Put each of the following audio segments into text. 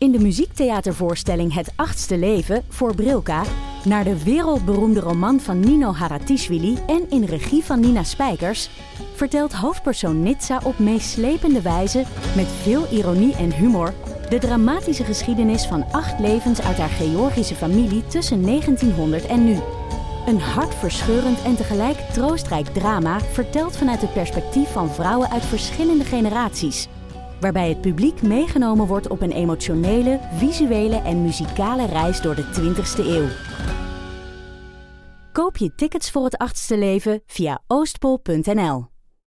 in de muziektheatervoorstelling Het Achtste Leven voor Brilka naar de wereldberoemde roman van Nino Haratischvili en in regie van Nina Spijkers vertelt hoofdpersoon Nitsa op meeslepende wijze, met veel ironie en humor, de dramatische geschiedenis van 8 levens uit haar Georgische familie tussen 1900 en nu. Een hartverscheurend en tegelijk troostrijk drama verteld vanuit het perspectief van vrouwen uit verschillende generaties, waarbij het publiek meegenomen wordt op een emotionele, visuele en muzikale reis door de 20e eeuw. Koop je tickets voor Het Achtste Leven via oostpol.nl.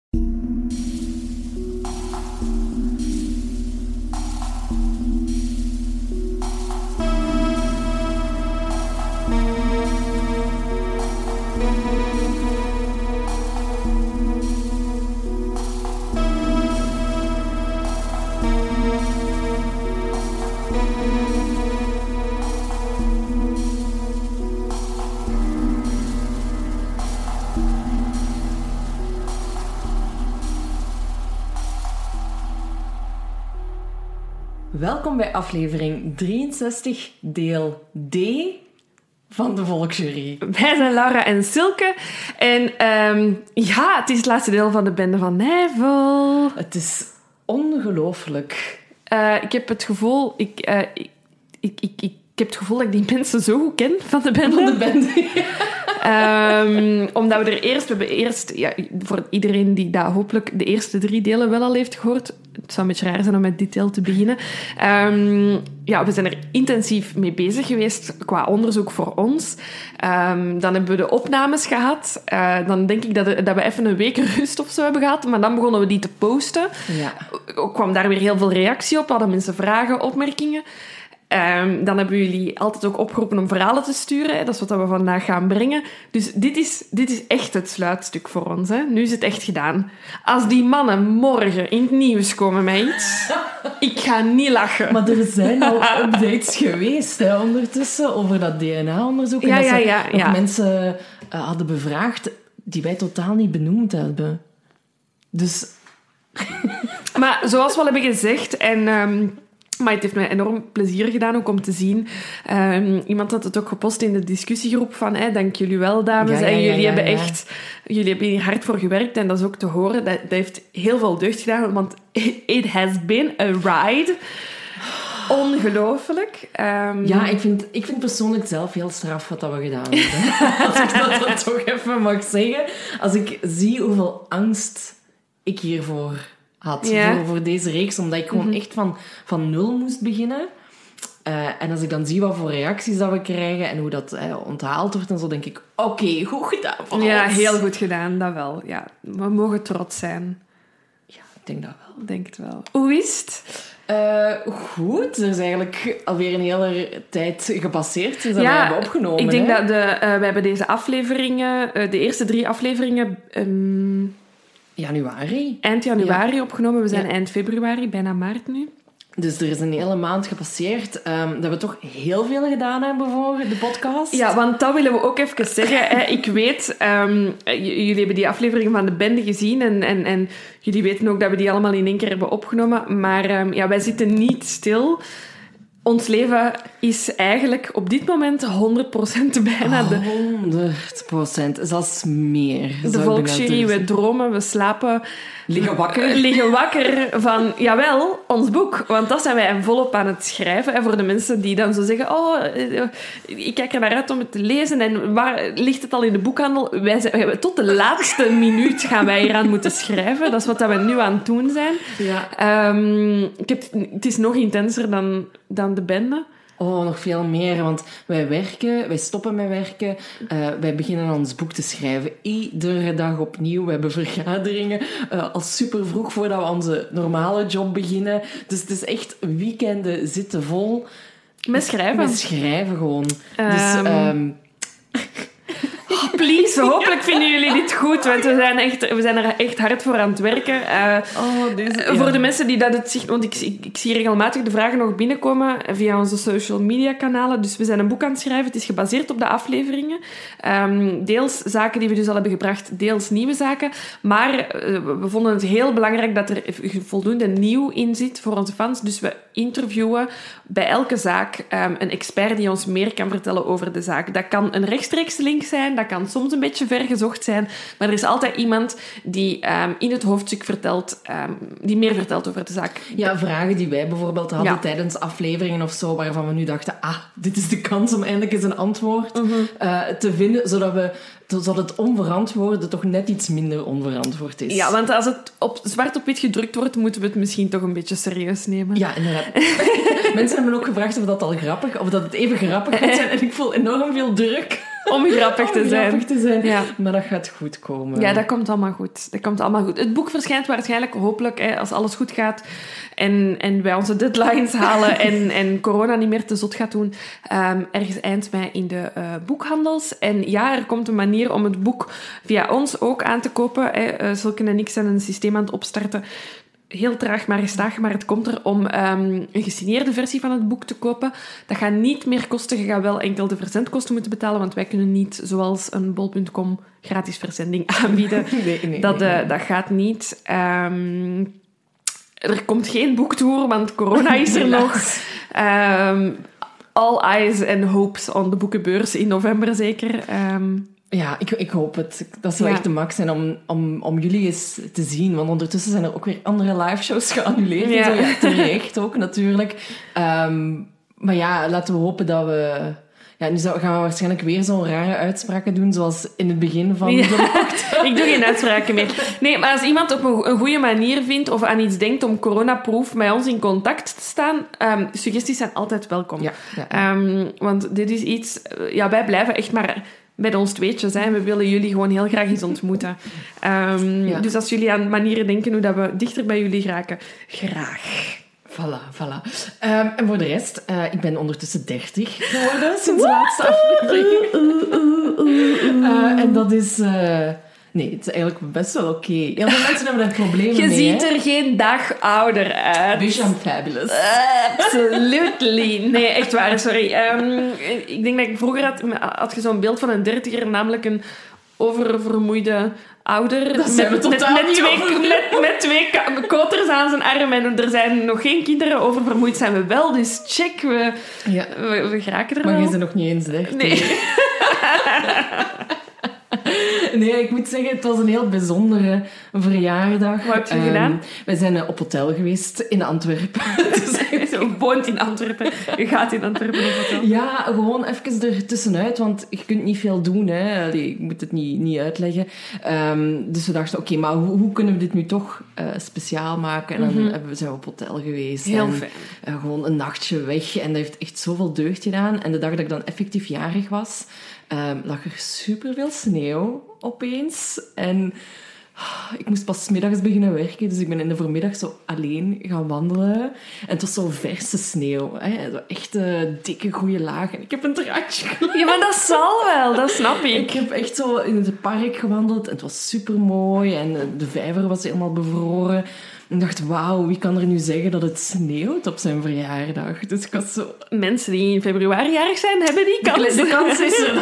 Welkom bij aflevering 63, deel D van de Volksjury. Wij zijn Laura en Silke. En het is het laatste deel van de Bende van Nijvel. Het is ongelooflijk. Ik heb het gevoel... Ik heb het gevoel dat ik die mensen zo goed ken van de Bende. Van de Bende, omdat we hebben eerst... Ja, voor iedereen die dat hopelijk de eerste 3 delen wel al heeft gehoord... Het zou een beetje raar zijn om met dit deel te beginnen. We zijn er intensief mee bezig geweest qua onderzoek voor ons. Dan hebben we de opnames gehad. Dan denk ik dat we even een week rust of zo hebben gehad. Maar dan begonnen we die te posten. Ja. Kwam daar weer heel veel reactie op. Hadden mensen vragen, opmerkingen. Dan hebben we jullie altijd ook opgeroepen om verhalen te sturen. Hè. Dat is wat we vandaag gaan brengen. Dus dit is echt het sluitstuk voor ons. Hè. Nu is het echt gedaan. Als die mannen morgen in het nieuws komen met iets, ik ga niet lachen. Maar er zijn al updates geweest ondertussen over dat DNA-onderzoek. En dat ze mensen hadden bevraagd die wij totaal niet benoemd hebben. Dus... Maar zoals we al hebben gezegd... Maar het heeft mij enorm plezier gedaan ook om te zien. Iemand had het ook gepost in de discussiegroep van... dank jullie wel, dames. Jullie hebben hier hard voor gewerkt. En dat is ook te horen. Dat heeft heel veel deugd gedaan. Want it has been a ride. Ongelooflijk. Ik vind persoonlijk zelf heel straf wat dat we gedaan hebben. Als ik dat toch even mag zeggen. Als ik zie hoeveel angst ik hiervoor... had voor deze reeks, omdat ik gewoon echt van nul moest beginnen. En als ik dan zie wat voor reacties dat we krijgen en hoe dat onthaald wordt en zo, denk ik, oké, goed gedaan van Ja, ons. heel goed gedaan, dat wel. Ja, we mogen trots zijn. Ja, ik denk dat wel. Denk het wel. Hoe is het? Goed, er is eigenlijk alweer een hele tijd gepasseerd sinds dat we hebben opgenomen. Ik denk dat we hebben deze afleveringen, de eerste 3 afleveringen... Eind januari opgenomen. We zijn eind februari, bijna maart nu. Dus er is een hele maand gepasseerd. Dat we toch heel veel gedaan hebben voor de podcast. Ja, want dat willen we ook even zeggen. Ik weet, jullie hebben die afleveringen van de Bende gezien. En jullie weten ook dat we die allemaal in één keer hebben opgenomen. Maar wij zitten niet stil. Ons leven is eigenlijk op dit moment 100% bijna 100%, zelfs meer. De Volksjury, we dromen, we slapen. Liggen wakker van, jawel, ons boek. Want dat zijn wij volop aan het schrijven. En voor de mensen die dan zo zeggen, ik kijk er naar uit om het te lezen. En waar ligt het al in de boekhandel? Tot de laatste minuut gaan wij hier aan moeten schrijven. Dat is wat we nu aan het doen zijn. Ja. Het is nog intenser dan de Bende. Oh, nog veel meer, want wij stoppen met werken, wij beginnen aan ons boek te schrijven. Iedere dag opnieuw, we hebben vergaderingen al super vroeg voordat we onze normale job beginnen. Dus het is echt weekenden zitten vol. Met schrijven. Met schrijven gewoon. Please, hopelijk vinden jullie dit goed, want we zijn er echt hard voor aan het werken. Voor de mensen die dat het zich... Want ik zie regelmatig de vragen nog binnenkomen via onze social media kanalen. Dus we zijn een boek aan het schrijven. Het is gebaseerd op de afleveringen. Deels zaken die we dus al hebben gebracht, deels nieuwe zaken. Maar we vonden het heel belangrijk dat er voldoende nieuw in zit voor onze fans. Dus we interviewen bij elke zaak een expert die ons meer kan vertellen over de zaak. Dat kan een rechtstreeks link zijn, dat kan soms een beetje vergezocht zijn, maar er is altijd iemand die in het hoofdstuk vertelt, die meer vertelt over de zaak. Ja, vragen die wij bijvoorbeeld hadden tijdens afleveringen of zo, waarvan we nu dachten, dit is de kans om eindelijk eens een antwoord te vinden, zodat het onverantwoorde toch net iets minder onverantwoord is. Ja, want als het zwart op wit gedrukt wordt, moeten we het misschien toch een beetje serieus nemen. Ja, inderdaad. Mensen hebben ook gevraagd of dat het even grappig moet zijn. En ik voel enorm veel druk om grappig te zijn. Ja. Maar dat gaat goed komen. Ja, dat komt allemaal goed. Het boek verschijnt waarschijnlijk, hopelijk, als alles goed gaat en wij onze deadlines halen en corona niet meer te zot gaat doen, ergens eind mei in de boekhandels. En ja, er komt een manier om het boek via ons ook aan te kopen. Zulke en ik zijn een systeem aan het opstarten. Heel traag, maar gestaag, maar het komt er om een gesigneerde versie van het boek te kopen. Dat gaat niet meer kosten. Je gaat wel enkel de verzendkosten moeten betalen, want wij kunnen niet, zoals een bol.com, gratis verzending aanbieden. Nee. Dat gaat niet. Er komt geen boektour, want corona is er nog. All eyes and hopes on de boekenbeurs in november zeker. Ja, ik hoop het. Dat zou echt de max zijn om jullie eens te zien. Want ondertussen zijn er ook weer andere liveshows geannuleerd. Ja. En zo. Ja, terecht ook natuurlijk. Maar ja, laten we hopen dat we... Ja, nu gaan we waarschijnlijk weer zo'n rare uitspraken doen, zoals in het begin van de lockdown. Ik doe geen uitspraken meer. Nee, maar als iemand op een goede manier vindt of aan iets denkt om coronaproof met ons in contact te staan, suggesties zijn altijd welkom. Ja. Want dit is iets... wij blijven echt maar... met ons tweetjes. We willen jullie gewoon heel graag eens ontmoeten. Dus als jullie aan manieren denken hoe dat we dichter bij jullie geraken, graag. Voilà. En voor de rest, ik ben ondertussen 30 geworden sinds de laatste aflevering. En dat is... Nee, het is eigenlijk best wel oké. Heel veel mensen hebben daar problemen mee. Je ziet er geen dag ouder uit. Wish I'm fabulous. Absolutely. Nee, echt waar, sorry. Ik denk dat ik vroeger had je zo'n beeld van een 30er, namelijk een oververmoeide ouder. Dat zijn we totaal met twee koters aan zijn arm en er zijn nog geen kinderen. Oververmoeid zijn we wel, dus check. We geraken er maar wel. Maar je bent nog niet eens 30. Nee. Nee, ik moet zeggen, het was een heel bijzondere verjaardag. Wat heb je gedaan? Wij zijn op hotel geweest in Antwerpen. Je woont in Antwerpen. Je gaat in Antwerpen op hotel. Ja, gewoon even er tussenuit, want je kunt niet veel doen. Hè. Ik moet het niet uitleggen. Dus we dachten, oké, maar hoe kunnen we dit nu toch speciaal maken? En dan zijn we op hotel geweest. Heel fijn. Gewoon een nachtje weg. En dat heeft echt zoveel deugd gedaan. En de dag dat ik dan effectief jarig was... lag er superveel sneeuw opeens. En ik moest pas 's middags beginnen werken. Dus ik ben in de voormiddag zo alleen gaan wandelen. En het was zo verse sneeuw. Hè? Zo echt dikke, goede laag. En ik heb een draadje gelegd. Ja, maar dat zal wel. Dat snap ik. Ik heb echt zo in het park gewandeld. En het was supermooi. En de vijver was helemaal bevroren. Ik dacht, wauw, wie kan er nu zeggen dat het sneeuwt op zijn verjaardag? Dus ik was zo... Mensen die in februari jarig zijn, hebben die kans. De kans is er.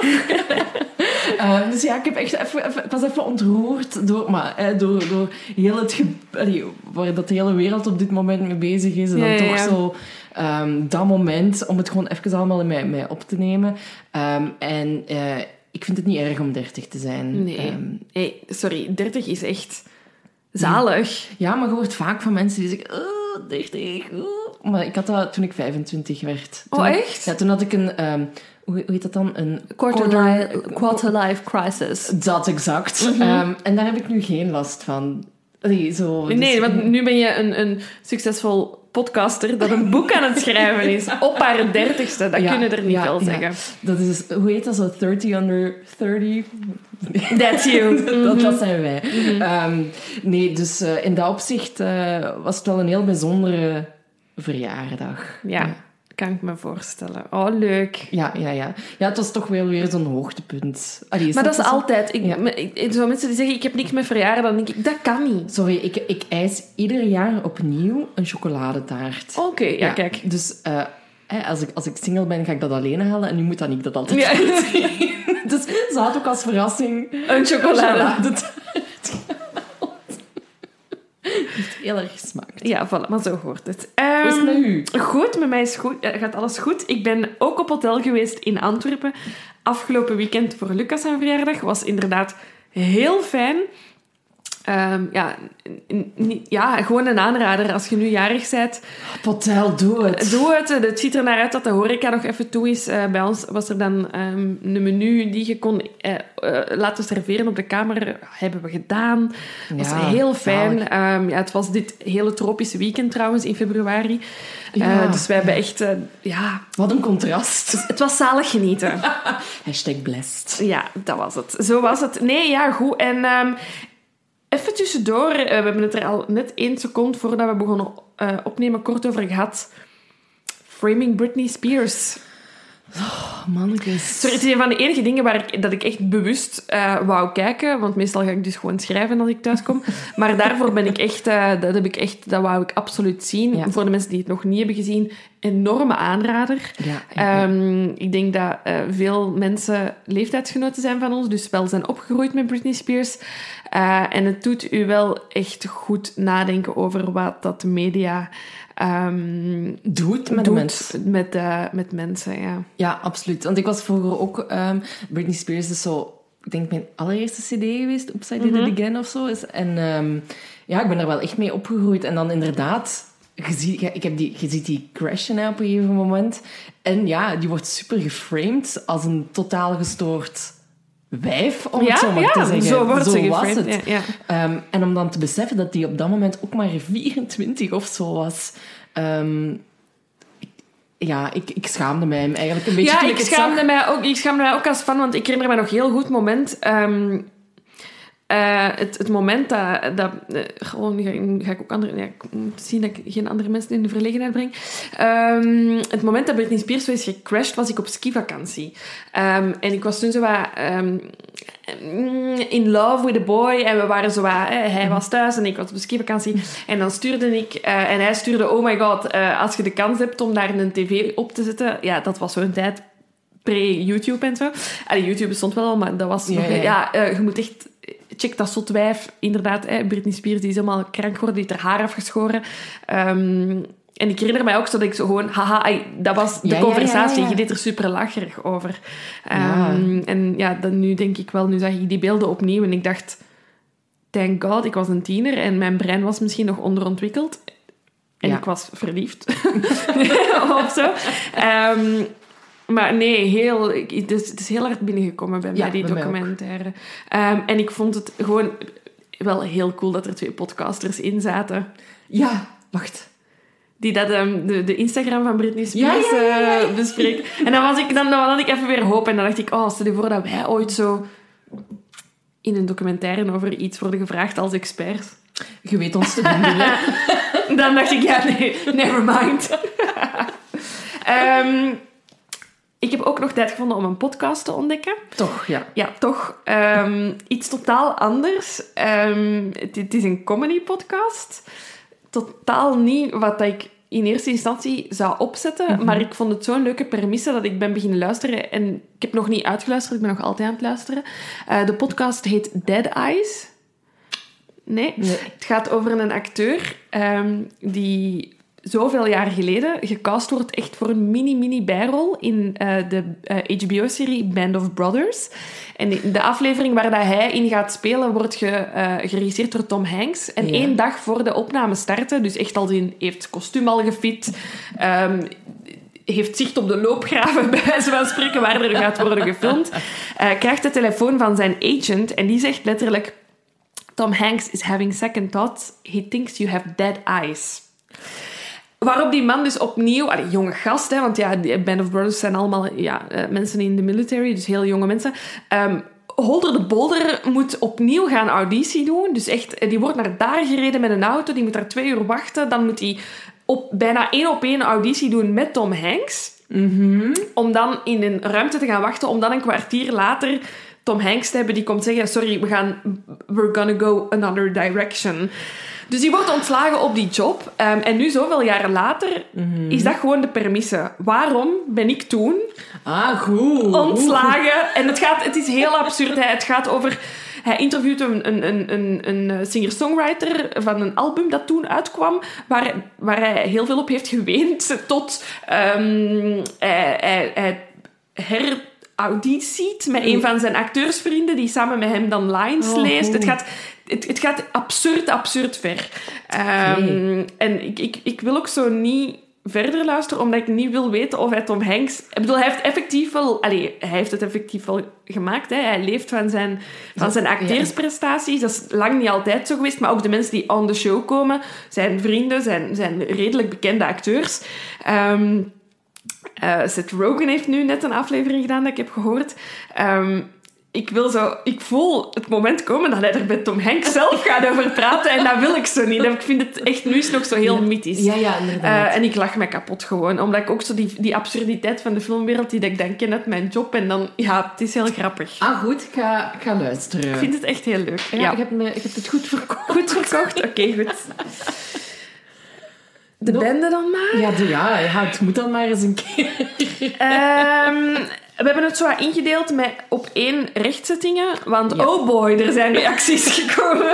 Dus ja, ik heb echt was even ontroerd door heel het... waar dat de hele wereld op dit moment mee bezig is. En dan toch zo... dat moment om het gewoon even allemaal in mij op te nemen. En ik vind het niet erg om 30 te zijn. Nee. Sorry, 30 is echt... zalig. Ja, maar je hoort vaak van mensen die zeggen... 30. Maar ik had dat toen ik 25 werd. Echt? Ja, toen had ik een... hoe heet dat dan? Een quarter life crisis. Dat exact. En daar heb ik nu geen last van. Want nu ben je een succesvol podcaster dat een boek aan het schrijven is. Op haar 30ste. Dat kunnen er niet veel zeggen. Dat is... Hoe heet dat zo? 30 under 30? That's you. Dat zijn wij. Nee, dus in dat opzicht was het wel een heel bijzondere verjaardag. Ja. kan ik me voorstellen. Oh, leuk. Ja, het was toch wel weer zo'n hoogtepunt. Allee, maar dat is altijd... Zo mensen die zeggen, ik heb niks met verjaren, dan denk ik, dat kan niet. Sorry, ik eis ieder jaar opnieuw een chocoladetaart. Oké, ja, kijk. Dus als ik single ben, ga ik dat alleen halen. En nu moet dan ik dat altijd doen. Dus ze had ook als verrassing een chocoladetaart. heeft heel erg gesmaakt. Ja, voilà, maar zo hoort het. Hoe is het met u? Goed, met mij is goed. Gaat alles goed. Ik ben ook op hotel geweest in Antwerpen. Afgelopen weekend voor Lucas zijn verjaardag. Was inderdaad heel fijn. Gewoon een aanrader als je nu jarig bent. Hotel, doe het. Doe het. Het ziet er naar uit dat de horeca nog even toe is. Bij ons was er dan een menu die je kon laten serveren op de kamer. hebben we gedaan. Het was heel fijn. Het was dit hele tropische weekend trouwens in februari. Dus wij hebben echt... Wat een contrast. Dus het was zalig genieten. #blessed. Ja, dat was het. Zo was het. Nee, ja, goed. En... even tussendoor, we hebben het er al net 1 seconde voordat we begonnen opnemen kort over gehad. Framing Britney Spears. Oh, mannetjes. Sorry, het is een van de enige dingen dat ik echt bewust wou kijken. Want meestal ga ik dus gewoon schrijven als ik thuis kom. Maar daarvoor ben ik echt... dat wou ik absoluut zien. Ja. Voor de mensen die het nog niet hebben gezien, enorme aanrader. Ja. Ik denk dat veel mensen leeftijdsgenoten zijn van ons. Dus wel zijn opgegroeid met Britney Spears. En het doet u wel echt goed nadenken over wat dat de media... doet met mensen. Met mensen, ja. Ja, absoluut. Want ik was vroeger ook... Britney Spears is zo... Ik denk mijn allereerste cd geweest. Upside Did It Again of zo. En ik ben er wel echt mee opgegroeid. En dan inderdaad... Je ziet die crashen op een gegeven moment. En ja, die wordt super geframed als een totaal gestoord... wijf, om het zo maar te zeggen. Zo wordt ze geframed. Was het. Ja. En om dan te beseffen dat die op dat moment ook maar 24 of zo was... ik schaamde mij hem eigenlijk een beetje. Ja, ik schaamde mij ook als fan, want ik herinner me nog heel goed moment... het moment dat nu ga ik ook andere... Ja, ik moet zien dat ik geen andere mensen in de verlegenheid breng. Het moment dat Britney Spears zo is gecrashed, was ik op skivakantie. En ik was toen zo wat... in love with a boy. En we waren zo wat... hij was thuis en ik was op skivakantie. En dan stuurde ik... en hij stuurde... Oh my god, als je de kans hebt om daar een tv op te zetten... Ja, dat was zo'n tijd pre-YouTube en zo. YouTube bestond wel al, maar dat was nog... je moet echt... Check dat zotwijf, inderdaad. Britney Spears, die is helemaal krank geworden, die heeft haar haar afgeschoren. En ik herinner mij ook zo dat ik zo gewoon... dat was de conversatie. Je deed er super lacherig over. En ja, dan nu denk ik wel... Nu zag ik die beelden opnieuw en ik dacht... Thank God, ik was een tiener en mijn brein was misschien nog onderontwikkeld. En ik was verliefd. of zo. Maar nee, het is heel hard binnengekomen bij mij, die documentaire. En ik vond het gewoon wel heel cool dat er 2 podcasters in zaten. Ja, wacht. Die dat de Instagram van Britney Spears bespreken. En dan had ik even weer hoop. En dan dacht ik, stel je voor dat wij ooit zo in een documentaire over iets worden gevraagd als experts. Je weet ons te doen. Dan dacht ik, never mind. Ik heb ook nog tijd gevonden om een podcast te ontdekken. Toch, ja. Ja, toch. Iets totaal anders. Het is een comedy-podcast. Totaal niet wat ik in eerste instantie zou opzetten. Mm-hmm. Maar ik vond het zo'n leuke premisse dat ik ben beginnen luisteren. En ik heb nog niet uitgeluisterd, ik ben nog altijd aan het luisteren. De podcast heet Dead Eyes. Nee. Het gaat over een acteur die... zoveel jaar geleden gecast wordt echt voor een mini bijrol in de HBO-serie Band of Brothers. En de aflevering waar dat hij in gaat spelen wordt geregisseerd door Tom Hanks. En 1 dag voor de opname starten, dus echt als in heeft kostuum al gefit, heeft zicht op de loopgraven, bij wijze van spreken, waar er gaat worden gefilmd, krijgt de telefoon van zijn agent en die zegt letterlijk: Tom Hanks is having second thoughts. He thinks you have dead eyes. Waarop die man dus opnieuw... jonge gast, hè, want Band of Brothers zijn allemaal mensen in de military, dus heel jonge mensen. Holder de Bolder moet opnieuw gaan auditie doen. Dus echt, die wordt naar daar gereden met een auto, die moet daar 2 uur wachten. Dan moet hij op bijna 1-op-1 auditie doen met Tom Hanks. Mm-hmm. Om dan in een ruimte te gaan wachten, om dan een kwartier later Tom Hanks te hebben die komt zeggen, sorry, we're gonna go another direction. Dus die wordt ontslagen op die job. En nu, zoveel jaren later, is dat gewoon de permisse. Waarom ben ik toen ontslagen? En het is heel absurd. Het gaat over... Hij interviewt een singer-songwriter van een album dat toen uitkwam, waar hij heel veel op heeft geweend, tot hij herauditiet met een van zijn acteursvrienden, die samen met hem dan lines leest. Het gaat absurd ver. En ik wil ook zo niet verder luisteren, omdat ik niet wil weten of hij Tom Hanks... Ik bedoel, hij heeft het effectief wel gemaakt. Hè. Hij leeft van zijn acteersprestaties. Dat is lang niet altijd zo geweest, maar ook de mensen die on the show komen, zijn vrienden, zijn redelijk bekende acteurs. Seth Rogen heeft nu net een aflevering gedaan dat ik heb gehoord. Ik voel het moment komen dat hij er met Tom Hanks zelf gaat over praten en dat wil ik zo niet. Ik vind het echt, nu is het nog zo heel mythisch. Ja, inderdaad. En ik lach me kapot gewoon, omdat ik ook zo die absurditeit van de filmwereld, die ik dan ken uit mijn job, en dan, het is heel grappig. Goed, ik ga luisteren. Ik vind het echt heel leuk. Ja. Ik heb het goed verkocht. Goed verkocht? Oké, goed. De bende dan maar? Ja, het moet dan maar eens een keer. We hebben het zo ingedeeld met op 1 rechtzettingen, want oh boy, er zijn reacties gekomen.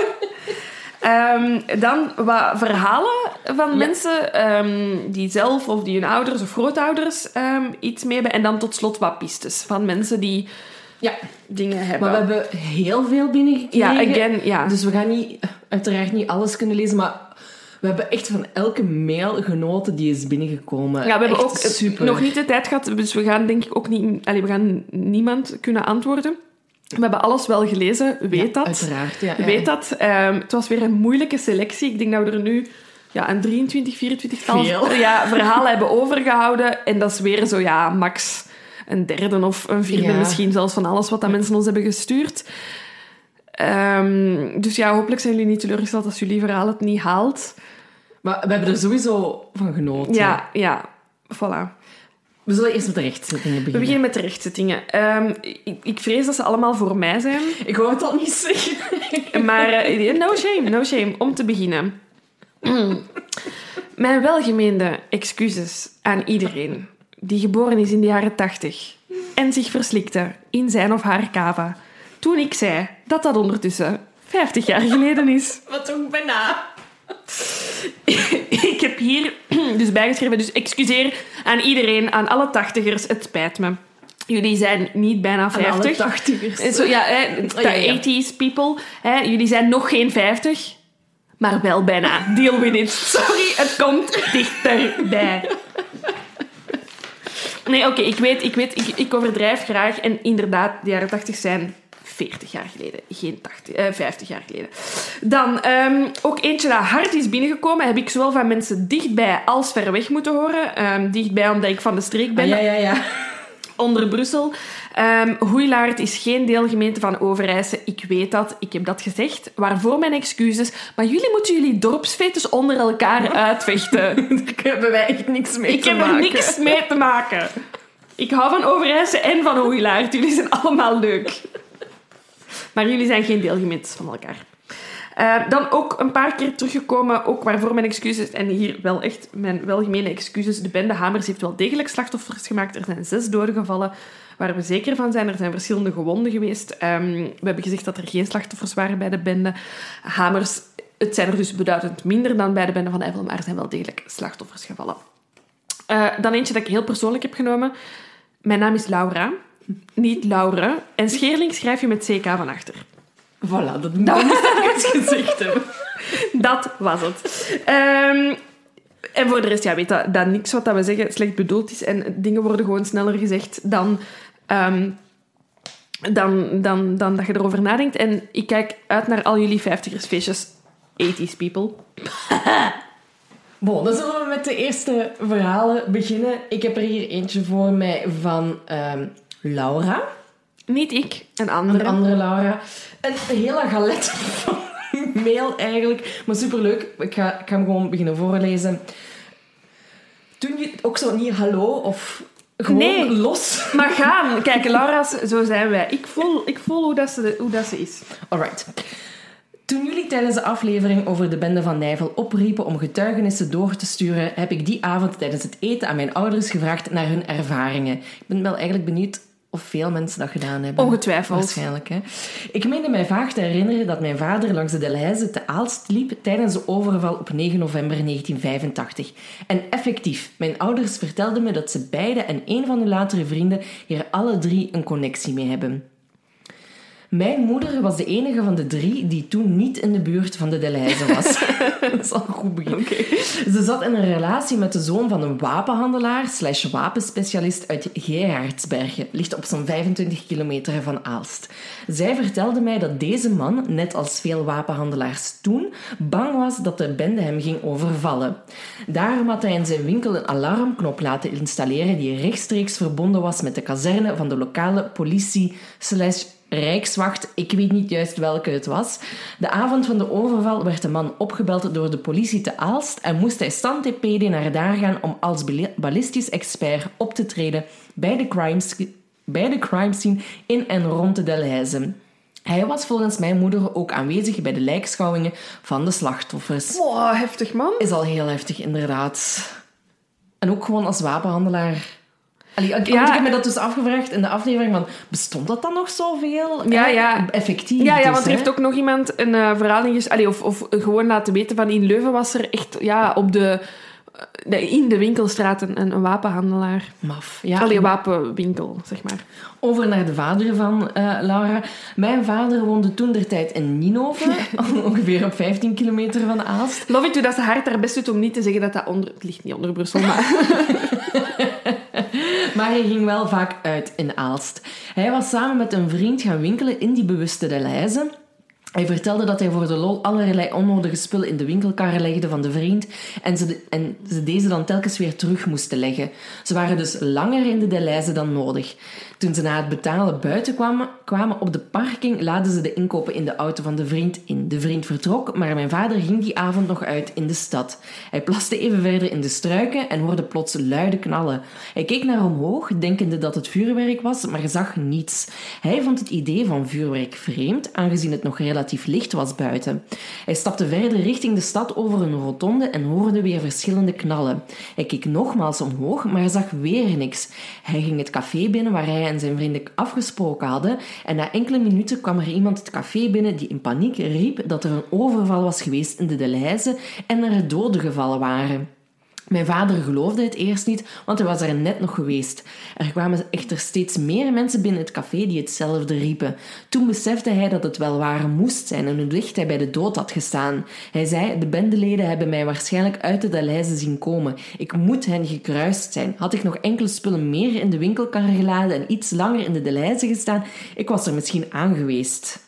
Dan wat verhalen van mensen die zelf of die hun ouders of grootouders iets mee hebben. En dan tot slot wat pistes van mensen die dingen hebben. Maar we hebben heel veel binnengekregen. Ja. Dus we gaan uiteraard niet alles kunnen lezen, maar we hebben echt van elke mail genoten die is binnengekomen. Ja, we hebben ook super. Nog niet de tijd gehad, dus we gaan denk ik ook niet... we gaan niemand kunnen antwoorden. We hebben alles wel gelezen, weet dat. Uiteraard, ja. Weet dat. Het was weer een moeilijke selectie. Ik denk dat we er nu een 23, 24 verhalen hebben overgehouden. En dat is weer zo, max een derde of een vierde misschien zelfs van alles wat dat mensen ons hebben gestuurd. Dus hopelijk zijn jullie niet teleurgesteld als jullie verhaal het niet haalt. Maar we hebben er sowieso van genoten. Ja, voilà. We zullen eerst met de rechtzettingen beginnen. We beginnen met de rechtzettingen. Ik vrees dat ze allemaal voor mij zijn. Ik wou het al niet zeggen. Maar no shame, om te beginnen. Mijn welgemeende excuses aan iedereen die geboren is in de jaren 80 en zich verslikte in zijn of haar kava toen ik zei dat ondertussen 50 jaar geleden is. Wat ook bijna. Ik heb hier dus bijgeschreven, dus excuseer aan iedereen, aan alle 80ers, het spijt me. Jullie zijn niet bijna 50. Aan alle 80ers. Zo, de 80s people. Jullie zijn nog geen 50, maar wel bijna. Deal with it. Sorry, het komt dichterbij. Nee, oké, ik weet, ik overdrijf graag. En inderdaad, de jaren 80 zijn 40 jaar geleden, geen 50 jaar geleden. Dan ook eentje dat hard is binnengekomen, heb ik zowel van mensen dichtbij als ver weg moeten horen. Dichtbij omdat ik van de streek ben. Ja. Onder Brussel. Hoeilaard is geen deelgemeente van Overijse. Ik weet dat, ik heb dat gezegd. Waarvoor mijn excuses. Maar jullie moeten jullie dorpsfetes onder elkaar uitvechten. Daar hebben wij echt niks mee te maken. Ik heb er niks mee te maken. Ik hou van Overijse en van Hoeilaard. Jullie zijn allemaal leuk. Maar jullie zijn geen deelgemeentes van elkaar. Dan ook een paar keer teruggekomen, ook waarvoor mijn excuses, en hier wel echt mijn welgemene excuses. De bende Hamers heeft wel degelijk slachtoffers gemaakt. Er zijn 6 doden gevallen, waar we zeker van zijn. Er zijn verschillende gewonden geweest. We hebben gezegd dat er geen slachtoffers waren bij de bende Hamers. Het zijn er dus beduidend minder dan bij de bende van Evel, maar er zijn wel degelijk slachtoffers gevallen. Dan eentje dat ik heel persoonlijk heb genomen. Mijn naam is Laura, niet Laure. En Scheerling schrijf je met CK van achter. Voilà, dat moet ik eens gezegd hebben. Dat was het. En voor de rest, weet dat niks wat we zeggen slecht bedoeld is. En dingen worden gewoon sneller gezegd dan dat je erover nadenkt. En ik kijk uit naar al jullie 50ersfeestjes. 80s people. Bon, dan zullen we met de eerste verhalen beginnen. Ik heb er hier eentje voor mij van Laura. Niet ik, een andere. Een andere Laura. Een hele galet van mail eigenlijk. Maar superleuk. Ik ga hem gewoon beginnen voorlezen. Doen jullie ook zo niet hallo of gewoon los? Maar gaan. Kijk, Laura's, zo zijn wij. Ik voel hoe dat ze is. Alright. Toen jullie tijdens de aflevering over de bende van Nijvel opriepen om getuigenissen door te sturen, heb ik die avond tijdens het eten aan mijn ouders gevraagd naar hun ervaringen. Ik ben wel eigenlijk benieuwd of veel mensen dat gedaan hebben. Ongetwijfeld. Waarschijnlijk, hè. Ik meende mij vaag te herinneren dat mijn vader langs de Delhaize te Aalst liep tijdens de overval op 9 november 1985. En effectief, mijn ouders vertelden me dat ze beide en een van hun latere vrienden hier alle 3 een connectie mee hebben. Mijn moeder was de enige van de 3 die toen niet in de buurt van de Delhaize was. Dat is al een goed begin. Okay. Ze zat in een relatie met de zoon van een wapenhandelaar/wapenspecialist uit Gerardsbergen. Ligt op zo'n 25 kilometer van Aalst. Zij vertelde mij dat deze man, net als veel wapenhandelaars toen, bang was dat de bende hem ging overvallen. Daarom had hij in zijn winkel een alarmknop laten installeren die rechtstreeks verbonden was met de kazerne van de lokale politie/Rijkswacht, ik weet niet juist welke het was. De avond van de overval werd de man opgebeld door de politie te Aalst en moest hij stand-TPD naar daar gaan om als ballistisch expert op te treden bij de crime scene in en rond de Delhaize. Hij was volgens mijn moeder ook aanwezig bij de lijkschouwingen van de slachtoffers. Wow, heftig man. Is al heel heftig, inderdaad. En ook gewoon als wapenhandelaar. Want ik heb me dat dus afgevraagd in de aflevering van, bestond dat dan nog zoveel? Ja. Effectief. Ja, dus, want er heeft ook nog iemand een verhaal of gewoon laten weten van in Leuven was er echt in de winkelstraat een wapenhandelaar. Maf. Ja. Een wapenwinkel, zeg maar. Over naar de vader van Laura. Mijn vader woonde toentertijd in Ninove, ongeveer op 15 kilometer van Aalst. Love it hoe dat ze hard haar best doet om niet te zeggen dat het ligt niet onder Brussel, maar... Maar hij ging wel vaak uit in Aalst. Hij was samen met een vriend gaan winkelen in die bewuste Delhaize. Hij vertelde dat hij voor de lol allerlei onnodige spullen in de winkelkarren legde van de vriend en ze deze dan telkens weer terug moesten leggen. Ze waren dus langer in de Delhaize dan nodig. Toen ze na het betalen buiten kwamen op de parking, laden ze de inkopen in de auto van de vriend in. De vriend vertrok, maar mijn vader ging die avond nog uit in de stad. Hij plaste even verder in de struiken en hoorde plots luide knallen. Hij keek naar omhoog, denkende dat het vuurwerk was, maar zag niets. Hij vond het idee van vuurwerk vreemd, aangezien het nog relatief licht was buiten. Hij stapte verder richting de stad over een rotonde en hoorde weer verschillende knallen. Hij keek nogmaals omhoog, maar zag weer niks. Hij ging het café binnen waar hij en zijn vrienden afgesproken hadden en na enkele minuten kwam er iemand het café binnen die in paniek riep dat er een overval was geweest in de Delhaize en er doden gevallen waren. Mijn vader geloofde het eerst niet, want hij was er net nog geweest. Er kwamen echter steeds meer mensen binnen het café die hetzelfde riepen. Toen besefte hij dat het wel waar moest zijn en hoe dicht hij bij de dood had gestaan. Hij zei, de bendeleden hebben mij waarschijnlijk uit de Delhaize zien komen. Ik moet hen gekruist zijn. Had ik nog enkele spullen meer in de winkelkar geladen en iets langer in de Delhaize gestaan, ik was er misschien aan geweest.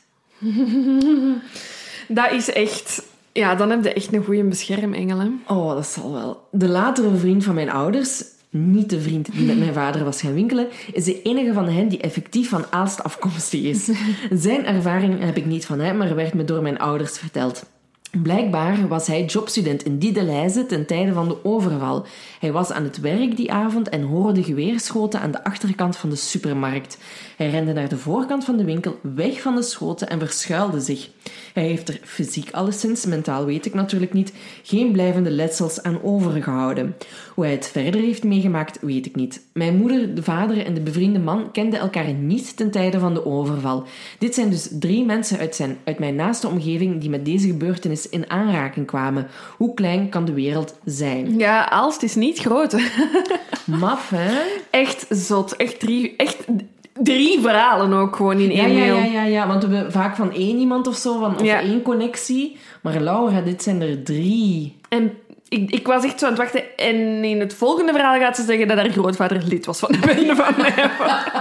Dat is echt... Ja, dan heb je echt een goede beschermengel, hè? Oh, dat zal wel. De latere vriend van mijn ouders, niet de vriend die met mijn vader was gaan winkelen, is de enige van hen die effectief van Aalst afkomstig is. Zijn ervaring heb ik niet van hem, maar werd me door mijn ouders verteld. Blijkbaar was hij jobstudent in die Delhaize ten tijde van de overval. Hij was aan het werk die avond en hoorde geweerschoten aan de achterkant van de supermarkt. Hij rende naar de voorkant van de winkel, weg van de schoten en verschuilde zich. Hij heeft er fysiek alleszins, mentaal weet ik natuurlijk niet, geen blijvende letsels aan overgehouden. Hoe hij het verder heeft meegemaakt, weet ik niet. Mijn moeder, de vader en de bevriende man kenden elkaar niet ten tijde van de overval. Dit zijn dus 3 mensen uit mijn naaste omgeving die met deze gebeurtenis in aanraking kwamen. Hoe klein kan de wereld zijn? Ja, Aalst is niet groot. Maf, hè? Echt zot. Echt 3 verhalen ook gewoon in één mail. Ja, want we hebben vaak van 1 iemand of zo, of 1 connectie. Maar Laura, dit zijn er 3. En ik was echt zo aan het wachten. En in het volgende verhaal gaat ze zeggen dat haar grootvader lid was van de bende van mij.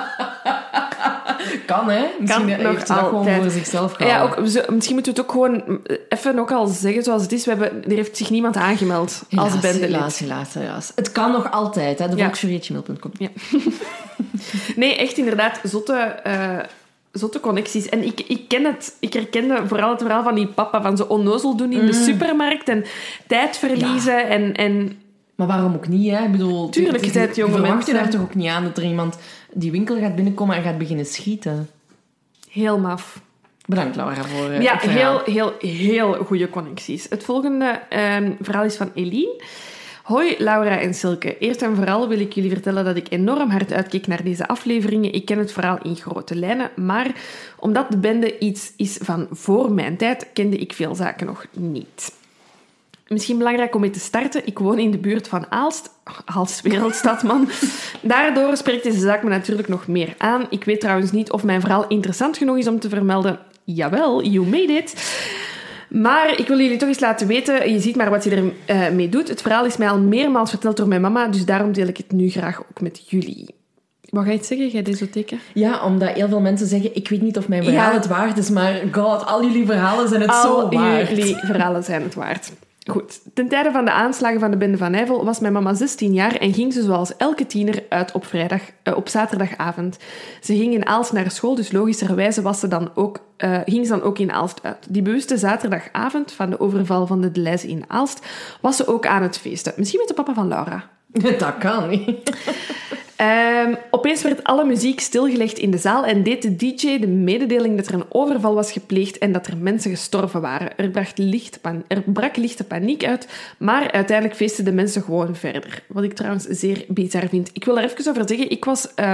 Kan, hè? Misschien kan nog heeft ze dat gewoon voor zichzelf gehouden. Ja, misschien moeten we het ook gewoon even ook al zeggen zoals het is. Er heeft zich niemand aangemeld als bendelid. Helaas. Het kan nog altijd, hè? De volksjury@gmail.com. Ja. Nee, echt inderdaad zotte connecties. En ik ken het. Ik herkende vooral het verhaal van die papa van zo onnozel doen in de supermarkt en tijd verliezen en Maar waarom ook niet, hè? Ik bedoel, Tuurlijk, je bent jonge verwacht mensen. je daar toch ook niet aan dat er iemand die winkel gaat binnenkomen en gaat beginnen schieten? Heel maf. Bedankt, Laura, voor Ja, het verhaal. heel goede connecties. Het volgende verhaal is van Eline. Hoi Laura en Silke. Eerst en vooral wil ik jullie vertellen dat ik enorm hard uitkeek naar deze afleveringen. Ik ken het verhaal in grote lijnen, maar omdat de bende iets is van voor mijn tijd, kende ik veel zaken nog niet. Misschien belangrijk om mee te starten. Ik woon in de buurt van Aalst. Aalst, wereldstad, man. Daardoor spreekt deze zaak me natuurlijk nog meer aan. Ik weet trouwens niet of mijn verhaal interessant genoeg is om te vermelden. Jawel, you made it. Maar ik wil jullie toch eens laten weten, je ziet maar wat je er mee doet. Het verhaal is mij al meermaals verteld door mijn mama, dus daarom deel ik het nu graag ook met jullie. Wat ga je zeggen, jij desotheken? Ja, omdat heel veel mensen zeggen, ik weet niet of mijn verhaal het waard is, maar god, al jullie verhalen zijn het zo waard. Al jullie verhalen zijn het waard. Goed, ten tijde van de aanslagen van de bende van Nijvel was mijn mama 16 jaar en ging ze zoals elke tiener uit op zaterdagavond. Ze ging in Aalst naar school, dus logischerwijze ging ze dan ook in Aalst uit. Die bewuste zaterdagavond van de overval van de Deleuze in Aalst was ze ook aan het feesten. Misschien met de papa van Laura. Dat kan niet. Opeens werd alle muziek stilgelegd in de zaal en deed de DJ de mededeling dat er een overval was gepleegd en dat er mensen gestorven waren. Er brak lichte paniek uit, maar uiteindelijk feesten de mensen gewoon verder. Wat ik trouwens zeer bizar vind. Ik wil er even over zeggen, ik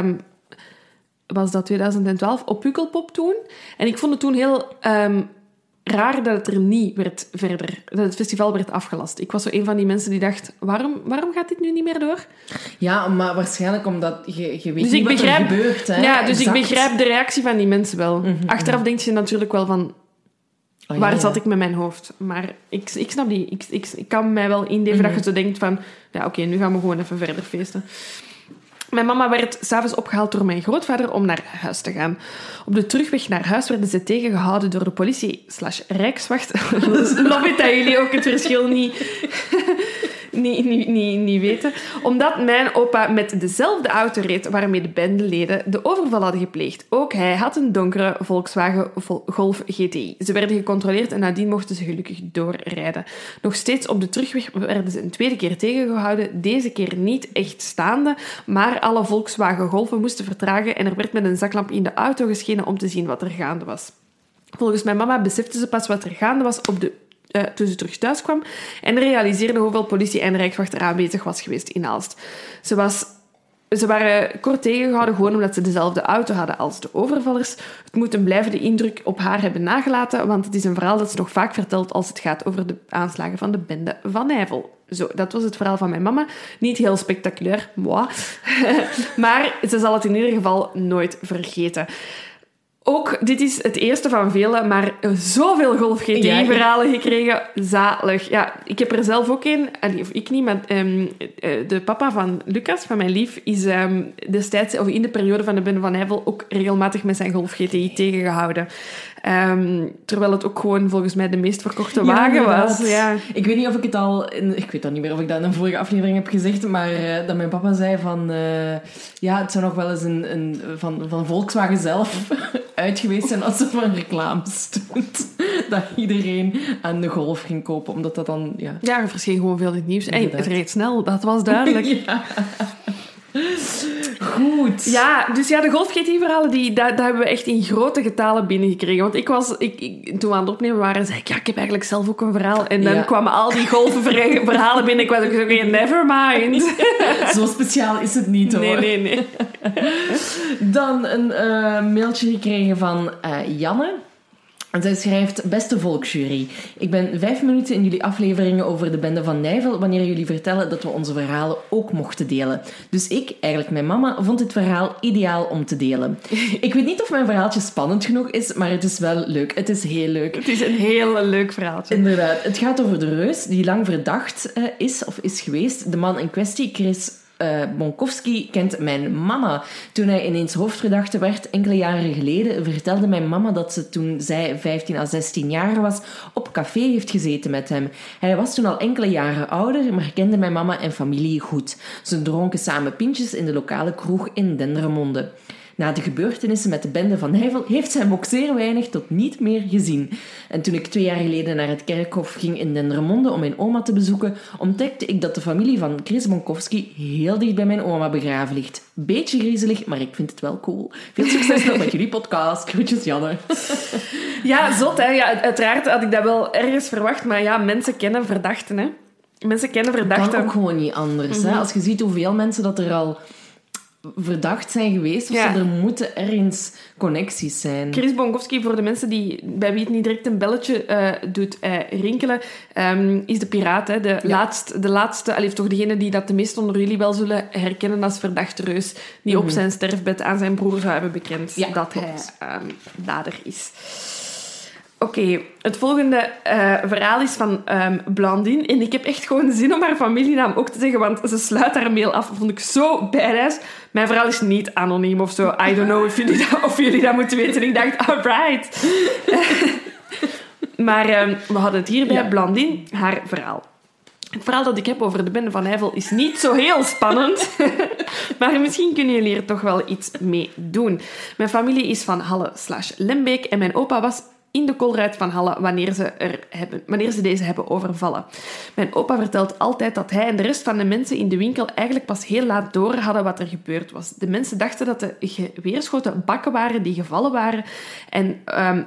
was dat 2012, op Pukkelpop toen. En ik vond het toen heel raar dat het er niet werd verder, dat het festival werd afgelast. Ik was zo een van die mensen die dacht, waarom gaat dit nu niet meer door? Ja, maar waarschijnlijk omdat je weet Dus niet wat er gebeurt. Hè? Ja, dus exact. ik begrijp de reactie van die mensen wel. Achteraf denk je natuurlijk wel van, waar zat ik met mijn hoofd? Maar ik snap die. Ik kan mij wel inleven dat je zo denkt van, ja, oké, nu gaan we gewoon even verder feesten. Mijn mama werd 's avonds opgehaald door mijn grootvader om naar huis te gaan. Op de terugweg naar huis werden ze tegengehouden door de politie/Rijkswacht. Love it dat jullie ook het verschil niet weten. Omdat mijn opa met dezelfde auto reed waarmee de bendeleden de overval hadden gepleegd. Ook hij had een donkere Volkswagen Golf GTI. Ze werden gecontroleerd en nadien mochten ze gelukkig doorrijden. Nog steeds op de terugweg werden ze een tweede keer tegengehouden. Deze keer niet echt staande, maar alle Volkswagen Golfen moesten vertragen en er werd met een zaklamp in de auto geschenen om te zien wat er gaande was. Volgens mijn mama besefte ze pas wat er gaande was toen ze terug thuis kwam en realiseerde hoeveel politie en rijkswacht er aanwezig was geweest in Aalst. Ze waren kort tegengehouden gewoon omdat ze dezelfde auto hadden als de overvallers. Het moet een blijvende indruk op haar hebben nagelaten, want het is een verhaal dat ze nog vaak vertelt als het gaat over de aanslagen van de bende van Nijvel. Zo, dat was het verhaal van mijn mama. Niet heel spectaculair, moi. Maar ze zal het in ieder geval nooit vergeten. Ook, dit is het eerste van vele, maar zoveel Golf GTI-verhalen gekregen. Zalig. Ja, ik heb er zelf ook een. Of ik niet, maar de papa van Lucas, van mijn lief, is destijds, of in de periode van de bende van Nijvel, ook regelmatig met zijn Golf GTI tegengehouden. Terwijl het ook gewoon volgens mij de meest verkochte wagen was. Ja. Ik weet niet of ik het al... Ik weet dan niet meer of ik dat in een vorige aflevering heb gezegd, maar dat mijn papa zei van... het zou nog wel eens van Volkswagen zelf uit geweest zijn als er van reclame stond. Dat iedereen aan de Golf ging kopen, omdat dat dan... Ja, er verscheen gewoon veel in het nieuws. En het reed snel, dat was duidelijk. Ja. Goed. Ja, dus de Golf GTI-verhalen, dat hebben we echt in grote getalen binnengekregen. Want toen we aan het opnemen waren, zei ik, ik heb eigenlijk zelf ook een verhaal. En dan kwamen al die golfverhalen binnen. Ik was ook zo, never mind. Zo speciaal is het niet, hoor. Nee. Dan een mailtje gekregen van Janne. En zij schrijft, beste volksjury, ik ben 5 minuten in jullie afleveringen over de bende van Nijvel wanneer jullie vertellen dat we onze verhalen ook mochten delen. Dus ik, eigenlijk mijn mama, vond dit verhaal ideaal om te delen. Ik weet niet of mijn verhaaltje spannend genoeg is, maar het is wel leuk. Het is heel leuk. Het is een heel leuk verhaaltje. Inderdaad. Het gaat over de reus die lang verdacht is geweest. De man in kwestie, Chris Bonkowski, kent mijn mama. Toen hij ineens hoofdverdachte werd, enkele jaren geleden, vertelde mijn mama dat ze toen zij 15 à 16 jaar was, op café heeft gezeten met hem. Hij was toen al enkele jaren ouder, maar kende mijn mama en familie goed. Ze dronken samen pintjes in de lokale kroeg in Dendermonde. Na de gebeurtenissen met de bende van Nijvel heeft zij hem ook zeer weinig tot niet meer gezien. En toen ik 2 jaar geleden naar het kerkhof ging in Dendermonde om mijn oma te bezoeken, ontdekte ik dat de familie van Chris Bonkowski heel dicht bij mijn oma begraven ligt. Beetje griezelig, maar ik vind het wel cool. Veel succes nog met jullie podcast. Groetjes, Janne. Ja, zot, hè. Ja, uiteraard had ik dat wel ergens verwacht, maar ja, mensen kennen verdachten, hè. Mensen kennen verdachten. Dat kan ook gewoon niet anders. Hè? Als je ziet hoeveel mensen dat er al verdacht zijn geweest, of er moeten ergens connecties zijn. Chris Bonkowski, voor de mensen bij wie het niet direct een belletje doet rinkelen, is de piraat. Hè? De laatste, allee, toch degene die dat de meest onder jullie wel zullen herkennen als verdachte reus, die op zijn sterfbed aan zijn broer zou hebben bekend dat hij dader is. Oké, het volgende verhaal is van Blandine. En ik heb echt gewoon zin om haar familienaam ook te zeggen, want ze sluit haar mail af. Dat vond ik zo badass. Mijn verhaal is niet anoniem of zo. I don't know of jullie dat moeten weten. Ik dacht, alright. Maar we hadden het hier bij Blandine, haar verhaal. Het verhaal dat ik heb over de bende van Nijvel is niet zo heel spannend. Maar misschien kunnen jullie er toch wel iets mee doen. Mijn familie is van Halle/Lembeek en mijn opa was in de Kolruit van Halle wanneer ze deze hebben overvallen. Mijn opa vertelt altijd dat hij en de rest van de mensen in de winkel eigenlijk pas heel laat door hadden wat er gebeurd was. De mensen dachten dat de geweerschoten bakken waren die gevallen waren. En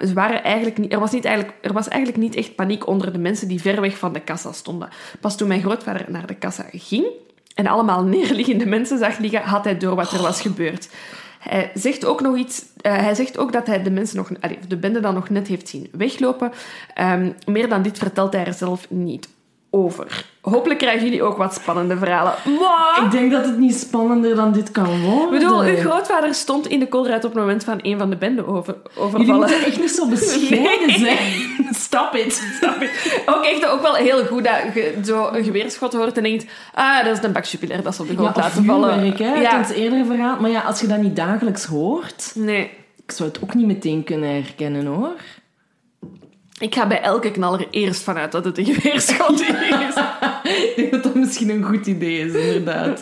er was eigenlijk niet echt paniek onder de mensen die ver weg van de kassa stonden. Pas toen mijn grootvader naar de kassa ging en allemaal neerliggende mensen zag liggen, had hij door wat er was gebeurd. Hij zegt ook nog iets. Hij zegt ook dat hij de bende dan nog net heeft zien weglopen. Meer dan dit vertelt hij er zelf niet over. Hopelijk krijgen jullie ook wat spannende verhalen. Maar ik denk dat het niet spannender dan dit kan worden. Ik bedoel, uw grootvader stond in de Kolruit op het moment van een van de bende overvallen. Jullie moeten echt niet zo bescheiden zijn. Stop it. Ook wel heel goed dat je zo een geweerschot hoort en denkt, dat is een bak Jupiler, dat ze op de grond laten vallen. Het eerdere verhaal. Maar ja, als je dat niet dagelijks hoort... Nee. Ik zou het ook niet meteen kunnen herkennen, hoor. Ik ga bij elke knaller eerst vanuit dat het een geweerschot is. Ik denk dat dat misschien een goed idee is, inderdaad.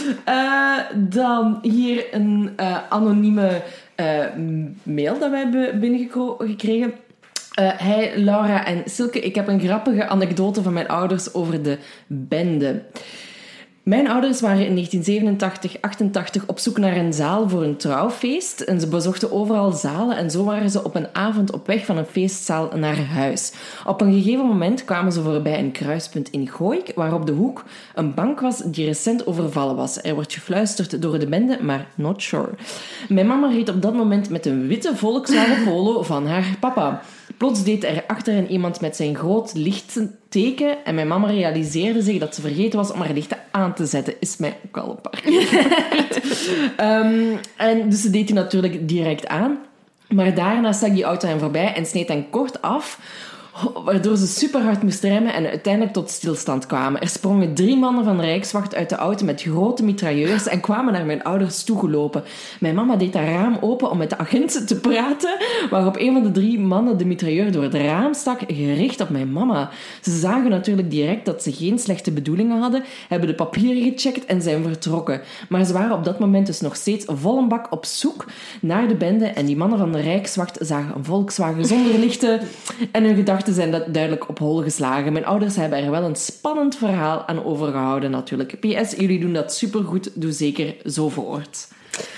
Dan hier een anonieme mail dat we hebben binnengekregen. Hey, Laura en Silke, ik heb een grappige anekdote van mijn ouders over de bende. Mijn ouders waren in 1987-88 op zoek naar een zaal voor een trouwfeest en ze bezochten overal zalen en zo waren ze op een avond op weg van een feestzaal naar huis. Op een gegeven moment kwamen ze voorbij een kruispunt in Gooik, waar op de hoek een bank was die recent overvallen was. Er wordt gefluisterd door de bende, maar not sure. Mijn mama reed op dat moment met een witte Volkswagen Polo van haar papa. Plots deed er achter hen iemand met zijn groot lichtteken en mijn mama realiseerde zich dat ze vergeten was om haar lichten aan te zetten. Is mij ook al een paar keer. En dus ze deed hij natuurlijk direct aan. Maar daarna stak die auto hen voorbij en sneed hen kort af, waardoor ze super hard moesten remmen en uiteindelijk tot stilstand kwamen. Er sprongen 3 mannen van de Rijkswacht uit de auto met grote mitrailleurs en kwamen naar mijn ouders toegelopen. Mijn mama deed haar raam open om met de agenten te praten, waarop een van de 3 mannen de mitrailleur door het raam stak, gericht op mijn mama. Ze zagen natuurlijk direct dat ze geen slechte bedoelingen hadden, hebben de papieren gecheckt en zijn vertrokken. Maar ze waren op dat moment dus nog steeds vol een bak op zoek naar de bende en die mannen van de Rijkswacht zagen een Volkswagen zonder lichten en hun gedachten zijn dat duidelijk op hol geslagen. Mijn ouders hebben er wel een spannend verhaal aan overgehouden natuurlijk. PS, jullie doen dat supergoed. Doe zeker zo voort.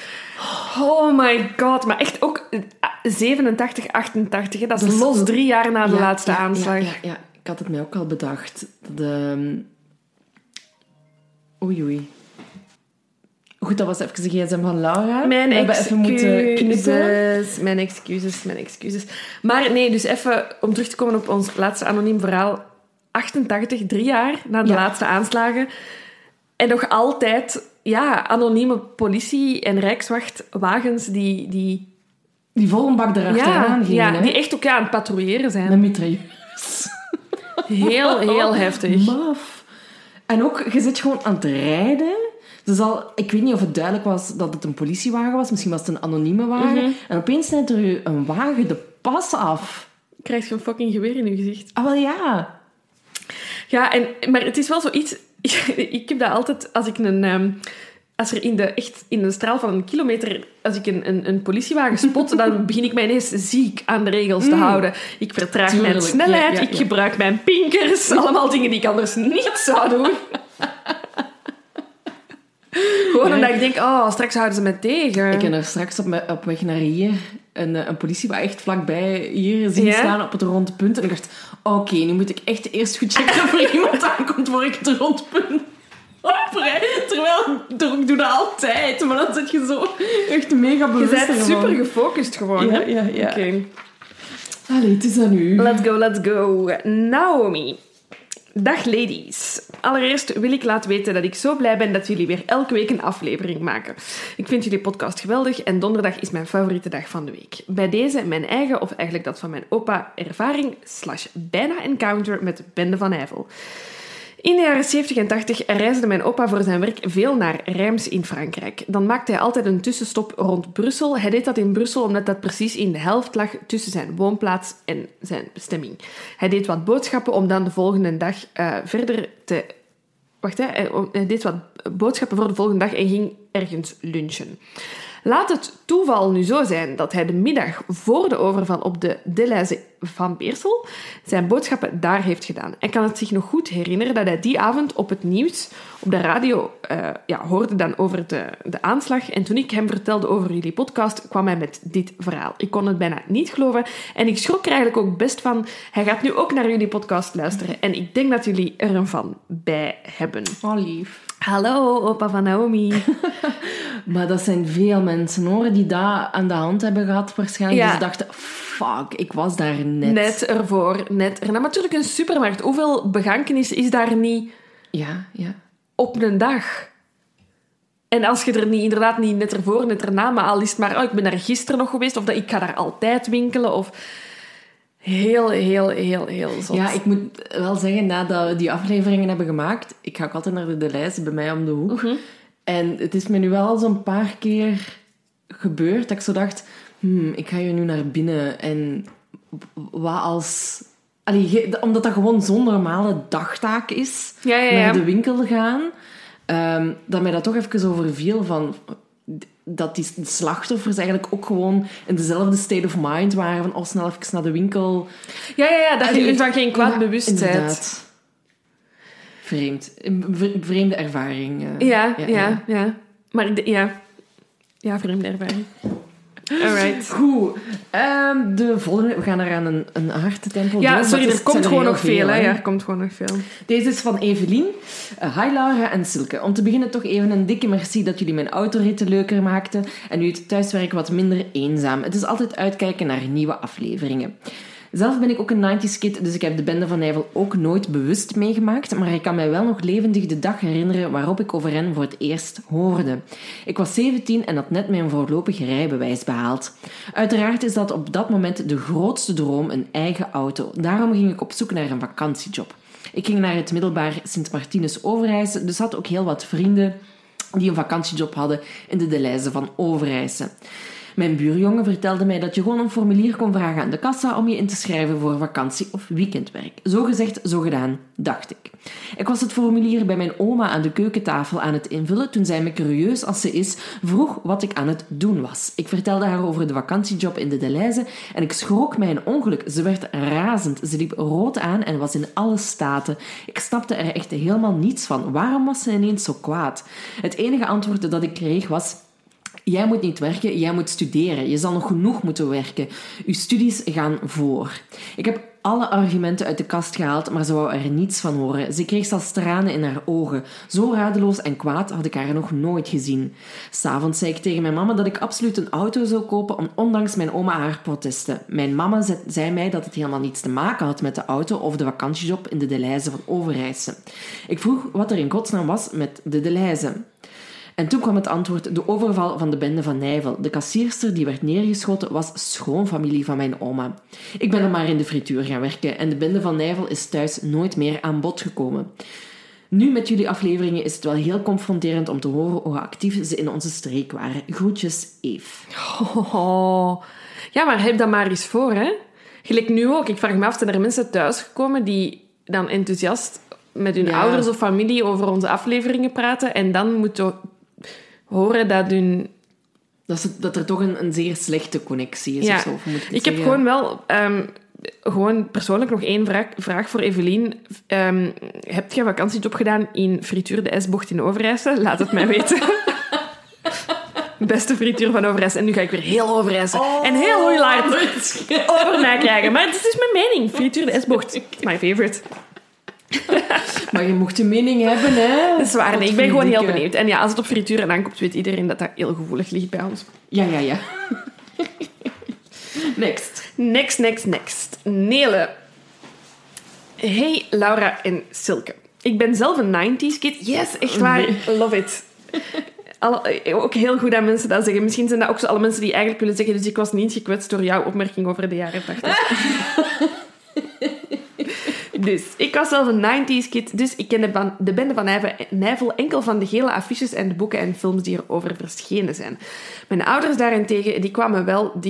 Oh my god, maar echt ook 87, 88, hè? Dat is los 3 jaar na de laatste aanslag. Ja, ik had het mij ook al bedacht. Oei. Goed, dat was even de gsm van Laura. Mijn excuses. Mijn excuses. Maar nee, dus even om terug te komen op ons laatste anoniem verhaal. 88, 3 jaar na de laatste aanslagen. En nog altijd, anonieme politie- en rijkswachtwagens die vol een bak erachteraan gingen. Ja, die echt ook aan het patrouilleren zijn. Met mitrailleurs. Heel heftig. Maf. En ook, je zit gewoon aan het rijden. Dus ik weet niet of het duidelijk was dat het een politiewagen was. Misschien was het een anonieme wagen. Mm-hmm. En opeens snijdt er een wagen de pas af. Krijg je een fucking geweer in je gezicht. Ah, wel ja. Ja, maar het is wel zoiets... Ik heb dat altijd... Als ik als er in een straal van 1 kilometer, als ik een politiewagen spot, dan begin ik mij ineens ziek aan de regels te houden. Ik vertraag mijn snelheid, ik gebruik mijn pinkers. Allemaal dingen die ik anders niet zou doen. Gewoon omdat ik denk, straks houden ze me tegen. Ik heb er straks op weg naar hier een politiewagen echt vlakbij hier zien staan op het rondpunt. En ik dacht, oké, nu moet ik echt eerst goed checken of er iemand aankomt voor ik het rondpunt oprijd. Terwijl, ik doe dat altijd. Maar dan zit je zo echt mega bewust. Je bent super gefocust gewoon. Ja. Oké. Allee, het is aan u. Let's go. Naomi. Dag ladies. Allereerst wil ik laten weten dat ik zo blij ben dat jullie weer elke week een aflevering maken. Ik vind jullie podcast geweldig en donderdag is mijn favoriete dag van de week. Bij deze mijn eigen, of eigenlijk dat van mijn opa, ervaring / bijna encounter met de Bende van Nijvel. In de jaren 70 en 80 reisde mijn opa voor zijn werk veel naar Reims in Frankrijk. Dan maakte hij altijd een tussenstop rond Brussel. Hij deed dat in Brussel omdat dat precies in de helft lag tussen zijn woonplaats en zijn bestemming. Hij deed wat boodschappen om dan de volgende dag verder te... Hij deed wat boodschappen voor de volgende dag en ging ergens lunchen. Laat het toeval nu zo zijn dat hij de middag voor de overval op de Delhaize van Beersel zijn boodschappen daar heeft gedaan. Hij kan het zich nog goed herinneren dat hij die avond op het nieuws, op de radio, hoorde dan over de aanslag. En toen ik hem vertelde over jullie podcast, kwam hij met dit verhaal. Ik kon het bijna niet geloven. En ik schrok er eigenlijk ook best van. Hij gaat nu ook naar jullie podcast luisteren. En ik denk dat jullie er een van bij hebben. Oh, lief. Hallo, opa van Naomi. Maar dat zijn veel mensen, hoor, die dat aan de hand hebben gehad waarschijnlijk. Dus ze dachten, fuck, ik was daar net. Net ervoor. Maar natuurlijk een supermarkt. Hoeveel begankenis is daar niet Ja. op een dag? En als je er inderdaad niet net ervoor, net erna, maar al is het maar, ik ben daar gisteren nog geweest, of dat ik ga daar altijd winkelen, of... Heel zot. Ja, ik moet wel zeggen, nadat we die afleveringen hebben gemaakt, ik ga ook altijd naar de Delhaize bij mij om de hoek. Mm-hmm. En het is me nu wel zo'n paar keer gebeurd dat ik zo dacht, ik ga hier nu naar binnen en wat als... omdat dat gewoon zo'n normale dagtaak is, naar de winkel gaan, dat mij dat toch even overviel van... dat die slachtoffers eigenlijk ook gewoon in dezelfde state of mind waren van snel even naar de winkel. Ja, dat je van geen kwaad bewustheid. Inderdaad. Vreemd. Vreemde ervaring. Ja. Maar vreemde ervaring. Alright. Goed. De volgende... We gaan er aan een harte tempo doen. Sorry, er komt gewoon nog veel. Er komt gewoon nog veel. Deze is van Evelien. Hi Laura en Silke. Om te beginnen toch even een dikke merci dat jullie mijn autoritten leuker maakten en nu het thuiswerk wat minder eenzaam. Het is altijd uitkijken naar nieuwe afleveringen. Zelf ben ik ook een 90s kid, dus ik heb de Bende van Nijvel ook nooit bewust meegemaakt, maar ik kan mij wel nog levendig de dag herinneren waarop ik over hen voor het eerst hoorde. Ik was 17 en had net mijn voorlopig rijbewijs behaald. Uiteraard is dat op dat moment de grootste droom, een eigen auto. Daarom ging ik op zoek naar een vakantiejob. Ik ging naar het middelbaar Sint-Martinus Overijse, dus had ook heel wat vrienden die een vakantiejob hadden in de Delhaize van Overijse. Mijn buurjongen vertelde mij dat je gewoon een formulier kon vragen aan de kassa om je in te schrijven voor vakantie of weekendwerk. Zo gezegd, zo gedaan, dacht ik. Ik was het formulier bij mijn oma aan de keukentafel aan het invullen toen zij me, curieus als ze is, vroeg wat ik aan het doen was. Ik vertelde haar over de vakantiejob in de Delhaize en ik schrok mij een ongeluk. Ze werd razend. Ze liep rood aan en was in alle staten. Ik snapte er echt helemaal niets van. Waarom was ze ineens zo kwaad? Het enige antwoord dat ik kreeg was... Jij moet niet werken, jij moet studeren. Je zal nog genoeg moeten werken. Uw studies gaan voor. Ik heb alle argumenten uit de kast gehaald, maar ze wou er niets van horen. Ze kreeg zelfs tranen in haar ogen. Zo radeloos en kwaad had ik haar nog nooit gezien. 'S Avonds zei ik tegen mijn mama dat ik absoluut een auto zou kopen, ondanks mijn oma haar protesten. Mijn mama zei mij dat het helemaal niets te maken had met de auto of de vakantiejob in de Delhaize van Overijse. Ik vroeg wat er in godsnaam was met de Delhaize. En toen kwam het antwoord, de overval van de Bende van Nijvel. De kassierster die werd neergeschoten was schoonfamilie van mijn oma. Ik ben dan maar in de frituur gaan werken en de Bende van Nijvel is thuis nooit meer aan bod gekomen. Nu met jullie afleveringen is het wel heel confronterend om te horen hoe actief ze in onze streek waren. Groetjes, Eve. Oh. Ja, maar heb dat maar eens voor, hè. Gelijk nu ook. Ik vraag me af, zijn er mensen thuisgekomen die dan enthousiast met hun ouders of familie over onze afleveringen praten en dan moet horen dat hun... Dat er toch een zeer slechte connectie is of zo. Of moet ik heb gewoon wel... gewoon persoonlijk nog 1 vraag voor Evelien. Heb je een vakantiejob gedaan in Frituur de S-bocht in Overijssel? Laat het mij weten. Beste frituur van Overijssel. En nu ga ik weer heel Overijssel en heel Hoeilaard over mij krijgen. Maar het is dus mijn mening. Frituur de S-bocht. My favorite. Maar je mocht je mening hebben, hè? Dat is waar. Nee, ik ben gewoon heel benieuwd. En ja, als het op frituur aankomt, weet iedereen dat dat heel gevoelig ligt bij ons. Ja. Next. Nele. Hey, Laura en Silke. Ik ben zelf een 90s kid. Yes, echt waar. Love it. Ook heel goed dat mensen dat zeggen. Misschien zijn dat ook zo alle mensen die eigenlijk willen zeggen, dus ik was niet gekwetst door jouw opmerking over de jaren 80. Dus, ik was zelf een 90s kid, dus ik kende de bende van Nijvel enkel van de gele affiches en de boeken en films die erover verschenen zijn. Mijn ouders daarentegen, die kwamen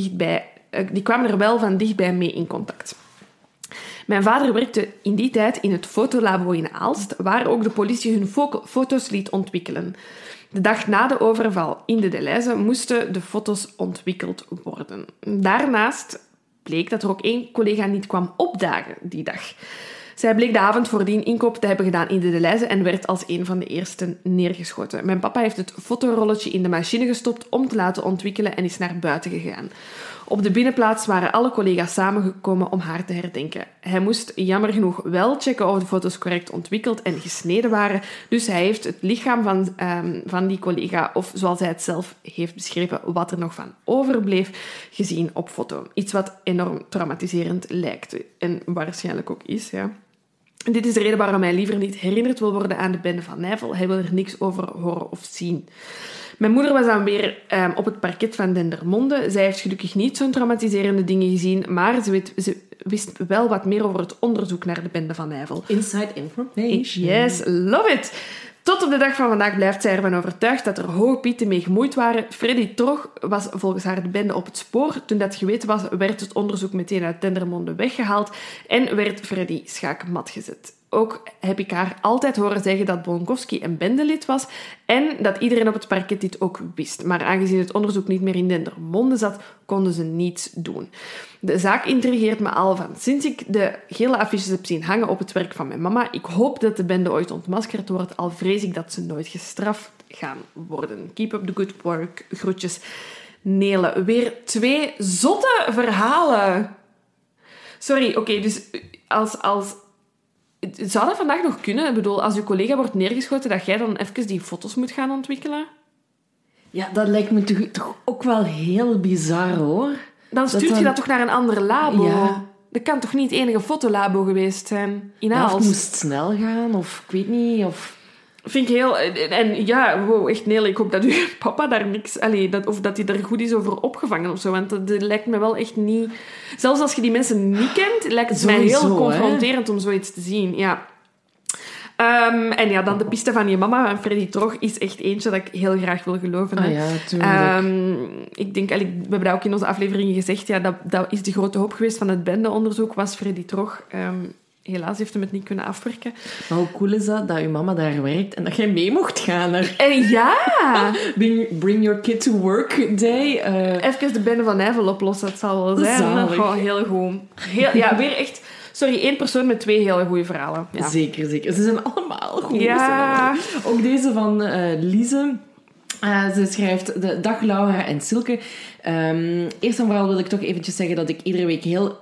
er wel van dichtbij mee in contact. Mijn vader werkte in die tijd in het fotolabo in Aalst, waar ook de politie hun foto's liet ontwikkelen. De dag na de overval in de Deleuze moesten de foto's ontwikkeld worden. Daarnaast bleek dat er ook 1 collega niet kwam opdagen die dag. Zij bleek de avond voordien inkoop te hebben gedaan in de Deleuze en werd als een van de eerste neergeschoten. Mijn papa heeft het fotorolletje in de machine gestopt om te laten ontwikkelen en is naar buiten gegaan. Op de binnenplaats waren alle collega's samengekomen om haar te herdenken. Hij moest jammer genoeg wel checken of de foto's correct ontwikkeld en gesneden waren, dus hij heeft het lichaam van die collega, of zoals hij het zelf heeft beschreven, wat er nog van overbleef, gezien op foto. Iets wat enorm traumatiserend lijkt en waarschijnlijk ook is, ja. Dit is de reden waarom hij liever niet herinnerd wil worden aan de bende van Nijvel. Hij wil er niks over horen of zien. Mijn moeder was dan weer op het parket van Dendermonde. Zij heeft gelukkig niet zo'n traumatiserende dingen gezien, maar ze wist wel wat meer over het onderzoek naar de bende van Nijvel. Inside information. Yes, love it! Tot op de dag van vandaag blijft zij ervan overtuigd dat er hoge pieten mee gemoeid waren. Freddy Trog was volgens haar de bende op het spoor. Toen dat geweten was, werd het onderzoek meteen uit Dendermonde weggehaald en werd Freddy schaakmat gezet. Ook heb ik haar altijd horen zeggen dat Bonkowski een bendelid was en dat iedereen op het parket dit ook wist. Maar aangezien het onderzoek niet meer in Dendermonde zat, konden ze niets doen. De zaak intrigeert me al van sinds ik de gele affiches heb zien hangen op het werk van mijn mama. Ik hoop dat de bende ooit ontmaskerd wordt, al vrees ik dat ze nooit gestraft gaan worden. Keep up the good work. Groetjes. Nele. Weer 2 zotte verhalen. Sorry, oké, dus als zou dat vandaag nog kunnen? Ik bedoel, als je collega wordt neergeschoten, dat jij dan even die foto's moet gaan ontwikkelen? Ja, dat lijkt me toch ook wel heel bizar, hoor. Dan stuurt je dat toch naar een ander labo? Ja. Dat kan toch niet het enige fotolabo geweest zijn in Aalst? Of het moest snel gaan, of ik weet niet, of... Vind ik heel... En ja, wow, echt Nele, ik hoop dat uw papa daar niks... of dat hij er goed is over opgevangen of zo. Want dat lijkt me wel echt niet... Zelfs als je die mensen niet kent, lijkt het mij heel confronterend om zoiets te zien. Ja. En ja, dan de piste van je mama, van Freddy Trog, is echt eentje dat ik heel graag wil geloven. Ah ja, natuurlijk. Ik denk, we hebben dat ook in onze afleveringen gezegd, ja, dat is de grote hoop geweest van het bendeonderzoek, was Freddy Trog. Helaas heeft hem het niet kunnen afwerken. Maar hoe cool is dat je mama daar werkt en dat jij mee mocht gaan? Ja! Bring your kid to work day. Even de bende van Nijvel oplossen, dat zal wel zijn. Oh, heel goed. Ja, weer echt... Sorry, 1 persoon met 2 hele goede verhalen. Ja. Zeker. Ze zijn allemaal goed. Ja. Ook deze van Lise. Ze schrijft... Dag Laura en Silke. Eerst en vooral wil ik toch eventjes zeggen dat ik iedere week heel...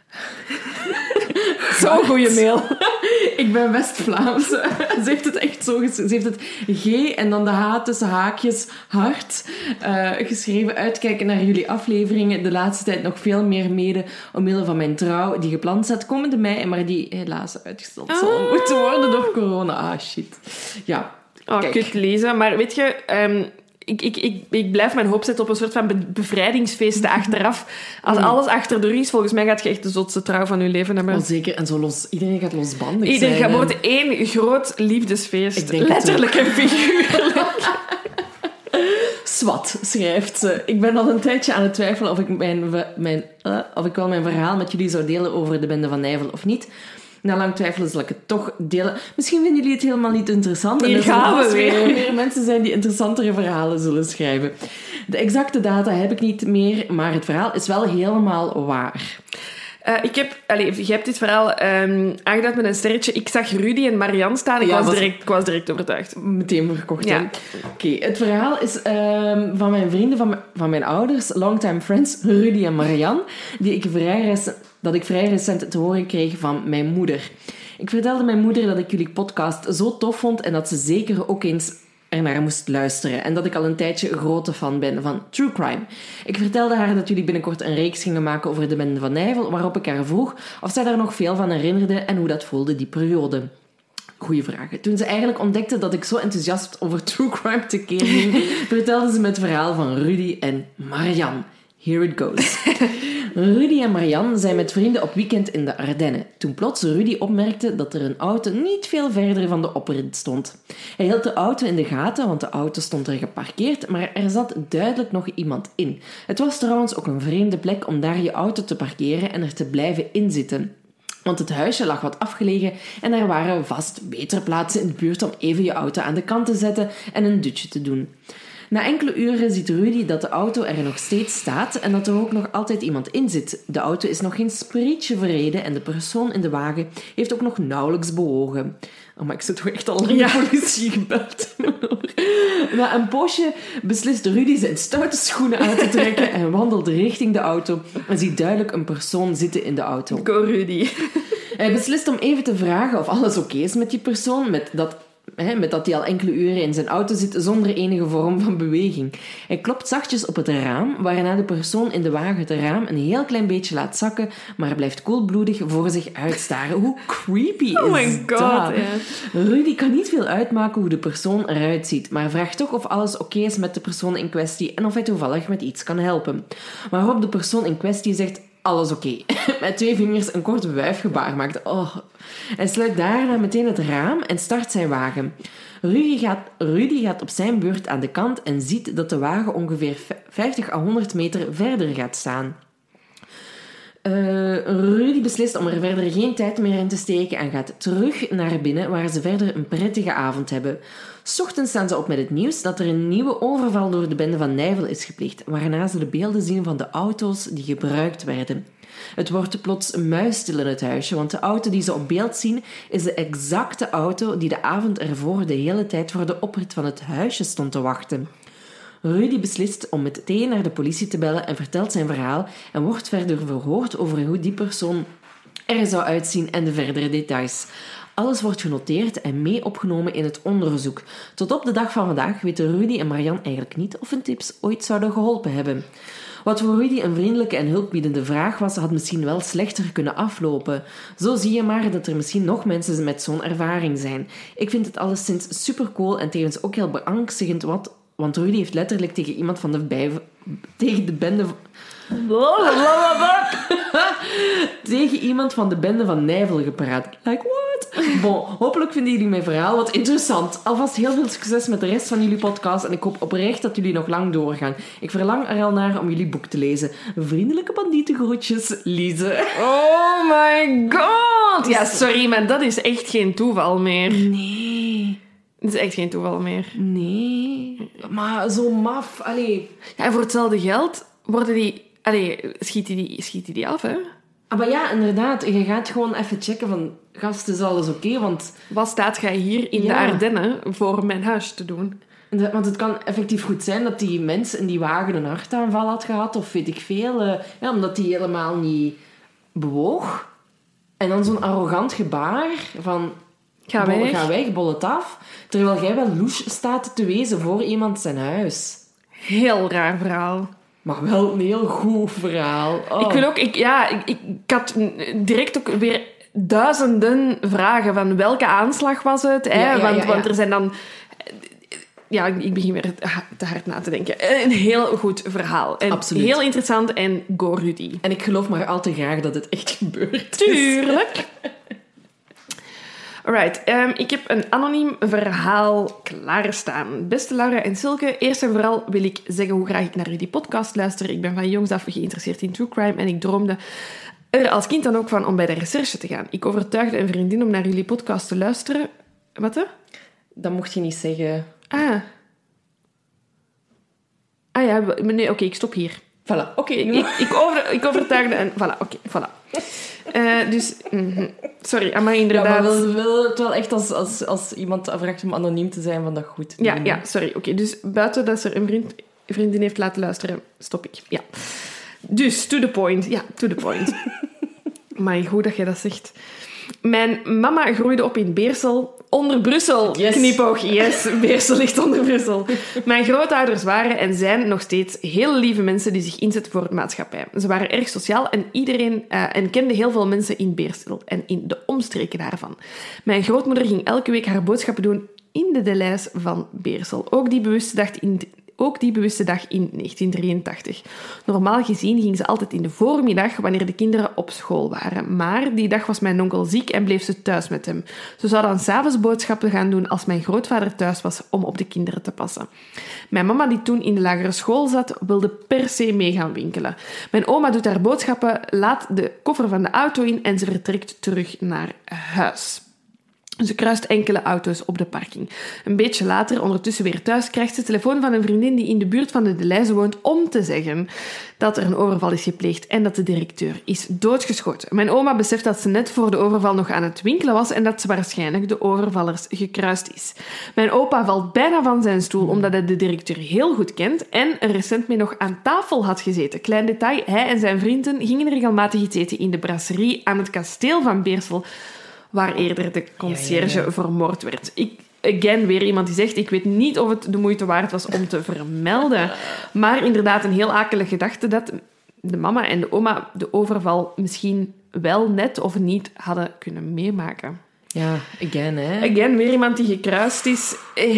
Zo'n goede mail. Ik ben West-Vlaams. Ze heeft het echt zo... Ze heeft het G en dan de H tussen haakjes hard geschreven. Uitkijken naar jullie afleveringen. De laatste tijd nog veel meer mede omwille van mijn trouw die gepland staat komende mei, maar die helaas uitgesteld zal moeten worden door corona. Ah, shit. Ja. Kut lezen. Maar weet je... Ik blijf mijn hoop zetten op een soort van bevrijdingsfeest achteraf. Als alles achter de rug is, volgens mij gaat je echt de zotste trouw van je leven hebben. Oh, zeker. En zo iedereen gaat losbandig zijn. Iedereen gaat wordt 1 groot liefdesfeest. Letterlijk en figuurlijk. Swat, schrijft ze. Ik ben al een tijdje aan het twijfelen of ik wel mijn verhaal met jullie zou delen over de bende van Nijvel of niet. Na lang twijfelen zal ik het toch delen. Misschien vinden jullie het helemaal niet interessant. Hier en gaan we weer. Meer mensen zijn die interessantere verhalen zullen schrijven. De exacte data heb ik niet meer, maar het verhaal is wel helemaal waar. Je hebt dit verhaal aangeduid met een sterretje. Ik zag Rudy en Marianne staan. Ik was direct overtuigd. Meteen verkocht. Ja. Oké, het verhaal is van mijn vrienden, van mijn ouders, longtime friends, Rudy en Marianne, dat ik vrij recent te horen kreeg van mijn moeder. Ik vertelde mijn moeder dat ik jullie podcast zo tof vond en dat ze zeker ook eens ernaar moest luisteren. En dat ik al een tijdje een grote fan ben van true crime. Ik vertelde haar dat jullie binnenkort een reeks gingen maken over de bende van Nijvel, waarop ik haar vroeg of zij daar nog veel van herinnerde en hoe dat voelde die periode. Goeie vragen. Toen ze eigenlijk ontdekte dat ik zo enthousiast over true crime tekeer ging, vertelde ze me het verhaal van Rudy en Marianne. Here it goes. Rudy en Marianne zijn met vrienden op weekend in de Ardennen. Toen plots Rudy opmerkte dat er een auto niet veel verder van de oprit stond. Hij hield de auto in de gaten, want de auto stond er geparkeerd, maar er zat duidelijk nog iemand in. Het was trouwens ook een vreemde plek om daar je auto te parkeren en er te blijven inzitten. Want het huisje lag wat afgelegen en er waren vast betere plaatsen in de buurt om even je auto aan de kant te zetten en een dutje te doen. Na enkele uren ziet Rudy dat de auto er nog steeds staat en dat er ook nog altijd iemand in zit. De auto is nog geen sprietje verreden en de persoon in de wagen heeft ook nog nauwelijks bewogen. Oh, maar ik zit toch echt al lang de politie gebeld. Na een poosje beslist Rudy zijn stoute schoenen uit te trekken en wandelt richting de auto en ziet duidelijk een persoon zitten in de auto. Go Rudy. Hij beslist om even te vragen of alles oké is met die persoon, met dat hij al enkele uren in zijn auto zit zonder enige vorm van beweging. Hij klopt zachtjes op het raam, waarna de persoon in de wagen het raam een heel klein beetje laat zakken, maar blijft koelbloedig voor zich uitstaren. Hoe creepy is dat? Oh my god, ja. Rudy kan niet veel uitmaken hoe de persoon eruit ziet, maar vraagt toch of alles oké is met de persoon in kwestie en of hij toevallig met iets kan helpen. Waarop de persoon in kwestie zegt: alles oké. Met 2 vingers een kort wuifgebaar maakt. Hij sluit daarna meteen het raam en start zijn wagen. Rudy gaat op zijn beurt aan de kant en ziet dat de wagen ongeveer 50 à 100 meter verder gaat staan. Rudy beslist om er verder geen tijd meer in te steken en gaat terug naar binnen, waar ze verder een prettige avond hebben. 's Ochtends staan ze op met het nieuws dat er een nieuwe overval door de bende van Nijvel is gepleegd, waarna ze de beelden zien van de auto's die gebruikt werden. Het wordt plots muisstil in het huisje, want de auto die ze op beeld zien is de exacte auto die de avond ervoor de hele tijd voor de oprit van het huisje stond te wachten. Rudy beslist om meteen naar de politie te bellen en vertelt zijn verhaal en wordt verder verhoord over hoe die persoon er zou uitzien en de verdere details. Alles wordt genoteerd en mee opgenomen in het onderzoek. Tot op de dag van vandaag weten Rudy en Marianne eigenlijk niet of hun tips ooit zouden geholpen hebben. Wat voor Rudy een vriendelijke en hulpbiedende vraag was, had misschien wel slechter kunnen aflopen. Zo zie je maar dat er misschien nog mensen met zo'n ervaring zijn. Ik vind het alleszins supercool en tevens ook heel beangstigend, want Rudy heeft letterlijk tegen iemand van tegen de bende tegen iemand van de bende van Nijvel gepraat. Like what? Bon, hopelijk vinden jullie mijn verhaal wat interessant. Alvast heel veel succes met de rest van jullie podcast en ik hoop oprecht dat jullie nog lang doorgaan. Ik verlang er al naar om jullie boek te lezen. Vriendelijke bandietengroetjes, Lise. Oh my god! Ja, sorry, maar dat is echt geen toeval meer. Nee. Dat is echt geen toeval meer. Nee. Maar zo maf. Allee. Ja, voor hetzelfde geld worden die... schiet hij die af, hè? Maar ja, inderdaad. Je gaat gewoon even checken van... Gast, is alles oké? Want... Wat staat jij hier in de Ardennen voor mijn huis te doen? Want het kan effectief goed zijn dat die mens in die wagen een hartaanval had gehad. Of weet ik veel. Omdat die helemaal niet bewoog. En dan zo'n arrogant gebaar van... Ga weg, bol het af. Terwijl jij wel louche staat te wezen voor iemand zijn huis. Heel raar verhaal. Maar wel een heel goed verhaal. Oh. Ik wil ook... Ik had direct ook weer duizenden vragen van welke aanslag was het. Want er zijn dan... Ja, ik begin weer te hard na te denken. Een heel goed verhaal. En absoluut. Heel interessant en go Rudy. En ik geloof maar al te graag dat het echt gebeurt. Tuurlijk. Alright, ik heb een anoniem verhaal klaarstaan. Beste Laura en Silke, eerst en vooral wil ik zeggen hoe graag ik naar jullie podcast luister. Ik ben van jongs af geïnteresseerd in true crime en ik droomde er als kind dan ook van om bij de recherche te gaan. Ik overtuigde een vriendin om naar jullie podcast te luisteren. Wat hè? Dat mocht je niet zeggen. Ah ja, nee, oké, ik stop hier. Voilà, oké. Ik overtuigde en... Voilà. Dus... Sorry, maar inderdaad... Ja, maar we willen het wel echt als iemand vraagt om anoniem te zijn, van dat goed. Ja, sorry. Oké, dus buiten dat ze een vriendin heeft laten luisteren, stop ik. Ja. Dus, to the point. Ja, to the point. Maar goed dat jij dat zegt. Mijn mama groeide op in Beersel, onder Brussel. Yes. Knipoog, yes. Beersel ligt onder Brussel. Mijn grootouders waren en zijn nog steeds heel lieve mensen die zich inzetten voor de maatschappij. Ze waren erg sociaal en kenden heel veel mensen in Beersel en in de omstreken daarvan. Mijn grootmoeder ging elke week haar boodschappen doen in de Deleis van Beersel. Ook die bewuste dag in 1983. Normaal gezien ging ze altijd in de voormiddag wanneer de kinderen op school waren. Maar die dag was mijn onkel ziek en bleef ze thuis met hem. Ze zou dan 's avonds boodschappen gaan doen als mijn grootvader thuis was om op de kinderen te passen. Mijn mama, die toen in de lagere school zat, wilde per se mee gaan winkelen. Mijn oma doet haar boodschappen, laat de koffer van de auto in en ze vertrekt terug naar huis. Ze kruist enkele auto's op de parking. Een beetje later, ondertussen weer thuis, krijgt ze de telefoon van een vriendin die in de buurt van de Deleise woont om te zeggen dat er een overval is gepleegd en dat de directeur is doodgeschoten. Mijn oma beseft dat ze net voor de overval nog aan het winkelen was en dat ze waarschijnlijk de overvallers gekruist is. Mijn opa valt bijna van zijn stoel omdat hij de directeur heel goed kent en er recent mee nog aan tafel had gezeten. Klein detail, hij en zijn vrienden gingen regelmatig iets eten in de brasserie aan het kasteel van Beersel, waar eerder de conciërge vermoord werd. Weer iemand die zegt, ik weet niet of het de moeite waard was om te vermelden. Maar inderdaad een heel akelige gedachte dat de mama en de oma de overval misschien wel net of niet hadden kunnen meemaken. Ja, hè. Weer iemand die gekruist is.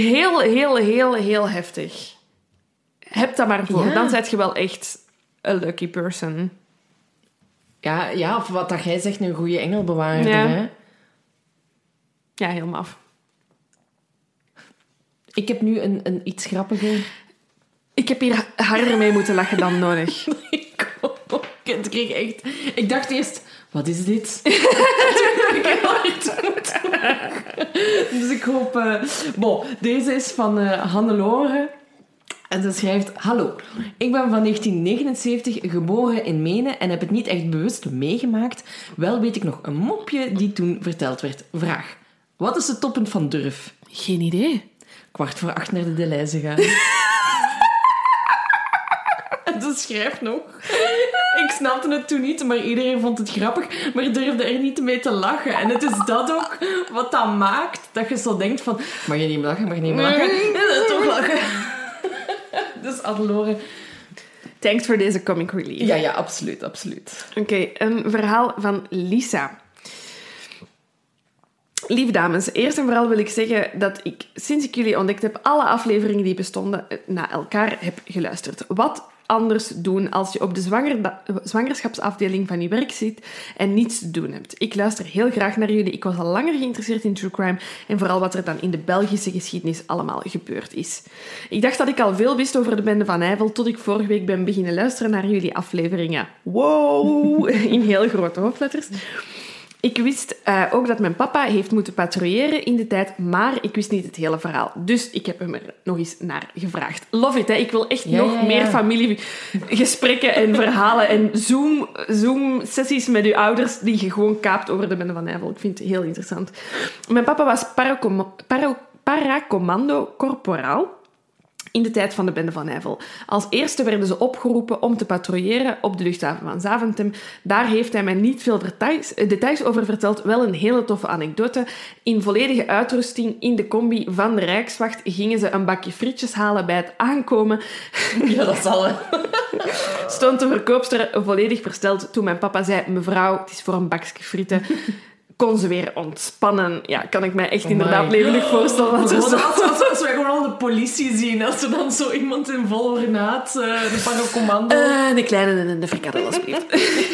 Heel heftig. Heb dat maar voor. Ja. Dan ben je wel echt een lucky person. Ja, of wat dat jij zegt, een goede engelbewaarder, ja. Hè? Ja, helemaal af. Ik heb nu een iets grappiger... Ik heb hier harder mee moeten lachen dan nodig. Ik kreeg echt... Ik dacht eerst, wat is dit? Toen heb ik heel hard moeten lachen. Dus ik hoop... deze is van Hannelore. En ze schrijft... Hallo, ik ben van 1979 geboren in Menen en heb het niet echt bewust meegemaakt. Wel weet ik nog een mopje die toen verteld werd. Vraag. Wat is het toppunt van durf? Geen idee. 7:15 naar de Deleise gaan. En ze schrijft nog... Ik snapte het toen niet, maar iedereen vond het grappig, maar durfde er niet mee te lachen. En het is dat ook wat dat maakt, dat je zo denkt van... Mag je niet meer lachen, En dan toch lachen. Dus Adelore... Thanks voor deze comic relief. Ja, absoluut. Oké, een verhaal van Lisa. Lieve dames, eerst en vooral wil ik zeggen dat ik, sinds ik jullie ontdekt heb, alle afleveringen die bestonden na elkaar heb geluisterd. Wat anders doen als je op de zwangerschapsafdeling van je werk zit en niets te doen hebt. Ik luister heel graag naar jullie. Ik was al langer geïnteresseerd in true crime en vooral wat er dan in de Belgische geschiedenis allemaal gebeurd is. Ik dacht dat ik al veel wist over de bende van Nijvel tot ik vorige week ben beginnen luisteren naar jullie afleveringen. Wow! In heel grote hoofdletters. Ik wist ook dat mijn papa heeft moeten patrouilleren in de tijd, maar ik wist niet het hele verhaal. Dus ik heb hem er nog eens naar gevraagd. Love it, hè. Ik wil echt nog meer familiegesprekken en verhalen en Zoom-sessies met uw ouders die je gewoon kaapt over de bende van Nijvel. Ik vind het heel interessant. Mijn papa was paracommando-corporaal in de tijd van de bende van Nijvel. Als eerste werden ze opgeroepen om te patrouilleren op de luchthaven van Zaventem. Daar heeft hij mij niet veel details over verteld, wel een hele toffe anekdote. In volledige uitrusting in de combi van de Rijkswacht gingen ze een bakje frietjes halen bij het aankomen. Ja, dat zal hè. Stond de verkoopster volledig versteld toen mijn papa zei, mevrouw, het is voor een bakje frieten. Kon ze weer ontspannen. Ja, kan ik mij echt inderdaad levendig voorstellen. Als we gewoon al de politie zien, als er dan zo iemand in vol ornaat, de paracommando... De kleine en de frikadel, alsjeblieft.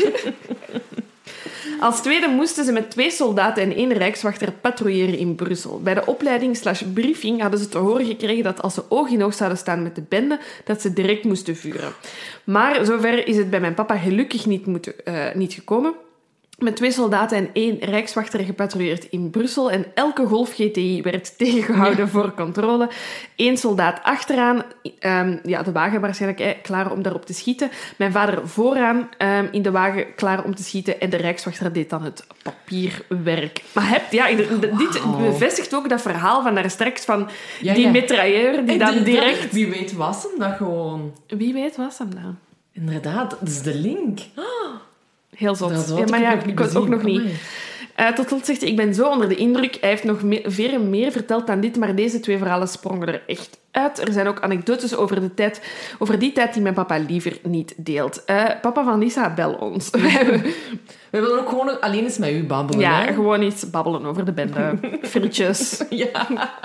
Als tweede moesten ze met 2 soldaten en 1 rijkswachter patrouilleren in Brussel. Bij de opleiding/briefing hadden ze te horen gekregen dat als ze oog in oog zouden staan met de bende, dat ze direct moesten vuren. Maar zover is het bij mijn papa gelukkig niet gekomen. met 2 soldaten en 1 rijkswachter gepatrouilleerd in Brussel en elke golf-GTI werd tegengehouden voor controle. 1 soldaat achteraan, de wagen waarschijnlijk klaar om daarop te schieten. Mijn vader vooraan in de wagen klaar om te schieten en de rijkswachter deed dan het papierwerk. Maar dit bevestigt ook dat verhaal van daar straks van die mitrailleur die dan direct... Wie weet was hem dat gewoon? Wie weet was hem dan? Inderdaad, dat is de link. Heel zot. Ik was ook nog niet. Tot slot zegt hij, ik ben zo onder de indruk. Hij heeft nog veel meer verteld dan dit, maar deze 2 verhalen sprongen er echt uit. Er zijn ook anekdotes over die tijd die mijn papa liever niet deelt. Papa van Lisa, bel ons. We willen ook gewoon alleen eens met u babbelen. Ja, hè? gewoon iets babbelen over de bende. Frietjes. Ja.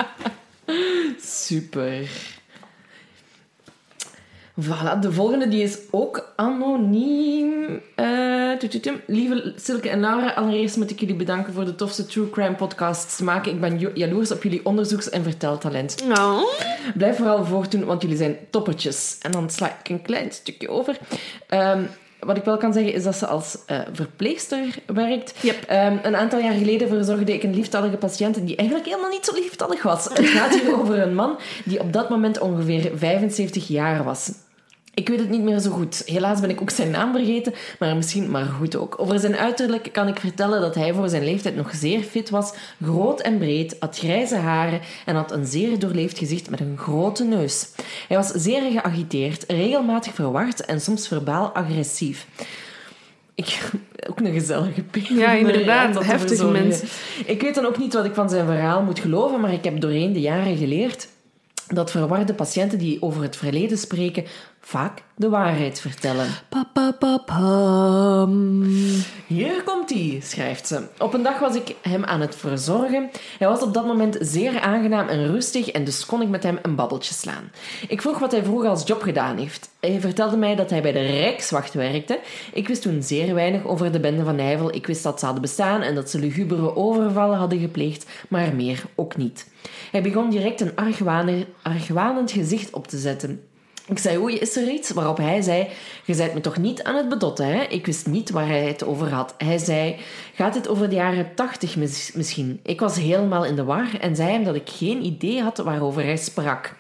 Super. Voilà, de volgende die is ook anoniem. Lieve Silke en Laura, allereerst moet ik jullie bedanken voor de tofste True Crime podcasts te maken. Ik ben jaloers op jullie onderzoeks- en verteltalent. Oh. Blijf vooral voortdoen, want jullie zijn toppertjes. En dan sla ik een klein stukje over. Wat ik wel kan zeggen, is dat ze als verpleegster werkt. Yep. Een aantal jaar geleden verzorgde ik een lieftallige patiënt die eigenlijk helemaal niet zo lieftallig was. Het gaat hier over een man die op dat moment ongeveer 75 jaar was. Ik weet het niet meer zo goed. Helaas ben ik ook zijn naam vergeten, maar misschien maar goed ook. Over zijn uiterlijk kan ik vertellen dat hij voor zijn leeftijd nog zeer fit was, groot en breed, had grijze haren en had een zeer doorleefd gezicht met een grote neus. Hij was zeer geagiteerd, regelmatig verward en soms verbaal agressief. Ook een gezellige peer. Ja, inderdaad. Heftige mensen. Ik weet dan ook niet wat ik van zijn verhaal moet geloven, maar ik heb doorheen de jaren geleerd dat verwarde patiënten die over het verleden spreken vaak de waarheid vertellen. Hier komt-ie, schrijft ze. Op een dag was ik hem aan het verzorgen. Hij was op dat moment zeer aangenaam en rustig en dus kon ik met hem een babbeltje slaan. Ik vroeg wat hij vroeger als job gedaan heeft. Hij vertelde mij dat hij bij de Rijkswacht werkte. Ik wist toen zeer weinig over de bende van Nijvel. Ik wist dat ze hadden bestaan en dat ze lugubere overvallen hadden gepleegd, maar meer ook niet. Hij begon direct een argwanend gezicht op te zetten. Ik zei, oei, is er iets? Waarop hij zei, je bent me toch niet aan het bedotten, hè? Ik wist niet waar hij het over had. Hij zei, gaat het over de jaren 80 misschien? Ik was helemaal in de war en zei hem dat ik geen idee had waarover hij sprak.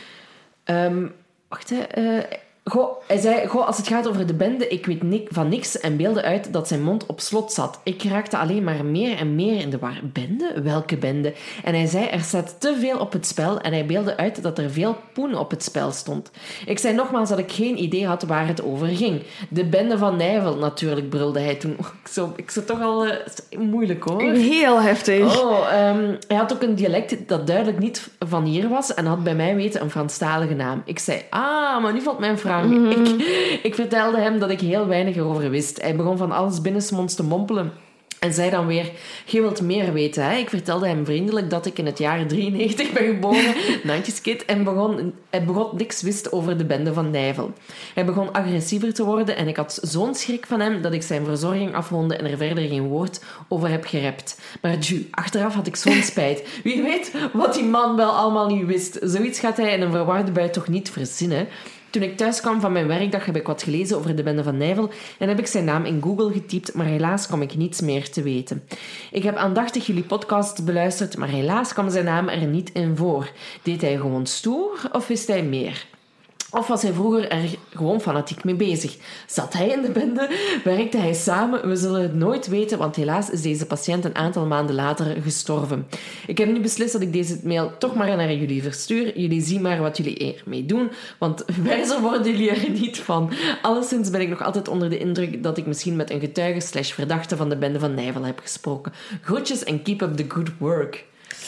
Hij zei, als het gaat over de bende, ik weet van niks en beelde uit dat zijn mond op slot zat. Ik raakte alleen maar meer en meer in de war. Bende? Welke bende? En hij zei, er staat te veel op het spel en hij beelde uit dat er veel poen op het spel stond. Ik zei nogmaals dat ik geen idee had waar het over ging. De bende van Nijvel, natuurlijk, brulde hij toen. Ik zat toch al moeilijk, hoor. Heel heftig. Hij had ook een dialect dat duidelijk niet van hier was en had bij mij weten een Franstalige naam. Ik zei, maar nu valt mijn vraag. Ik vertelde hem dat ik heel weinig erover wist. Hij begon van alles binnensmonds te mompelen. En zei dan weer, je wilt meer weten, hè? Ik vertelde hem vriendelijk dat ik in het jaar 93 ben geboren, 90's kid, en hij begon niks wist over de bende van Nijvel. Hij begon agressiever te worden en ik had zo'n schrik van hem dat ik zijn verzorging afwondde en er verder geen woord over heb gerept. Maar achteraf had ik zo'n spijt. Wie weet wat die man wel allemaal niet wist. Zoiets gaat hij in een verwarde bui toch niet verzinnen. Toen ik thuis kwam van mijn werkdag heb ik wat gelezen over de bende van Nijvel en heb ik zijn naam in Google getypt, maar helaas kwam ik niets meer te weten. Ik heb aandachtig jullie podcast beluisterd, maar helaas kwam zijn naam er niet in voor. Deed hij gewoon stoer of wist hij meer? Of was hij vroeger er gewoon fanatiek mee bezig? Zat hij in de bende? Werkte hij samen? We zullen het nooit weten, want helaas is deze patiënt een aantal maanden later gestorven. Ik heb nu beslist dat ik deze mail toch maar naar jullie verstuur. Jullie zien maar wat jullie ermee doen, want wijzer worden jullie er niet van. Alleszins ben ik nog altijd onder de indruk dat ik misschien met een getuige/verdachte van de bende van Nijvel heb gesproken. Groetjes en keep up the good work.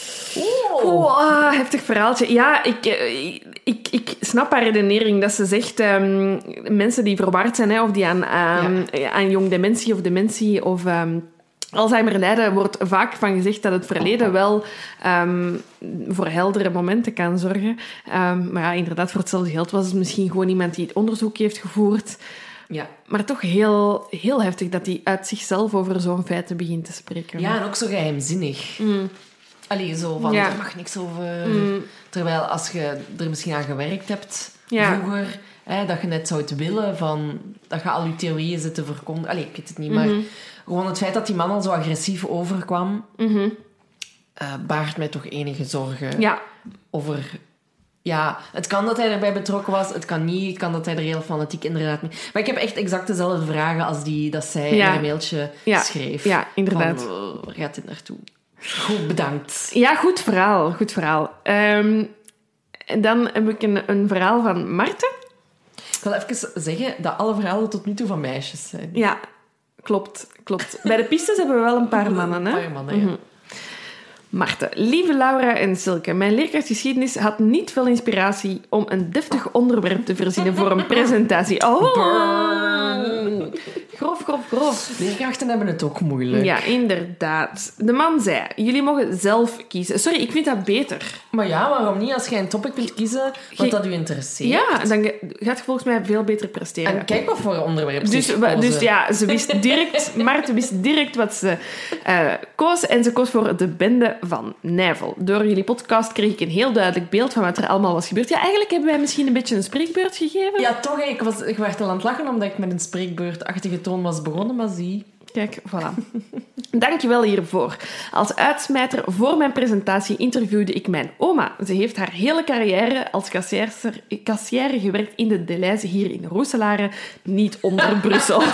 Heftig verhaaltje. Ja, ik snap haar redenering dat ze zegt mensen die verward zijn, hè, of die aan jong dementie of dementie of Alzheimer lijden, wordt vaak van gezegd dat het verleden wel voor heldere momenten kan zorgen. Maar ja, inderdaad, voor hetzelfde geld was het misschien gewoon iemand die het onderzoek heeft gevoerd. Ja. Maar toch heel, heel heftig dat hij uit zichzelf over zo'n feiten begint te spreken. Ja, en ook zo geheimzinnig. Allee, zo van, er mag niks over... Terwijl als je er misschien aan gewerkt hebt vroeger dat je net zou willen van... Dat je al je theorieën zit te verkondigen. Allee, ik weet het niet, maar... Gewoon het feit dat die man al zo agressief overkwam... baart mij toch enige zorgen. Ja. Over... Ja, het kan dat hij erbij betrokken was. Het kan niet. Het kan dat hij er heel fanatiek inderdaad mee... Maar ik heb echt exact dezelfde vragen als dat zij in haar mailtje schreef. Ja, inderdaad. Van, waar gaat dit naartoe? Goed, bedankt. Ja, goed verhaal. Goed verhaal. En dan heb ik een verhaal van Marten. Ik wil even zeggen dat alle verhalen tot nu toe van meisjes zijn. Ja, klopt. Bij de pistes hebben we wel een paar mannen, hè? Een paar mannen, ja. Marten, lieve Laura en Silke, mijn leerkrachtgeschiedenis had niet veel inspiratie om een deftig onderwerp te verzinnen voor een presentatie. Burn. Grof. Leerkrachten hebben het ook moeilijk. Ja, inderdaad. De man zei, jullie mogen zelf kiezen. Sorry, ik vind dat beter. Maar ja, waarom niet? Als jij een topic wilt kiezen wat dat u interesseert. Ja, dan gaat je volgens mij veel beter presteren. En kijk wat voor onderwerp dus ja, ze wist direct... Maarten wist direct wat ze koos. En ze koos voor de bende van Nijvel. Door jullie podcast kreeg ik een heel duidelijk beeld van wat er allemaal was gebeurd. Ja, eigenlijk hebben wij misschien een beetje een spreekbeurt gegeven. Ja, toch. Ik werd al aan het lachen omdat ik met een spreekbeurtachtige toon was begonnen, maar zie... Kijk, voilà. Dankjewel hiervoor. Als uitsmijter voor mijn presentatie interviewde ik mijn oma. Ze heeft haar hele carrière als kassière gewerkt in de Deleuze hier in Roeselare, niet onder Brussel.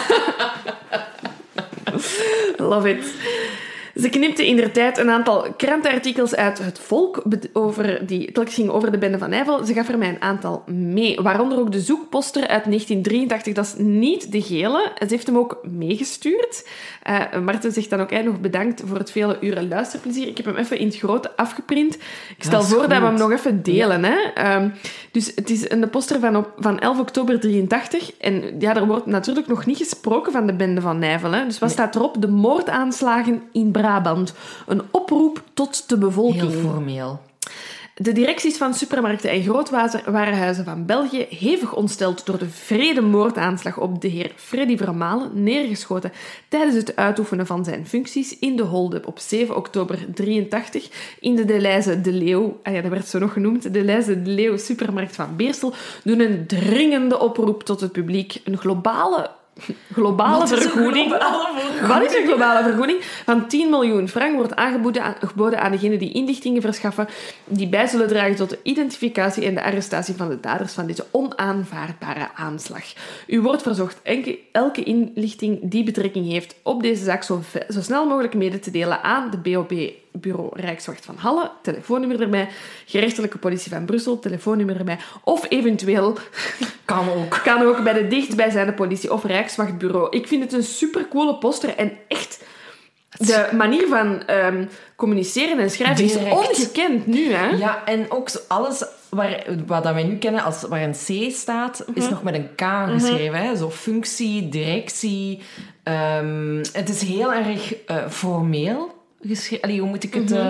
Love it. Ze knipte indertijd een aantal krantenartikels uit Het Volk die telkens ging over de bende van Nijvel. Ze gaf er mij een aantal mee, waaronder ook de zoekposter uit 1983. Dat is niet de gele. Ze heeft hem ook meegestuurd. Marten zegt dan ook nog bedankt voor het vele uren luisterplezier. Ik heb hem even in het grote afgeprint. Ik stel voor dat we hem nog even delen. Ja. Hè? Dus het is een poster van 11 oktober 83. En ja, er wordt natuurlijk nog niet gesproken van de bende van Nijvel. Hè? Dus wat staat erop? De moordaanslagen in Brabant. Een oproep tot de bevolking. Heel formeel. De directies van supermarkten en grootwarenhuizen van België hevig ontsteld door de wrede moordaanslag op de heer Freddy Vermalen, neergeschoten tijdens het uitoefenen van zijn functies in de hold-up op 7 oktober 83 in de Deleuze de Leeuw, dat werd zo nog genoemd, Deleuze de Leeuw supermarkt van Beersel, doen een dringende oproep tot het publiek. Een globale vergoeding. Wat is een globale vergoeding? Van 10 miljoen frank wordt aangeboden aan degenen die inlichtingen verschaffen die bij zullen dragen tot de identificatie en de arrestatie van de daders van deze onaanvaardbare aanslag. U wordt verzocht elke inlichting die betrekking heeft op deze zaak zo snel mogelijk mede te delen aan de BOP Bureau Rijkswacht van Halle, telefoonnummer erbij, gerechtelijke politie van Brussel, telefoonnummer erbij, of eventueel kan ook bij de dichtbijzijnde politie of Rijkswachtbureau. Ik vind het een supercoole poster en echt de manier van communiceren en schrijven is ongekend nu, hè? Ja, en ook alles wat wij nu kennen als waar een C staat, is nog met een K geschreven. Hè? Zo functie, directie. Het is heel erg formeel geschreven. Hoe moet ik het...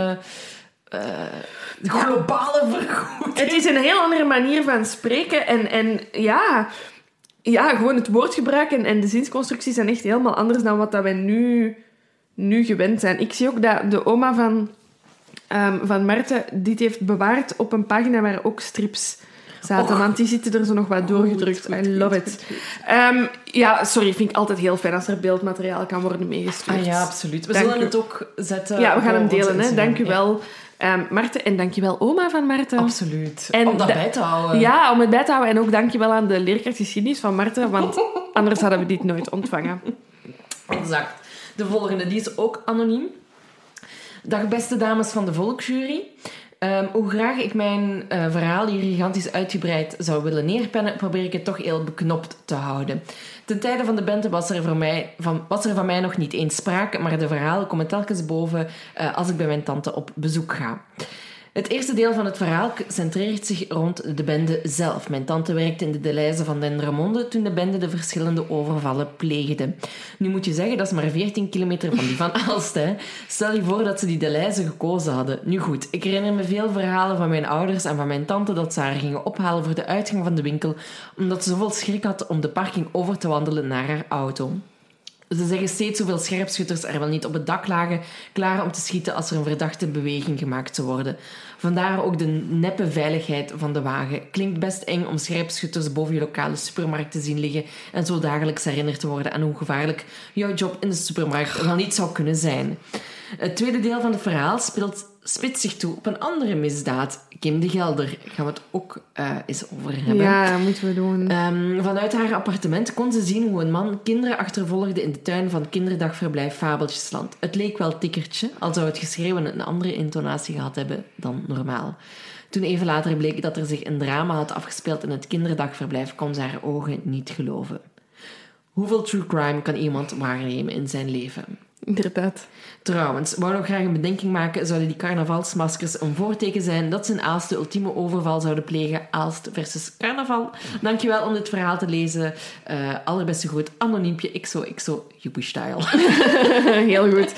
globale vergoeding. Het is een heel andere manier van spreken en ja, gewoon het woordgebruik en de zinsconstructies zijn echt helemaal anders dan wat dat wij nu gewend zijn. Ik zie ook dat de oma van Marten dit heeft bewaard op een pagina waar ook strips zaten, want die zitten er zo nog wat doorgedrukt. I love it. Sorry, vind ik altijd heel fijn als er beeldmateriaal kan worden meegestuurd. Ah ja, absoluut. We zullen het ook zetten. Ja, we gaan hem delen. Hè. Dank u wel, Marten. En dank je wel, oma van Marten. Absoluut. En om dat bij te houden. Ja, om het bij te houden. En ook dank je wel aan de leerkrachtgeschiedenis van Marten, want anders hadden we dit nooit ontvangen. Exact. De volgende, die is ook anoniem. Dag beste dames van de Volksjury. Hoe graag ik mijn verhaal hier gigantisch uitgebreid zou willen neerpennen, probeer ik het toch heel beknopt te houden. Ten tijde van de bende was er van mij nog niet eens sprake, maar de verhalen komen telkens boven als ik bij mijn tante op bezoek ga. Het eerste deel van het verhaal centreert zich rond de bende zelf. Mijn tante werkte in de Deleuze van Dendermonde toen de bende de verschillende overvallen pleegde. Nu moet je zeggen, dat is maar 14 kilometer van die van Aalst. Hè. Stel je voor dat ze die Deleuze gekozen hadden. Nu goed, ik herinner me veel verhalen van mijn ouders en van mijn tante dat ze haar gingen ophalen voor de uitgang van de winkel, omdat ze zoveel schrik had om de parking over te wandelen naar haar auto. Ze zeggen steeds hoeveel scherpschutters er wel niet op het dak lagen, klaar om te schieten als er een verdachte beweging gemaakt zou worden. Vandaar ook de neppe veiligheid van de wagen. Klinkt best eng om scherpschutters boven je lokale supermarkt te zien liggen en zo dagelijks herinnerd te worden aan hoe gevaarlijk jouw job in de supermarkt wel niet zou kunnen zijn. Het tweede deel van het verhaal spitst zich toe op een andere misdaad. Kim de Gelder. Daar gaan we het ook eens over hebben. Ja, dat moeten we doen. Vanuit haar appartement kon ze zien hoe een man kinderen achtervolgde in de tuin van kinderdagverblijf Fabeltjesland. Het leek wel tikkertje, al zou het geschreeuwen een andere intonatie gehad hebben dan normaal. Toen even later bleek dat er zich een drama had afgespeeld in het kinderdagverblijf, kon ze haar ogen niet geloven. Hoeveel true crime kan iemand waarnemen in zijn leven? Inderdaad. Trouwens, wou nog graag een bedenking maken, zouden die carnavalsmaskers een voorteken zijn dat ze in Aalst de ultieme overval zouden plegen. Aalst versus carnaval. Dankjewel om dit verhaal te lezen. Allerbeste groet, anoniempje, XOXO, Joepie-style. Heel goed.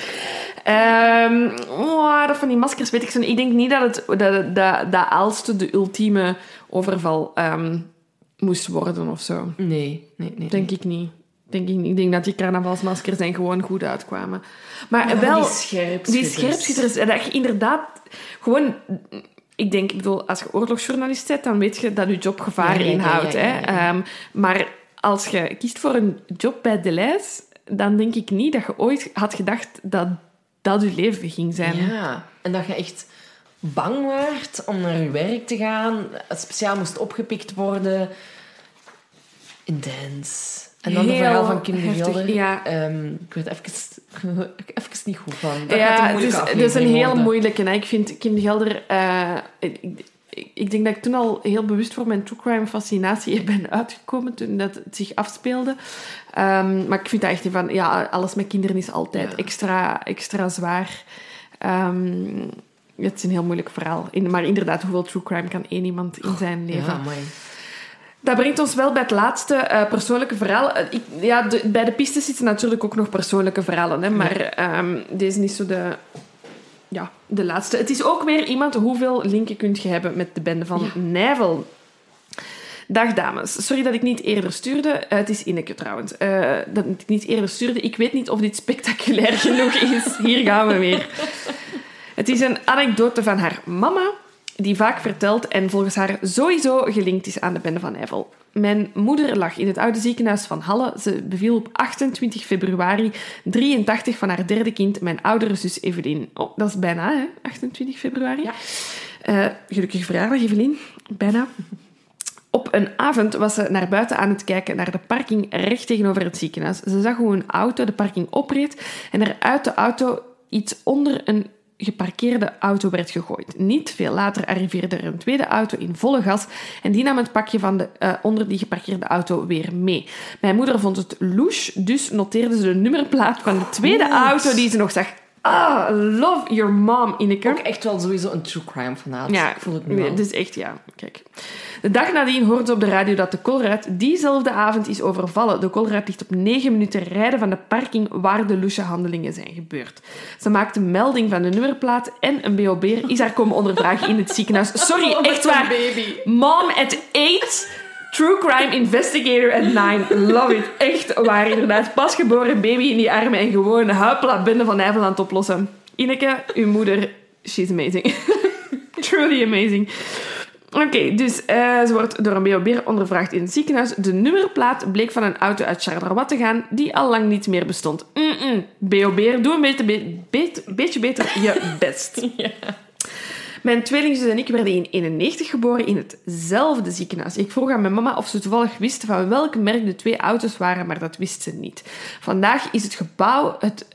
Dat van die maskers weet ik zo. Ik denk niet dat Aalst de ultieme overval moest worden of zo. Nee. Denk ik niet. Ik denk dat die carnavalsmaskers en gewoon goed uitkwamen. Maar ja, wel... Die scherpschutters. Dat je inderdaad... Gewoon... Ik bedoel, als je oorlogsjournalist bent, dan weet je dat je job gevaar inhoudt. Ja. Maar als je kiest voor een job bij Deleuze, dan denk ik niet dat je ooit had gedacht dat je leven ging zijn. Ja, en dat je echt bang werd om naar je werk te gaan. Speciaal moest opgepikt worden. Intens. En dan het verhaal van Kim de Gelder. Ja. Ik werd even niet goed van. Dat is een heel moeilijke. Ik vind Kim de Gelder... Ik denk dat ik toen al heel bewust voor mijn true crime fascinatie ben uitgekomen toen dat het zich afspeelde. Maar ik vind dat echt van... Ja, alles met kinderen is altijd extra zwaar. Het is een heel moeilijk verhaal. Maar inderdaad, hoeveel true crime kan één iemand in zijn leven? Ja, mooi. Dat brengt ons wel bij het laatste persoonlijke verhaal. Bij de pistes zitten natuurlijk ook nog persoonlijke verhalen. Hè, maar deze is niet zo de laatste. Het is ook weer iemand... Hoeveel linken kun je hebben met de bende van Nijvel? Dag dames. Sorry dat ik niet eerder stuurde. Het is Ineke trouwens. Dat ik niet eerder stuurde. Ik weet niet of dit spectaculair genoeg is. Hier gaan we weer. Het is een anekdote van haar mama... die vaak vertelt en volgens haar sowieso gelinkt is aan de bende van Nijvel. Mijn moeder lag in het oude ziekenhuis van Halle. Ze beviel op 28 februari 83 van haar derde kind, mijn oudere zus Evelien. Oh, dat is bijna, hè? 28 februari. Ja. Gelukkige verjaardag, Evelien. Bijna. Op een avond was ze naar buiten aan het kijken naar de parking recht tegenover het ziekenhuis. Ze zag hoe een auto de parking opreed en er uit de auto iets onder een geparkeerde auto werd gegooid. Niet veel later arriveerde er een tweede auto in volle gas en die nam het pakje van onder die geparkeerde auto weer mee. Mijn moeder vond het louche, dus noteerde ze de nummerplaat van de tweede auto die ze nog zag. Love your mom, Ineke. Ook echt wel sowieso een true crime verhaal. Ja, ik voel het nu wel. Dus echt, ja. Kijk. De dag nadien hoorde ze op de radio dat de Colruyt diezelfde avond is overvallen. De Colruyt ligt op 9 minuten rijden van de parking waar de louche handelingen zijn gebeurd. Ze maakte melding van de nummerplaat en een BOB'er is haar komen ondervragen in het ziekenhuis. Sorry, echt waar. Baby. Mom at 8... True crime investigator at 9. Love it. Echt waar, inderdaad. Pasgeboren baby in die armen en gewoon huipla bende van Nijvel aan het oplossen. Ineke, uw moeder, she's amazing. Truly amazing. Oké, dus ze wordt door een BOB'er ondervraagd in het ziekenhuis. De nummerplaat bleek van een auto uit Charleroi te gaan die al lang niet meer bestond. BOB'er, doe een beetje beter je best. Ja. Mijn tweelingzus en ik werden in 1991 geboren in hetzelfde ziekenhuis. Ik vroeg aan mijn mama of ze toevallig wist van welk merk de twee auto's waren, maar dat wist ze niet. Vandaag is het gebouw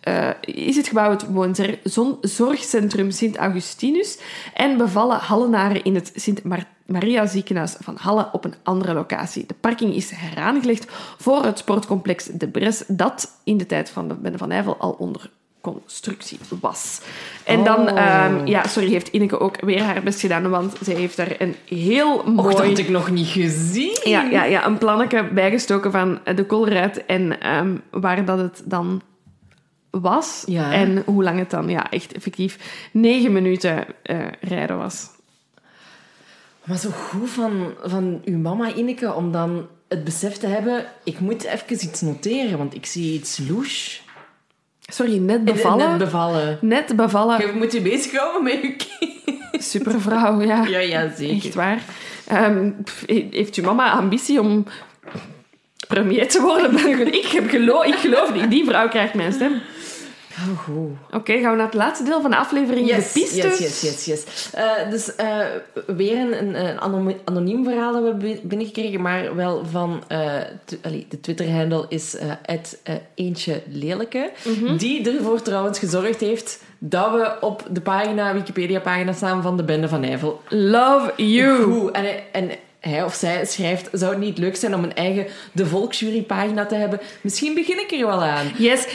het woonzorgcentrum Sint-Augustinus en bevallen Hallenaren in het Sint-Maria ziekenhuis van Halle op een andere locatie. De parking is heraangelegd voor het sportcomplex De Bres, dat in de tijd van de bende van Nijvel al onder constructie was. En dan, heeft Ineke ook weer haar best gedaan, want zij heeft daar een heel mooi... Och, dat had ik nog niet gezien. Ja, een plannetje bijgestoken van de Colruyt en waar dat het dan was. Ja. En hoe lang het dan echt effectief 9 minuten rijden was. Maar zo goed van uw mama, Ineke, om dan het besef te hebben, ik moet even iets noteren, want ik zie iets louche. Sorry, net bevallen. Net bevallen. Je moet je bezighouden met je kind. Supervrouw, ja. Ja, zeker. Echt waar. Heeft je mama ambitie om premier te worden? Ik geloof niet. Die vrouw krijgt mijn stem. Oh, goed. Oké, gaan we naar het laatste deel van de aflevering. Yes, de pistes. Yes. Dus weer een anoniem verhaal dat we binnengekregen, maar wel van... de Twitter-handle is @eentje lelijke. Mm-hmm. Die ervoor trouwens gezorgd heeft dat we op de Wikipedia-pagina staan van de Bende van Nijvel. Love you! Goed. En hij of zij schrijft, zou het niet leuk zijn om een eigen De Volksjury-pagina te hebben? Misschien begin ik er wel aan. Yes,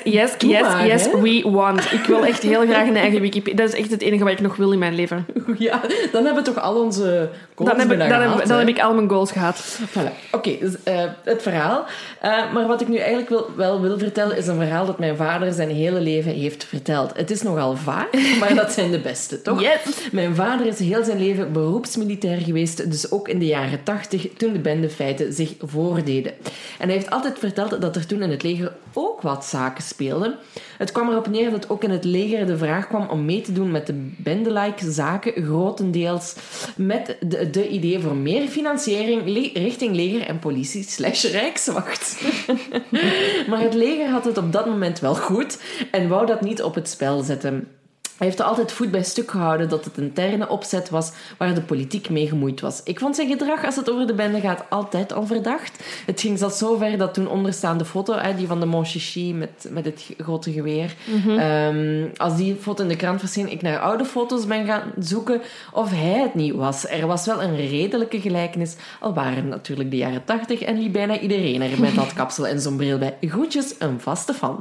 we want. Ik wil echt heel graag een eigen Wikipedia. Dat is echt het enige wat ik nog wil in mijn leven. Ja, dan hebben we toch al onze goals Dan heb ik al mijn goals gehad. Voilà. Oké, dus het verhaal. Maar wat ik nu eigenlijk wel wil vertellen, is een verhaal dat mijn vader zijn hele leven heeft verteld. Het is nogal vaag, maar dat zijn de beste, toch? Yes. Mijn vader is heel zijn leven beroepsmilitair geweest, dus ook in de jaren 80, toen de bendefeiten zich voordeden. En hij heeft altijd verteld dat er toen in het leger ook wat zaken speelden. Het kwam erop neer dat ook in het leger de vraag kwam om mee te doen met de bende-like zaken, grotendeels met de idee voor meer financiering richting leger en politie / Rijkswacht. Maar het leger had het op dat moment wel goed en wou dat niet op het spel zetten. Hij heeft er altijd voet bij stuk gehouden dat het een interne opzet was waar de politiek mee gemoeid was. Ik vond zijn gedrag als het over de bende gaat altijd al verdacht. Het ging zelfs zo ver dat toen onderstaande foto, die van de Monchichi met het grote geweer, als die foto in de krant verscheen, ik naar oude foto's ben gaan zoeken of hij het niet was. Er was wel een redelijke gelijkenis, al waren natuurlijk de jaren 80 en liep bijna iedereen er met dat kapsel en zo'n bril bij. Groetjes, een vaste fan.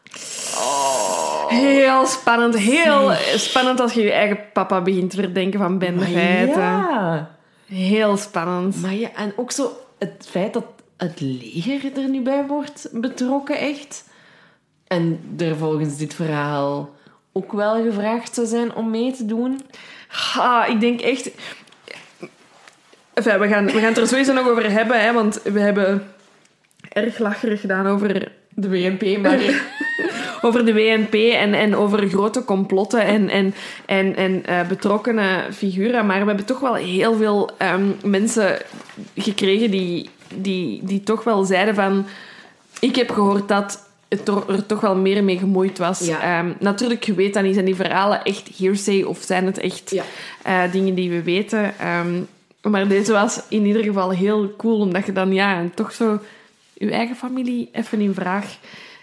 Heel spannend. Heel spannend als je je eigen papa begint te verdenken van bendefeiten. Ja. Heel spannend. Maar ja, en ook zo het feit dat het leger er nu bij wordt betrokken, echt. En er volgens dit verhaal ook wel gevraagd zou zijn om mee te doen. Ik denk echt... Enfin, we gaan het er sowieso nog over hebben, hè, want we hebben erg lacherig gedaan over de WNP, maar... over de WNP en over grote complotten en betrokkenen figuren. Maar we hebben toch wel heel veel mensen gekregen die toch wel zeiden van... Ik heb gehoord dat er toch wel meer mee gemoeid was. Ja. Natuurlijk, je weet dat niet. Zijn die verhalen echt hearsay of zijn het echt dingen die we weten? Maar deze was in ieder geval heel cool, omdat je dan toch zo je eigen familie even in vraag...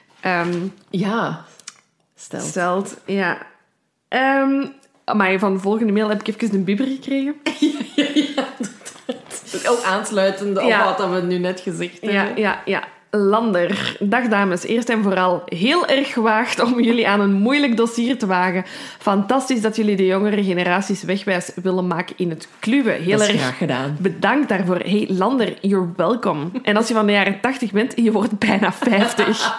stelt. Ja. Maar van de volgende mail heb ik even een bibber gekregen. Ja. Ook aansluitend op wat we nu net gezegd hebben. Ja. Lander. Dag dames. Eerst en vooral heel erg gewaagd om jullie aan een moeilijk dossier te wagen. Fantastisch dat jullie de jongere generaties wegwijs willen maken in het kluwen. Heel erg graag gedaan. Bedankt daarvoor. Hey Lander, you're welcome. En als je van de jaren 80 bent, je wordt bijna 50.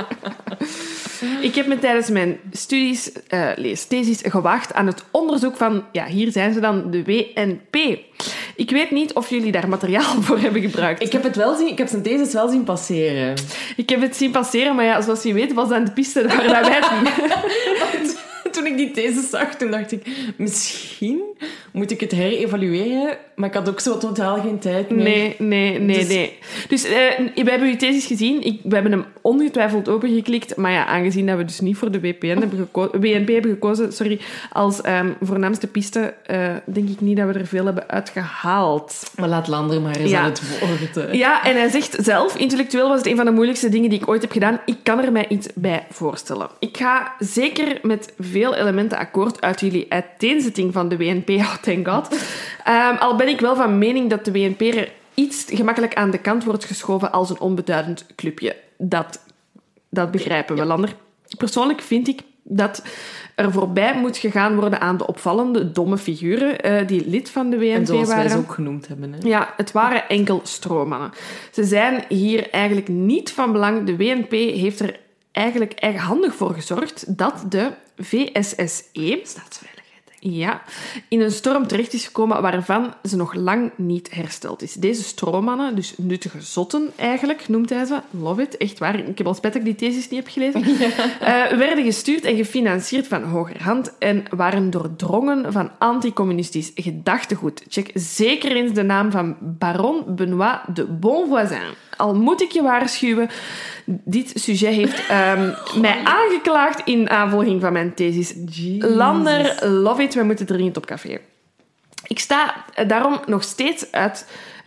Ik heb me tijdens mijn studies, thesis, gewaagd aan het onderzoek van, hier zijn ze dan, de WNP. Ik weet niet of jullie daar materiaal voor hebben gebruikt. Ik heb zijn thesis wel zien passeren. Ik heb het zien passeren, maar zoals je weet was dat de piste waar wij het niet. Toen ik die thesis zag, toen dacht ik, misschien moet ik het herevalueren, maar ik had ook zo totaal geen tijd meer. Nee. Dus we hebben uw thesis gezien. We hebben hem ongetwijfeld opengeklikt, maar aangezien dat we dus niet voor de WNP hebben gekozen, als voornaamste piste, denk ik niet dat we er veel hebben uitgehaald. Maar laat Lander maar eens aan het woord. Ja, en hij zegt zelf, intellectueel was het een van de moeilijkste dingen die ik ooit heb gedaan. Ik kan er mij iets bij voorstellen. Ik ga zeker met veel elementen akkoord uit jullie uiteenzetting van de WNP, thank God. Al ben ik wel van mening dat de WNP er iets gemakkelijk aan de kant wordt geschoven als een onbeduidend clubje. Dat begrijpen we, Lander. Persoonlijk vind ik dat er voorbij moet gegaan worden aan de opvallende, domme figuren die lid van de WNP waren. En zoals wij ze ook genoemd hebben. Hè? Ja, het waren enkel stroommannen. Ze zijn hier eigenlijk niet van belang. De WNP heeft er eigenlijk eigenhandig voor gezorgd dat de VSSE... Staatsveiligheid, ja, in een storm terecht is gekomen waarvan ze nog lang niet hersteld is. Deze stroommannen, dus nuttige zotten eigenlijk, noemt hij ze. Love it, echt waar. Ik heb al spijt dat ik die thesis niet heb gelezen. Werden gestuurd en gefinancierd van hogerhand en waren doordrongen van anticommunistisch gedachtegoed. Check zeker eens de naam van baron Benoît de Bonvoisin. Al moet ik je waarschuwen, dit sujet heeft mij aangeklaagd in navolging van mijn thesis. Jesus. Lander, love it, we moeten dringend op café. Ik sta daarom nog steeds uit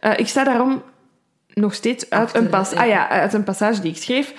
uit een passage die ik schreef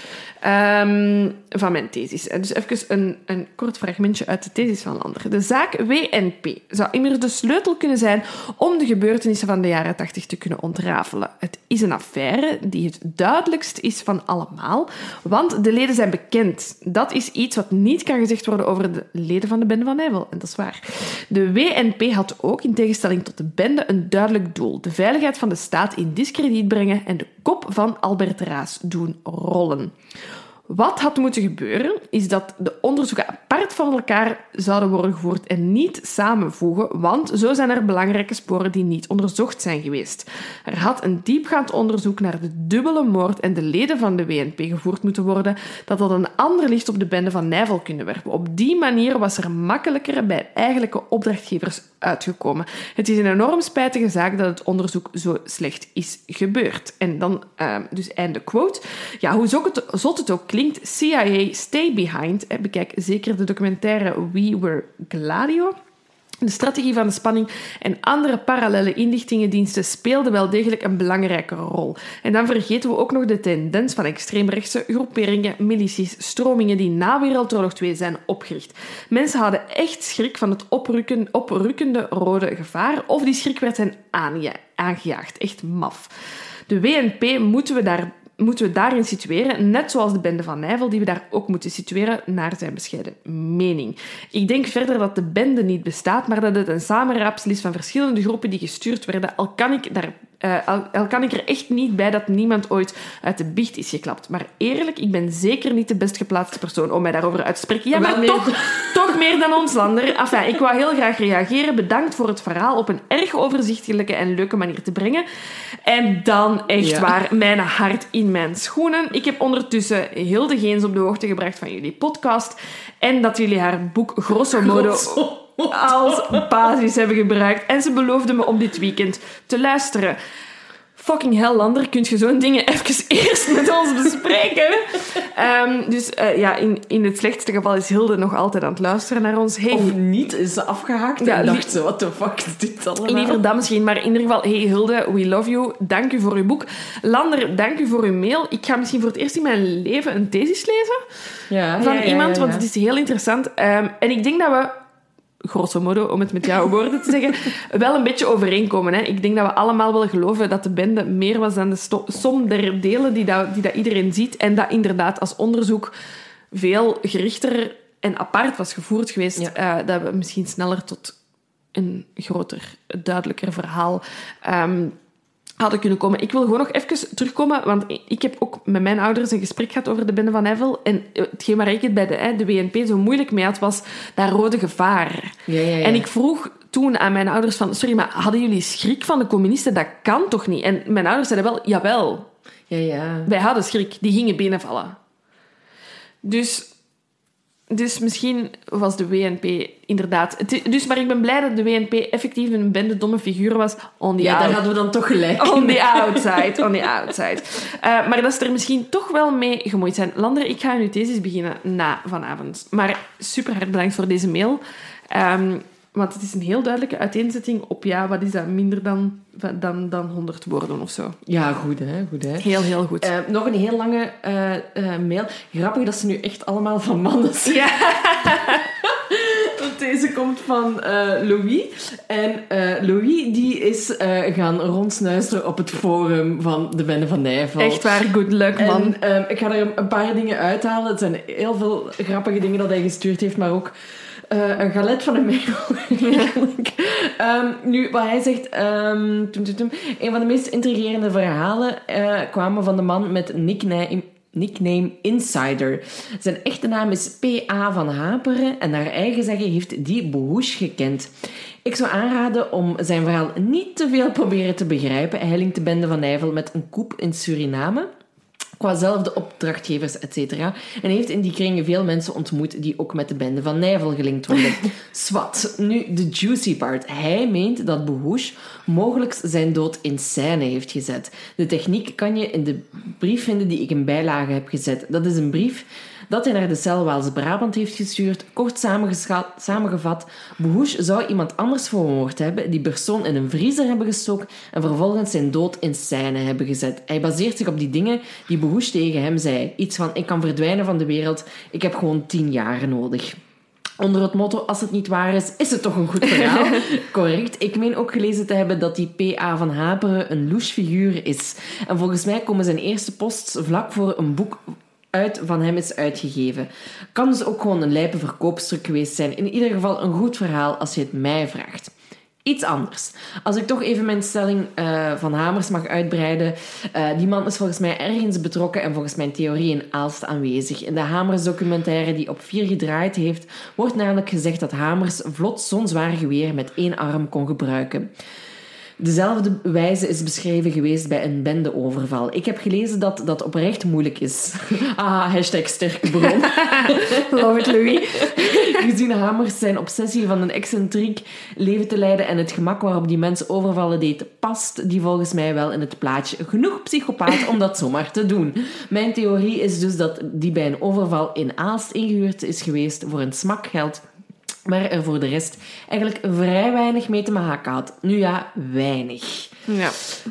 van mijn thesis. Dus even een kort fragmentje uit de thesis van Lander. De zaak WNP zou immers de sleutel kunnen zijn om de gebeurtenissen van de jaren 80 te kunnen ontrafelen. Het is een affaire die het duidelijkst is van allemaal, want de leden zijn bekend. Dat is iets wat niet kan gezegd worden over de leden van de bende van Nijvel. En dat is waar. De WNP had ook, in tegenstelling tot de bende, een duidelijk doel. De veiligheid van de staat in diskrediet brengen en de kop van Albert Raas doen rollen. Wat had moeten gebeuren, is dat de onderzoeken apart van elkaar zouden worden gevoerd en niet samenvoegen, want zo zijn er belangrijke sporen die niet onderzocht zijn geweest. Er had een diepgaand onderzoek naar de dubbele moord en de leden van de WNP gevoerd moeten worden, dat een ander licht op de bende van Nijvel kunnen werpen. Op die manier was er makkelijker bij eigenlijke opdrachtgevers uitgekomen. Het is een enorm spijtige zaak dat het onderzoek zo slecht is gebeurd. En dan, dus einde quote. Ja, hoe zot het ook klinkt, CIA stay behind. Bekijk zeker de documentaire We Were Gladio. De strategie van de spanning en andere parallele inlichtingendiensten speelden wel degelijk een belangrijke rol. En dan vergeten we ook nog de tendens van extreemrechtse groeperingen, milities, stromingen die na Wereldoorlog 2 zijn opgericht. Mensen hadden echt schrik van het oprukkende rode gevaar, of die schrik werd hen aangejaagd. Echt maf. De WNP moeten we daarin situeren, net zoals de bende van Nijvel, die we daar ook moeten situeren, naar zijn bescheiden mening. Ik denk verder dat de bende niet bestaat, maar dat het een samenraapsel is van verschillende groepen die gestuurd werden. Al kan ik er echt niet bij dat niemand ooit uit de biecht is geklapt. Maar eerlijk, ik ben zeker niet de best geplaatste persoon om mij daarover uit te spreken. Ja, maar toch meer dan ons, Lander. Enfin, ik wou heel graag reageren. Bedankt voor het verhaal op een erg overzichtelijke en leuke manier te brengen. En dan, echt waar, mijn hart in mijn schoenen. Ik heb ondertussen Hilde Geens op de hoogte gebracht van jullie podcast en dat jullie haar boek Grosso Modo als basis hebben gebruikt. En ze beloofde me om dit weekend te luisteren. Fucking hell, Lander, kun je zo'n dingen even eerst met ons bespreken? In het slechtste geval is Hilde nog altijd aan het luisteren naar ons. Hey, of niet, is ze afgehaakt en dacht ze, what the fuck is dit allemaal? Liever dat misschien, maar in ieder geval, hey Hilde, we love you. Dank u voor uw boek. Lander, dank u voor uw mail. Ik ga misschien voor het eerst in mijn leven een thesis lezen van iemand, want het is heel interessant. En ik denk dat we, grosso modo, om het met jouw woorden te zeggen, wel een beetje overeenkomen. Hè? Ik denk dat we allemaal wel geloven dat de bende meer was dan de som der delen die dat iedereen ziet. En dat inderdaad als onderzoek veel gerichter en apart was gevoerd geweest. Dat we misschien sneller tot een groter, duidelijker verhaal hadden kunnen komen. Ik wil gewoon nog even terugkomen, want ik heb ook met mijn ouders een gesprek gehad over de bende van Nijvel. En hetgeen waar ik het bij de WNP zo moeilijk mee had, was dat rode gevaar. Ja. En ik vroeg toen aan mijn ouders van, sorry, maar hadden jullie schrik van de communisten? Dat kan toch niet? En mijn ouders zeiden wel, jawel. Ja. Wij hadden schrik. Die gingen binnenvallen. Dus misschien was de WNP inderdaad... Maar ik ben blij dat de WNP effectief een bendedomme figuur was. Daar hadden we dan toch gelijk. On the outside. Maar dat ze er misschien toch wel mee gemoeid zijn. Lander, ik ga aan uw thesis beginnen na vanavond. Maar super hard bedankt voor deze mail. Want het is een heel duidelijke uiteenzetting op, wat is dat, minder dan 100 woorden of zo. Ja, goed hè. Heel, heel goed. Nog een heel lange mail. Grappig dat ze nu echt allemaal van mannen zijn. Ja. Want deze komt van Louis. En Louis die is gaan rondsnuisteren op het forum van de bende van Nijvel. Echt waar, good luck, man. En ik ga er een paar dingen uithalen. Het zijn heel veel grappige dingen dat hij gestuurd heeft, maar ook een galet van een mail. Nu, wat hij zegt... een van de meest intrigerende verhalen kwamen van de man met nickname nickname Insider. Zijn echte naam is P.A. van Haperen en naar eigen zeggen heeft die Behoes gekend. Ik zou aanraden om zijn verhaal niet te veel proberen te begrijpen. Hij linkt de bende van Nijvel met een coup in Suriname, qua zelfde opdrachtgevers, etc. En heeft in die kringen veel mensen ontmoet die ook met de bende van Nijvel gelinkt worden. Swat. Nu, de juicy part. Hij meent dat Behoes mogelijk zijn dood in scène heeft gezet. De techniek kan je in de brief vinden die ik in bijlage heb gezet. Dat is een brief dat hij naar de cel Waals-Brabant heeft gestuurd. Kort samengevat, Behoes zou iemand anders vermoord hebben, die persoon in een vriezer hebben gestoken en vervolgens zijn dood in scène hebben gezet. Hij baseert zich op die dingen die Behoes tegen hem zei. Iets van, ik kan verdwijnen van de wereld, ik heb gewoon 10 jaar nodig. Onder het motto, als het niet waar is, is het toch een goed verhaal. Correct. Ik meen ook gelezen te hebben dat die P.A. van Haperen een louche figuur is. En volgens mij komen zijn eerste posts vlak voor een boek uit van hem is uitgegeven. Kan dus ook gewoon een lijpe verkoopstuk geweest zijn. In ieder geval een goed verhaal als je het mij vraagt. Iets anders. Als ik toch even mijn stelling van Hamers mag uitbreiden. Die man is volgens mij ergens betrokken en volgens mijn theorie in Aalst aanwezig. In de Hamers documentaire die op 4 gedraaid heeft, wordt namelijk gezegd dat Hamers vlot zo'n zwaar geweer met 1 arm kon gebruiken. Dezelfde wijze is beschreven geweest bij een bendeoverval. Ik heb gelezen dat dat oprecht moeilijk is. #sterke bron. Love it, Louis. Gezien Hamers zijn obsessie van een excentriek leven te leiden en het gemak waarop die mensen overvallen deed, past die volgens mij wel in het plaatje. Genoeg psychopaat om dat zomaar te doen. Mijn theorie is dus dat die bij een overval in Aalst ingehuurd is geweest voor een smak geld, maar er voor de rest eigenlijk vrij weinig mee te maken had. Nu ja, weinig. Ja.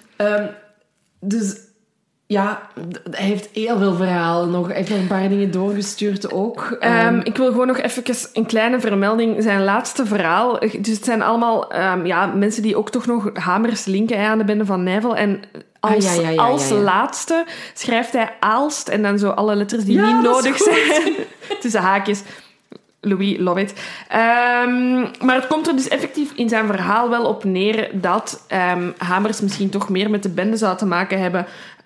Dus ja, hij heeft heel veel verhalen nog. Hij heeft nog een paar dingen doorgestuurd ook. Ik wil gewoon nog even een kleine vermelding. Zijn laatste verhaal. Dus het zijn allemaal mensen die ook toch nog Hamers linken aan de bende van Nijvel. En als laatste schrijft hij Aalst en dan zo alle letters die niet nodig zijn. Tussen haakjes. Louis, love it. Maar het komt er dus effectief in zijn verhaal wel op neer dat Hamers misschien toch meer met de bende zou te maken hebben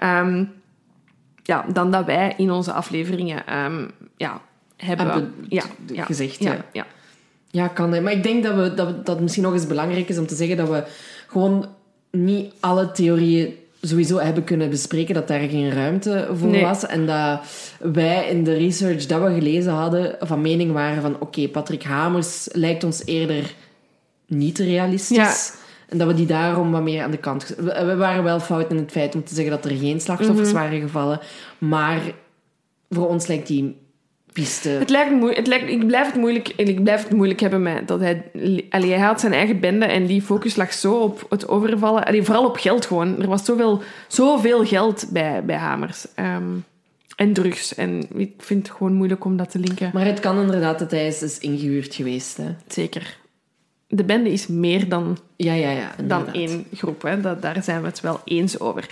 dan dat wij in onze afleveringen hebben gezegd. Ja. Ja, kan. Maar ik denk dat het misschien nog eens belangrijk is om te zeggen dat we gewoon niet alle theorieën sowieso hebben kunnen bespreken, dat daar geen ruimte voor was. En dat wij in de research dat we gelezen hadden van mening waren van oké, Patrick Hamers lijkt ons eerder niet realistisch. Ja. En dat we die daarom wat meer aan de kant... We waren wel fout in het feit om te zeggen dat er geen slachtoffers waren gevallen. Maar voor ons lijkt die piste... Ik blijf het moeilijk hebben met dat hij had zijn eigen bende en die focus lag zo op het overvallen. Vooral op geld gewoon. Er was zoveel geld bij Hamers. En drugs. En ik vind het gewoon moeilijk om dat te linken. Maar het kan inderdaad dat hij is ingehuurd geweest. Hè? Zeker. De bende is meer dan dan één groep. Hè. Daar zijn we het wel eens over.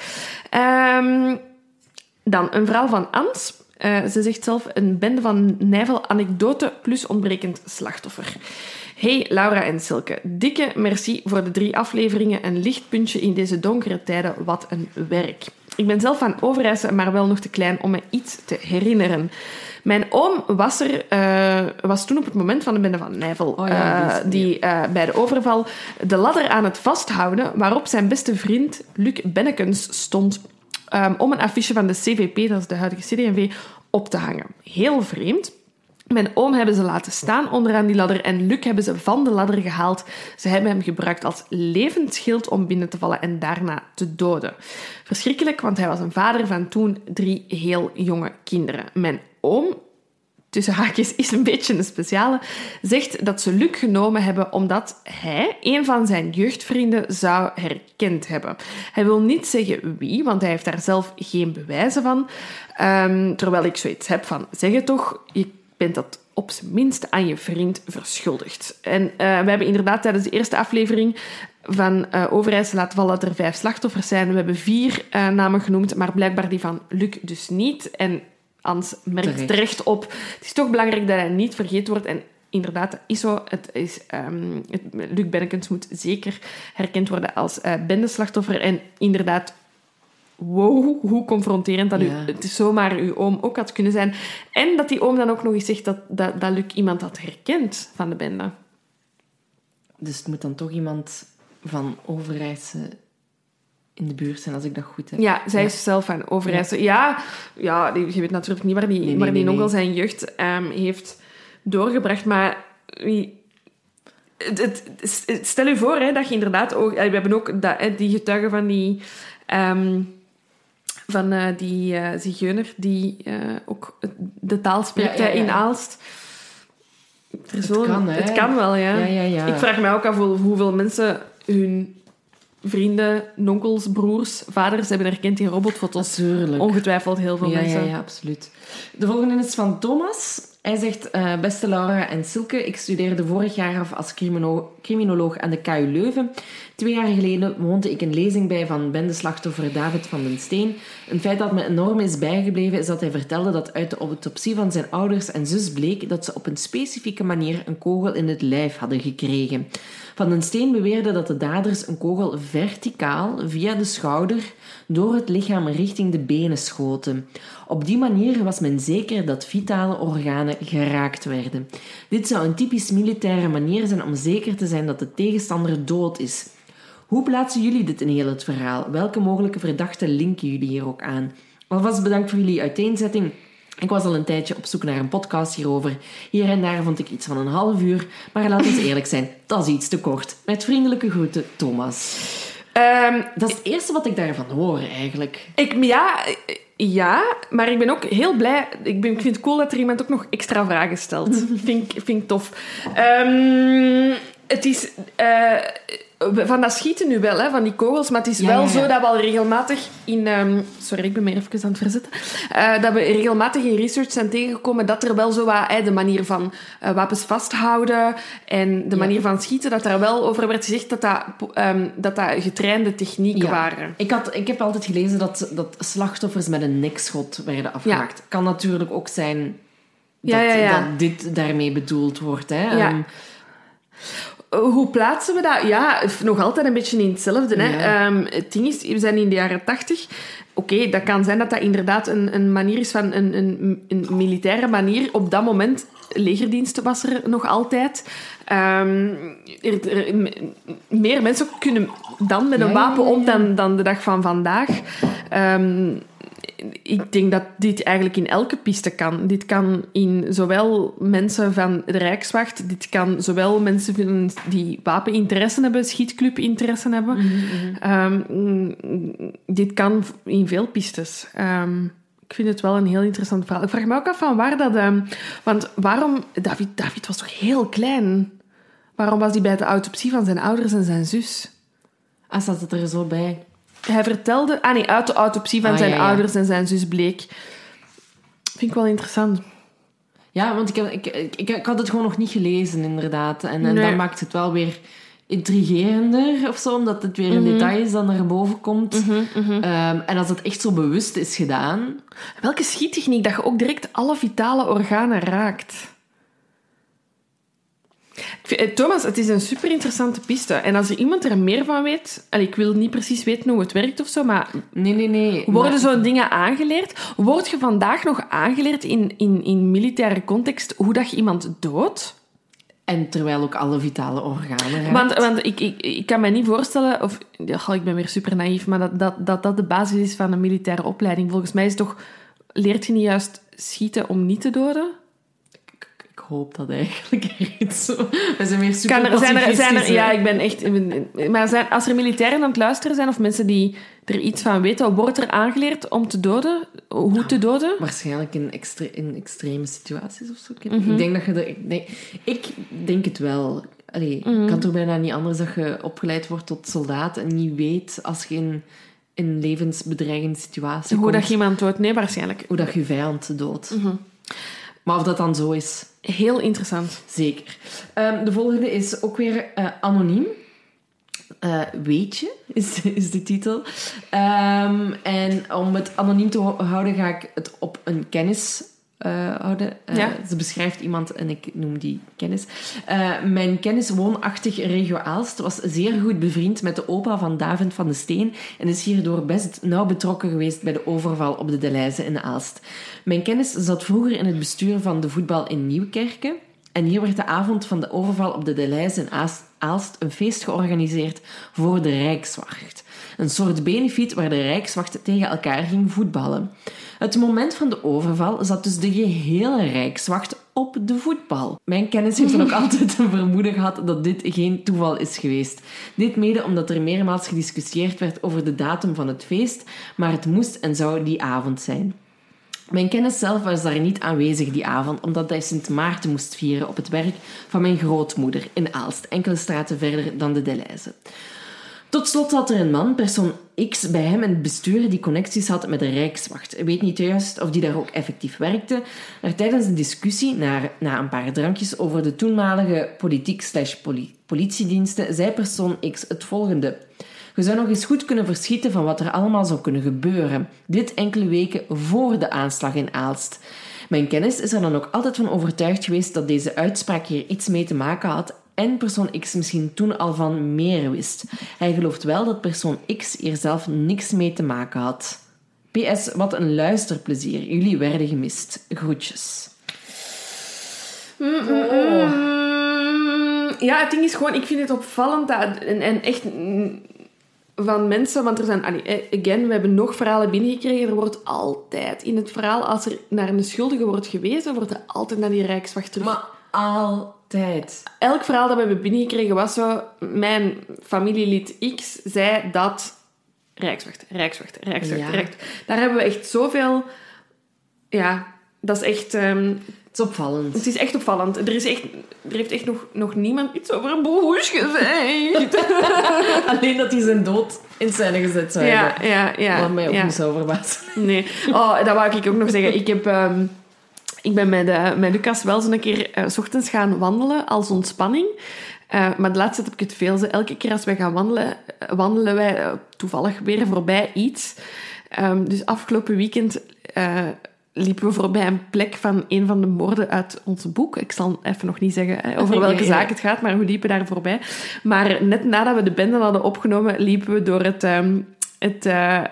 Dan een verhaal van Ans. Ze zegt zelf een bende van Nijvel anekdote plus ontbrekend slachtoffer. Hey Laura en Silke, dikke merci voor de 3 afleveringen. Een lichtpuntje in deze donkere tijden. Wat een werk. Ik ben zelf van Overijse, maar wel nog te klein om me iets te herinneren. Mijn oom was toen op het moment van de bende van Nijvel, die bij de overval de ladder aan het vasthouden, waarop zijn beste vriend Luc Bennekens stond om een affiche van de CVP, dat is de huidige CD&V, op te hangen. Heel vreemd. Mijn oom hebben ze laten staan onderaan die ladder en Luc hebben ze van de ladder gehaald. Ze hebben hem gebruikt als levend schild om binnen te vallen en daarna te doden. Verschrikkelijk, want hij was een vader van toen 3 heel jonge kinderen. Mijn oom, tussen haakjes is een beetje een speciale, zegt dat ze Luc genomen hebben omdat hij een van zijn jeugdvrienden zou herkend hebben. Hij wil niet zeggen wie, want hij heeft daar zelf geen bewijzen van. Terwijl ik zoiets heb van, zeg het toch, je bent dat op zijn minst aan je vriend verschuldigd. En we hebben inderdaad tijdens de eerste aflevering van Overijse laten vallen dat er 5 slachtoffers zijn. We hebben 4 namen genoemd, maar blijkbaar die van Luc dus niet. En Ans merkt terecht op. Het is toch belangrijk dat hij niet vergeten wordt. En inderdaad, dat is zo. Luc Bennekens moet zeker herkend worden als bendeslachtoffer. En inderdaad, wow, hoe confronterend dat het zomaar uw oom ook had kunnen zijn. En dat die oom dan ook nog eens zegt dat Luc iemand had herkend van de bende. Dus het moet dan toch iemand van Overijse in de buurt zijn, als ik dat goed heb. Ja, zij is zelf van Overijse. Ja, je weet natuurlijk niet waar die onkel zijn jeugd heeft doorgebracht, maar... Stel je voor dat je inderdaad ook... We hebben ook die getuigen van die zigeuner die ook de taal spreekt in Aalst. Het kan wel, ja. Ja. Ik vraag mij ook af hoeveel mensen hun vrienden, onkels, broers, vaders hebben herkend in robotfoto's. Natuurlijk. Ongetwijfeld heel veel mensen. Ja, absoluut. De volgende is van Thomas. Hij zegt, beste Laura en Silke, ik studeerde vorig jaar af als criminoloog aan de KU Leuven. 2 jaar geleden woonde ik een lezing bij van bendeslachtoffer David van den Steen. Een feit dat me enorm is bijgebleven is dat hij vertelde dat uit de autopsie van zijn ouders en zus bleek dat ze op een specifieke manier een kogel in het lijf hadden gekregen. Van den Steen beweerde dat de daders een kogel verticaal via de schouder door het lichaam richting de benen schoten. Op die manier was men zeker dat vitale organen geraakt werden. Dit zou een typisch militaire manier zijn om zeker te zijn dat de tegenstander dood is. Hoe plaatsen jullie dit in heel het verhaal? Welke mogelijke verdachten linken jullie hier ook aan? Alvast bedankt voor jullie uiteenzetting. Ik was al een tijdje op zoek naar een podcast hierover. Hier en daar vond ik iets van een half uur. Maar laten we eerlijk zijn, dat is iets te kort. Met vriendelijke groeten, Thomas. Dat is het eerste wat ik daarvan hoor, eigenlijk. Ja, maar ik ben ook heel blij. Ik vind het cool dat er iemand ook nog extra vragen stelt. Vind ik tof. Het is... van dat schieten nu wel, hè, van die kogels, maar het is wel zo dat we al regelmatig in... sorry, ik ben me even aan het verzetten. Dat we regelmatig in research zijn tegengekomen dat er wel zo wat... de manier van wapens vasthouden en de manier van schieten, dat daar wel over werd gezegd dat getrainde technieken waren. Ik heb altijd gelezen dat slachtoffers met een nekschot werden afgemaakt. Ja. Kan natuurlijk ook zijn dat dit daarmee bedoeld wordt. Hè. Ja. Hoe plaatsen we dat? Ja, nog altijd een beetje in hetzelfde. Hè? Het ding is, we zijn in de jaren 80. Oké, dat kan zijn dat dat inderdaad een manier is van een militaire manier. Op dat moment, legerdienst was er nog altijd. Meer mensen kunnen dan met een wapen om dan de dag van vandaag. Ik denk dat dit eigenlijk in elke piste kan. Dit kan in zowel mensen van de Rijkswacht, dit kan zowel mensen die wapeninteresse hebben, schietclubinteresse hebben. Dit kan in veel pistes. Ik vind het wel een heel interessant verhaal. Ik vraag me ook af van waar dat... want waarom... David was toch heel klein? Waarom was hij bij de autopsie van zijn ouders en zijn zus? Staat het er zo bij? Hij vertelde... uit de autopsie van zijn ouders en zijn zus bleek. Vind ik wel interessant. Ja, want ik had het gewoon nog niet gelezen, inderdaad. En dan maakt het wel weer intrigerender of zo, omdat het weer een detail is dat naar boven komt. En als het echt zo bewust is gedaan... Welke schiettechniek dat je ook direct alle vitale organen raakt... Thomas, het is een super interessante piste. En als er iemand er meer van weet... ik wil niet precies weten hoe het werkt of zo, maar... Nee. Worden zo'n dingen aangeleerd? Word je vandaag nog aangeleerd in militaire context hoe dat je iemand doodt? En terwijl ook alle vitale organen raakt. Want ik kan me niet voorstellen... ik ben weer super naïef, maar dat de basis is van een militaire opleiding. Volgens mij is toch... Leert je niet juist schieten om niet te doden? Ik hoop dat eigenlijk iets zo. We zijn weer super pacifistisch. Ja, ik ben echt... Maar als er militairen aan het luisteren zijn of mensen die er iets van weten, wordt er aangeleerd om te doden? Hoe te doden? Waarschijnlijk in extreme situaties of zo. Ik denk dat je... Ik denk het wel. Kan toch bijna niet anders dat je opgeleid wordt tot soldaat en niet weet als je in een levensbedreigende situatie hoe komt. Dat je iemand doodt? Nee, waarschijnlijk. Hoe dat je vijand doodt. Maar of dat dan zo is... Heel interessant. Zeker. De volgende is ook weer anoniem. Weet je, is de titel. En om het anoniem te houden, ga ik het op een kennis houden. Ze beschrijft iemand en ik noem die kennis. Mijn kennis woonachtig regio Aalst was zeer goed bevriend met de opa van David van de Steen en is hierdoor best nauw betrokken geweest bij de overval op de Delhaize in Aalst. Mijn kennis zat vroeger in het bestuur van de voetbal in Nieuwkerken. En hier werd de avond van de overval op de Delhaize in Aalst een feest georganiseerd voor de Rijkswacht. Een soort benefiet waar de Rijkswacht tegen elkaar ging voetballen. Het moment van de overval zat dus de gehele Rijkswacht op de voetbal. Mijn kennis heeft dan ook altijd een vermoeden gehad dat dit geen toeval is geweest. Dit mede omdat er meermaals gediscussieerd werd over de datum van het feest, maar het moest en zou die avond zijn. Mijn kennis zelf was daar niet aanwezig die avond, omdat hij Sint Maarten moest vieren op het werk van mijn grootmoeder in Aalst, enkele straten verder dan de Delhaize. Tot slot zat er een man, persoon X, bij hem in het bestuur die connecties had met de Rijkswacht. Ik weet niet juist of die daar ook effectief werkte, maar tijdens de discussie, na een paar drankjes over de toenmalige politiek/politiediensten, zei persoon X het volgende. Je zou nog eens goed kunnen verschieten van wat er allemaal zou kunnen gebeuren. Dit enkele weken voor de aanslag in Aalst. Mijn kennis is er dan ook altijd van overtuigd geweest dat deze uitspraak hier iets mee te maken had en persoon X misschien toen al van meer wist. Hij gelooft wel dat persoon X hier zelf niks mee te maken had. PS, wat een luisterplezier. Jullie werden gemist. Groetjes. Ja, het ding is gewoon, ik vind het opvallend dat, en echt van mensen, want er zijn, we hebben nog verhalen binnengekregen, er wordt altijd in het verhaal, als er naar een schuldige wordt gewezen, wordt er altijd naar die Rijkswacht terug. Maar altijd. Elk verhaal dat we hebben binnengekregen was zo, mijn familielid X zei dat Rijkswacht. Ja. Daar hebben we echt zoveel, ja, dat is echt... Het is opvallend. Het is echt opvallend. Er heeft echt nog niemand iets over een Bush gezegd. Alleen dat hij zijn dood in scène gezet zou hebben. Ja. Wat mij ook niet zou verbazen. Nee. Oh, dat wou ik ook nog zeggen. Ik ben met Lucas wel eens een keer 's ochtends gaan wandelen als ontspanning. Maar de laatste tijd heb ik het veel. Elke keer als wij gaan wandelen wij toevallig weer voorbij iets. Dus afgelopen weekend... liepen we voorbij een plek van een van de moorden uit ons boek. Ik zal even nog niet zeggen over welke zaak het gaat, maar we liepen daar voorbij. Maar net nadat we de bende hadden opgenomen, liepen we door het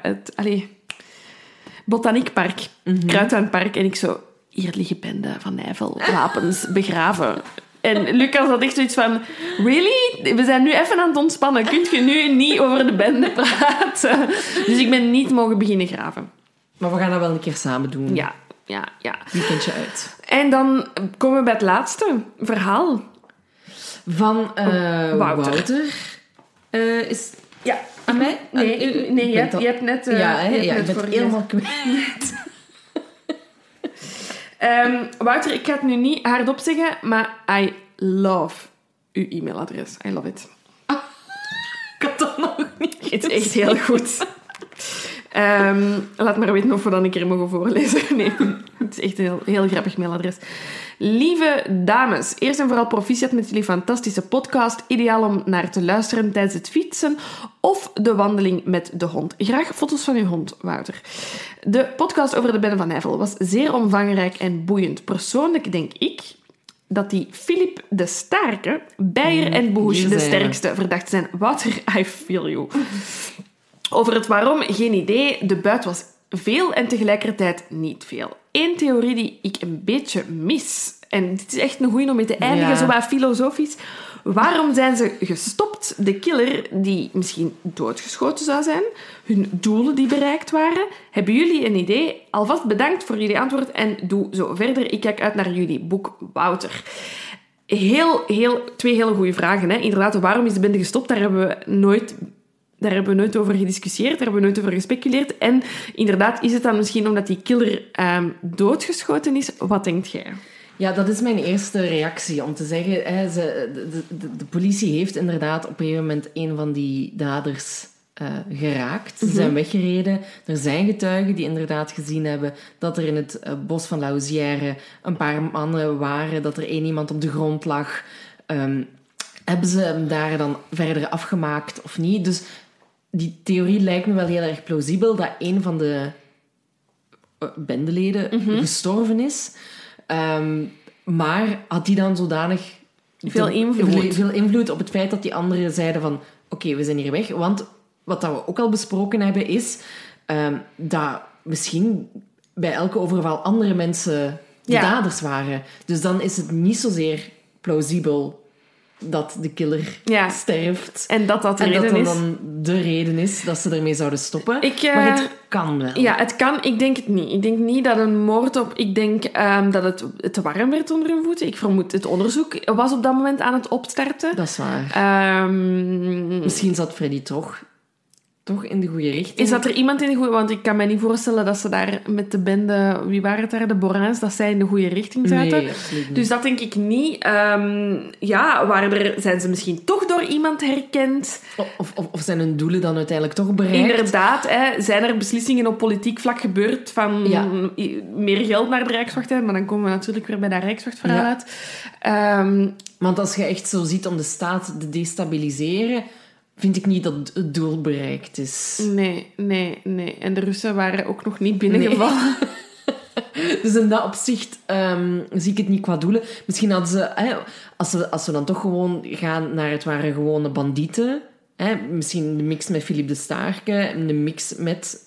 Botaniekpark, Kruidtuinpark. En ik zo, hier liggen bende van Nijvel, wapens, begraven. En Lucas had echt zoiets van, really? We zijn nu even aan het ontspannen. Kunt je nu niet over de bende praten? Dus ik ben niet mogen beginnen graven. Maar we gaan dat wel een keer samen doen. Ja. Weekendje uit. En dan komen we bij het laatste verhaal. Van Wouter. Is... Ja. Aan mij? Nee, je hebt net... ik ben het helemaal kwijt. Wouter, ik ga het nu niet hardop zeggen, maar I love uw e-mailadres. I love it. Ik had dat nog niet. Het is echt heel goed. Laat maar weten of we dat een keer mogen voorlezen. Nee, het is echt een heel grappig mailadres. Lieve dames, eerst en vooral proficiat met jullie fantastische podcast. Ideaal om naar te luisteren tijdens het fietsen of de wandeling met de hond. Graag foto's van uw hond, Wouter. De podcast over de bende van Nijvel was zeer omvangrijk en boeiend. Persoonlijk denk ik dat die Philip de Starke, Beyer en Bush de sterkste verdachten zijn. Wouter, I feel you. Over het waarom, geen idee. De buit was veel en tegelijkertijd niet veel. Eén theorie die ik een beetje mis, en dit is echt een goeie om mee te eindigen, zo wat filosofisch. Waarom zijn ze gestopt? De killer, die misschien doodgeschoten zou zijn, hun doelen die bereikt waren. Hebben jullie een idee? Alvast bedankt voor jullie antwoord en doe zo verder. Ik kijk uit naar jullie boek, Wouter. Twee hele goede vragen. Hè? Inderdaad, waarom is de bende gestopt? Daar hebben we nooit over gediscussieerd, daar hebben we nooit over gespeculeerd. En inderdaad, is het dan misschien omdat die killer doodgeschoten is? Wat denkt jij? Ja, dat is mijn eerste reactie om te zeggen... De politie heeft inderdaad op een gegeven moment een van die daders geraakt. Ze zijn weggereden. Er zijn getuigen die inderdaad gezien hebben dat er in het bos van Lausière een paar mannen waren, dat er één iemand op de grond lag. Hebben ze hem daar dan verder afgemaakt of niet? Dus die theorie lijkt me wel heel erg plausibel, dat een van de bendeleden gestorven is. Maar had die dan zodanig... Veel invloed op het feit dat die anderen zeiden van... Oké, we zijn hier weg. Want wat dat we ook al besproken hebben is... dat misschien bij elke overval andere mensen de daders waren. Dus dan is het niet zozeer plausibel dat de killer sterft. En dat de reden is. Dan de reden is dat ze ermee zouden stoppen. Maar het kan wel. Ja, het kan. Ik denk het niet. Ik denk niet dat een moord op... Ik denk dat het te warm werd onder hun voeten. Ik vermoed het onderzoek was op dat moment aan het opstarten. Dat is waar. Misschien zat Freddy toch in de goede richting. Is dat er iemand in de goede... Want ik kan me niet voorstellen dat ze daar met de bende... Wie waren het daar? De Borins, dat zij in de goede richting zaten. Nee, absoluut niet. Dus dat denk ik niet. Zijn ze misschien toch door iemand herkend? Of zijn hun doelen dan uiteindelijk toch bereikt? Inderdaad. Zijn er beslissingen op politiek vlak gebeurd van meer geld naar de Rijkswacht? Maar dan komen we natuurlijk weer bij dat Rijkswachtverhaal uit. Want als je echt zo ziet om de staat te destabiliseren... vind ik niet dat het doel bereikt is. Nee. En de Russen waren ook nog niet binnengevallen. Nee. Dus in dat opzicht zie ik het niet qua doelen. Misschien hadden ze... Als we dan toch gewoon gaan naar het waren gewone bandieten... misschien de mix met Philippe de Starke... de mix met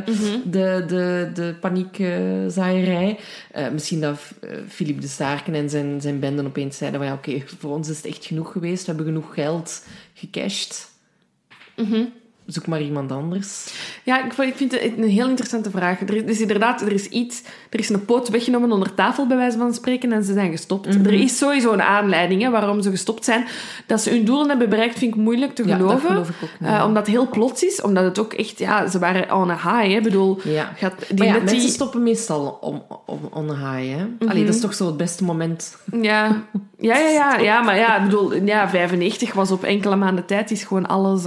de paniekzaaierij. Misschien dat Philippe de Starke en zijn benden opeens zeiden... van oké, voor ons is het echt genoeg geweest. We hebben genoeg geld gecashed. Zoek maar iemand anders. Ja, ik vind het een heel interessante vraag. Er is een poot weggenomen onder tafel, bij wijze van spreken, en ze zijn gestopt. Er is sowieso een aanleiding waarom ze gestopt zijn. Dat ze hun doelen hebben bereikt, vind ik moeilijk te geloven. Dat geloof ik ook niet. Omdat het heel plots is. Omdat het ook echt... ze waren on a high. Ik bedoel... Mensen stoppen meestal on a high. Hè? Allee, dat is toch zo het beste moment. Ja. Maar ik bedoel... 95 was op enkele maanden tijd. Is gewoon alles...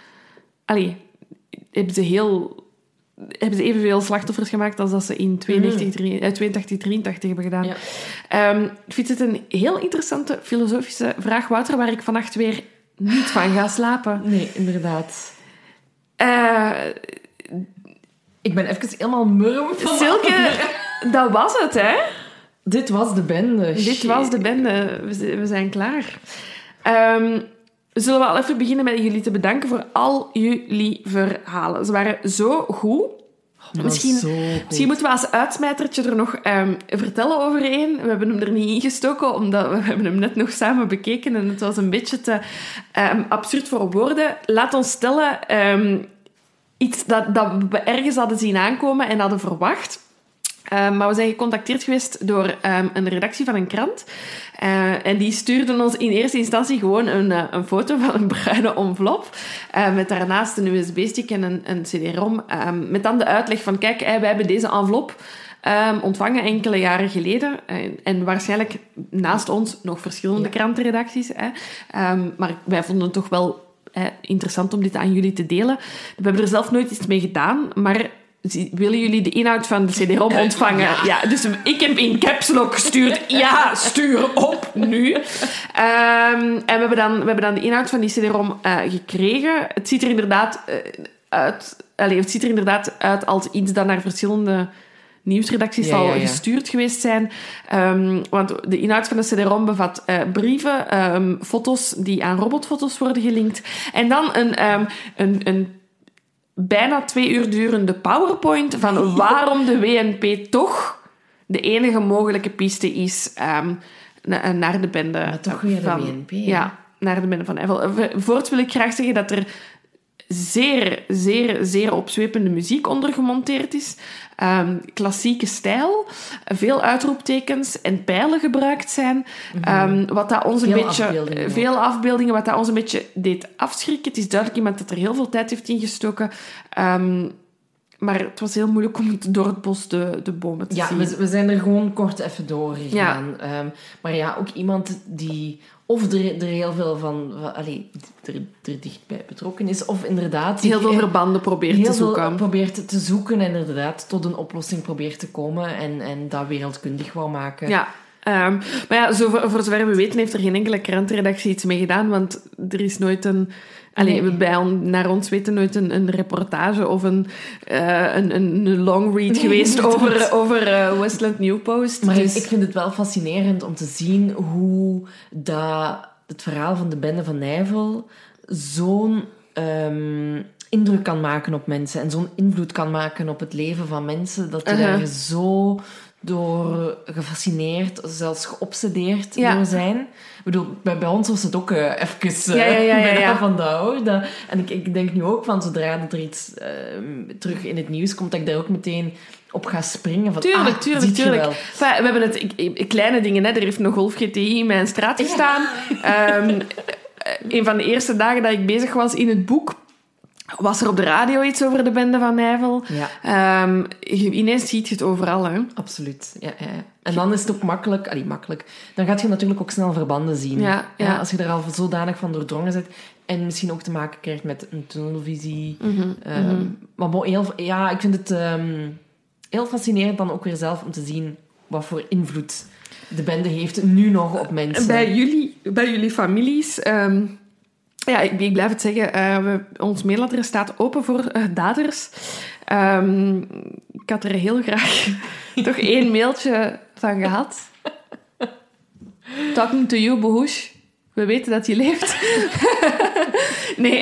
hebben ze evenveel slachtoffers gemaakt als dat ze in 82, 83 hebben gedaan. Ja. Ik vind het een heel interessante filosofische vraag, Wouter, waar ik vannacht weer niet van ga slapen. Nee, inderdaad. Ik ben even helemaal murm van... Silke, dat was het, hè? Dit was de bende. We zijn klaar. Zullen we al even beginnen met jullie te bedanken voor al jullie verhalen. Ze waren zo goed. Misschien moeten we als uitsmijtertje er nog vertellen over één. We hebben hem er niet ingestoken, omdat we hebben hem net nog samen bekeken en het was een beetje te absurd voor woorden. Laat ons stellen iets dat we ergens hadden zien aankomen en hadden verwacht. Maar we zijn gecontacteerd geweest door een redactie van een krant. En die stuurden ons in eerste instantie gewoon een foto van een bruine envelop. Met daarnaast een USB-stick en een CD-ROM. Met dan de uitleg van, kijk, wij hebben deze envelop ontvangen enkele jaren geleden. En waarschijnlijk naast ons nog verschillende krantenredacties. Maar wij vonden het toch wel interessant om dit aan jullie te delen. We hebben er zelf nooit iets mee gedaan, maar... Willen jullie de inhoud van de CD-ROM ontvangen? Ja, dus ik heb in caps lock gestuurd. Ja, stuur op nu. En we hebben dan de inhoud van die CD-ROM gekregen. Het ziet er inderdaad uit als iets dat naar verschillende nieuwsredacties zal gestuurd geweest zijn. Want de inhoud van de CD-ROM bevat brieven, foto's die aan robotfoto's worden gelinkt. En dan een bijna 2 uur durende PowerPoint van waarom de WNP toch de enige mogelijke piste is naar de bende. Maar toch weer de WNP. Ja, naar de bende van Eiffel. Voorts wil ik graag zeggen dat er zeer, zeer, zeer opzwepende muziek onder gemonteerd is. Klassieke stijl. Veel uitroeptekens en pijlen gebruikt zijn. Wat dat ons veel afbeeldingen, wat dat ons een beetje deed afschrikken. Het is duidelijk iemand dat er heel veel tijd heeft ingestoken. Maar het was heel moeilijk om door het bos de bomen te zien. Ja, we zijn er gewoon kort even doorgegaan. Ja. Maar ja, ook iemand die... Of er heel veel van... er dichtbij betrokken is. Of inderdaad... Heel veel verbanden probeert te zoeken. En inderdaad tot een oplossing probeert te komen. En dat wereldkundig wou maken. Ja. Maar ja, voor zover we weten heeft er geen enkele krantredactie iets mee gedaan, want er is nooit een... naar ons weten nooit een reportage of een long read geweest over Westland New Post. Maar ik vind het wel fascinerend om te zien hoe het verhaal van de bende van Nijvel zo'n indruk kan maken op mensen en zo'n invloed kan maken op het leven van mensen, dat die daar zo door gefascineerd, zelfs geobsedeerd door zijn. Ik bedoel, bij ons was het ook even van de oude. En ik denk nu ook van, zodra er iets terug in het nieuws komt, dat ik daar ook meteen op ga springen. Van, tuurlijk. Wel. We hebben het kleine dingen, hè. Er heeft een Golf GTI in mijn straat gestaan. Een van de eerste dagen dat ik bezig was in het boek, was er op de radio iets over de bende van Nijvel. Ja. Ineens ziet je het overal, hè? Absoluut. Ja. En dan is het ook makkelijk. Dan gaat je natuurlijk ook snel verbanden zien. Ja. Als je er al zodanig van doordrongen bent. En misschien ook te maken krijgt met een tunnelvisie. Maar ik vind het heel fascinerend dan ook weer zelf om te zien wat voor invloed de bende heeft nu nog op mensen. Bij jullie families... Ja, ik blijf het zeggen. Ons mailadres staat open voor daders. Ik had er heel graag toch 1 mailtje van gehad. Talking to you, Bohush. We weten dat je leeft. Nee,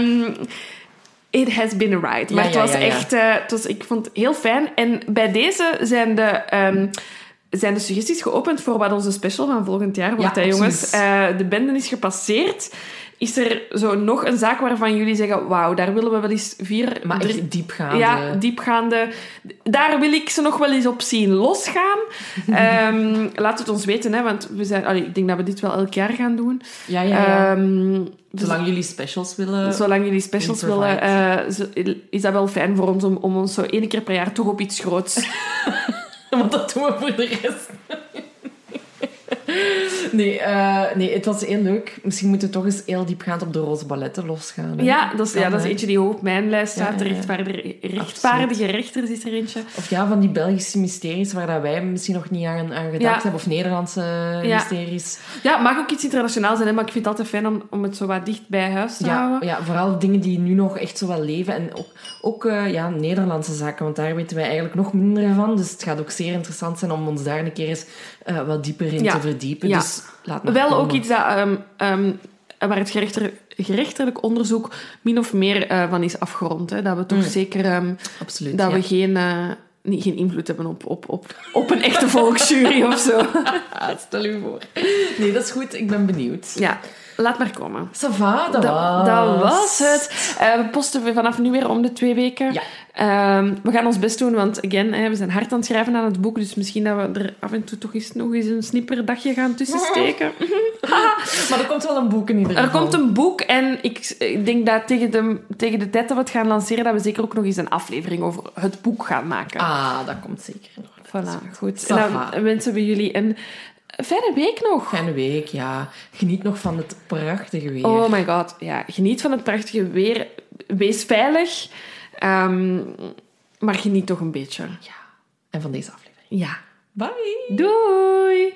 it has been a ride. Maar het was echt... ik vond het heel fijn. En bij deze zijn de suggesties geopend voor wat onze special van volgend jaar wordt, jongens. De bende is gepasseerd. Is er zo nog een zaak waarvan jullie zeggen, wauw, daar willen we wel eens 4... Maar echt diepgaande. Ja, diepgaande. Daar wil ik ze nog wel eens op zien losgaan. Laat het ons weten, hè, want ik denk dat we dit wel elk jaar gaan doen. Ja. Zolang jullie specials willen... Is dat wel fijn voor ons om ons zo 1 keer per jaar toch op iets groots... Want dat doen we voor de rest. Nee, het was heel leuk. Misschien moeten we toch eens heel diepgaand op de roze balletten losgaan. Hè? Ja, dat is eentje die hoog op mijn lijst staat. De rechtvaardige rechters is er eentje. Of van die Belgische mysteries waar dat wij misschien nog niet aan gedacht hebben. Of Nederlandse mysteries. Ja, het mag ook iets internationaals zijn, hè, maar ik vind het altijd fijn om het zo wat dicht bij huis te houden. Ja, vooral dingen die nu nog echt zo wel leven. En ook Nederlandse zaken, want daar weten wij eigenlijk nog minder van. Dus het gaat ook zeer interessant zijn om ons daar een keer eens wat dieper in te verdiepen. Ja. Dus laat maar wel komen. Ook iets dat, waar het gerechtelijk onderzoek min of meer van is afgerond. Hè? Dat we toch zeker... Absoluut, dat we geen invloed hebben op een echte volksjury of zo. Stel u voor. Nee, dat is goed. Ik ben benieuwd. Ja. Laat maar komen. Ça va, dat was het. We posten vanaf nu weer om de 2 weken. Ja. We gaan ons best doen, want we zijn hard aan het schrijven aan het boek, dus misschien dat we er af en toe toch nog eens een snipperdagje gaan tussensteken. Maar er komt wel een boek in ieder geval. Er komt een boek en ik denk dat tegen de tijd dat we het gaan lanceren, dat we zeker ook nog eens een aflevering over het boek gaan maken. Dat komt zeker nog. Voilà, goed. En dan wensen we jullie een fijne week nog. Fijne week, ja. Geniet nog van het prachtige weer. Oh my god, ja. Geniet van het prachtige weer. Wees veilig. Maar geniet toch een beetje. Ja. En van deze aflevering. Ja. Bye. Doei.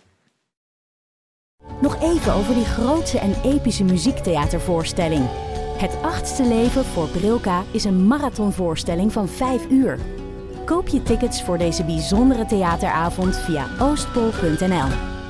Nog even over die grootse en epische muziektheatervoorstelling. Het 8e leven voor Brilka is een marathonvoorstelling van 5 uur. Koop je tickets voor deze bijzondere theateravond via oostpol.nl.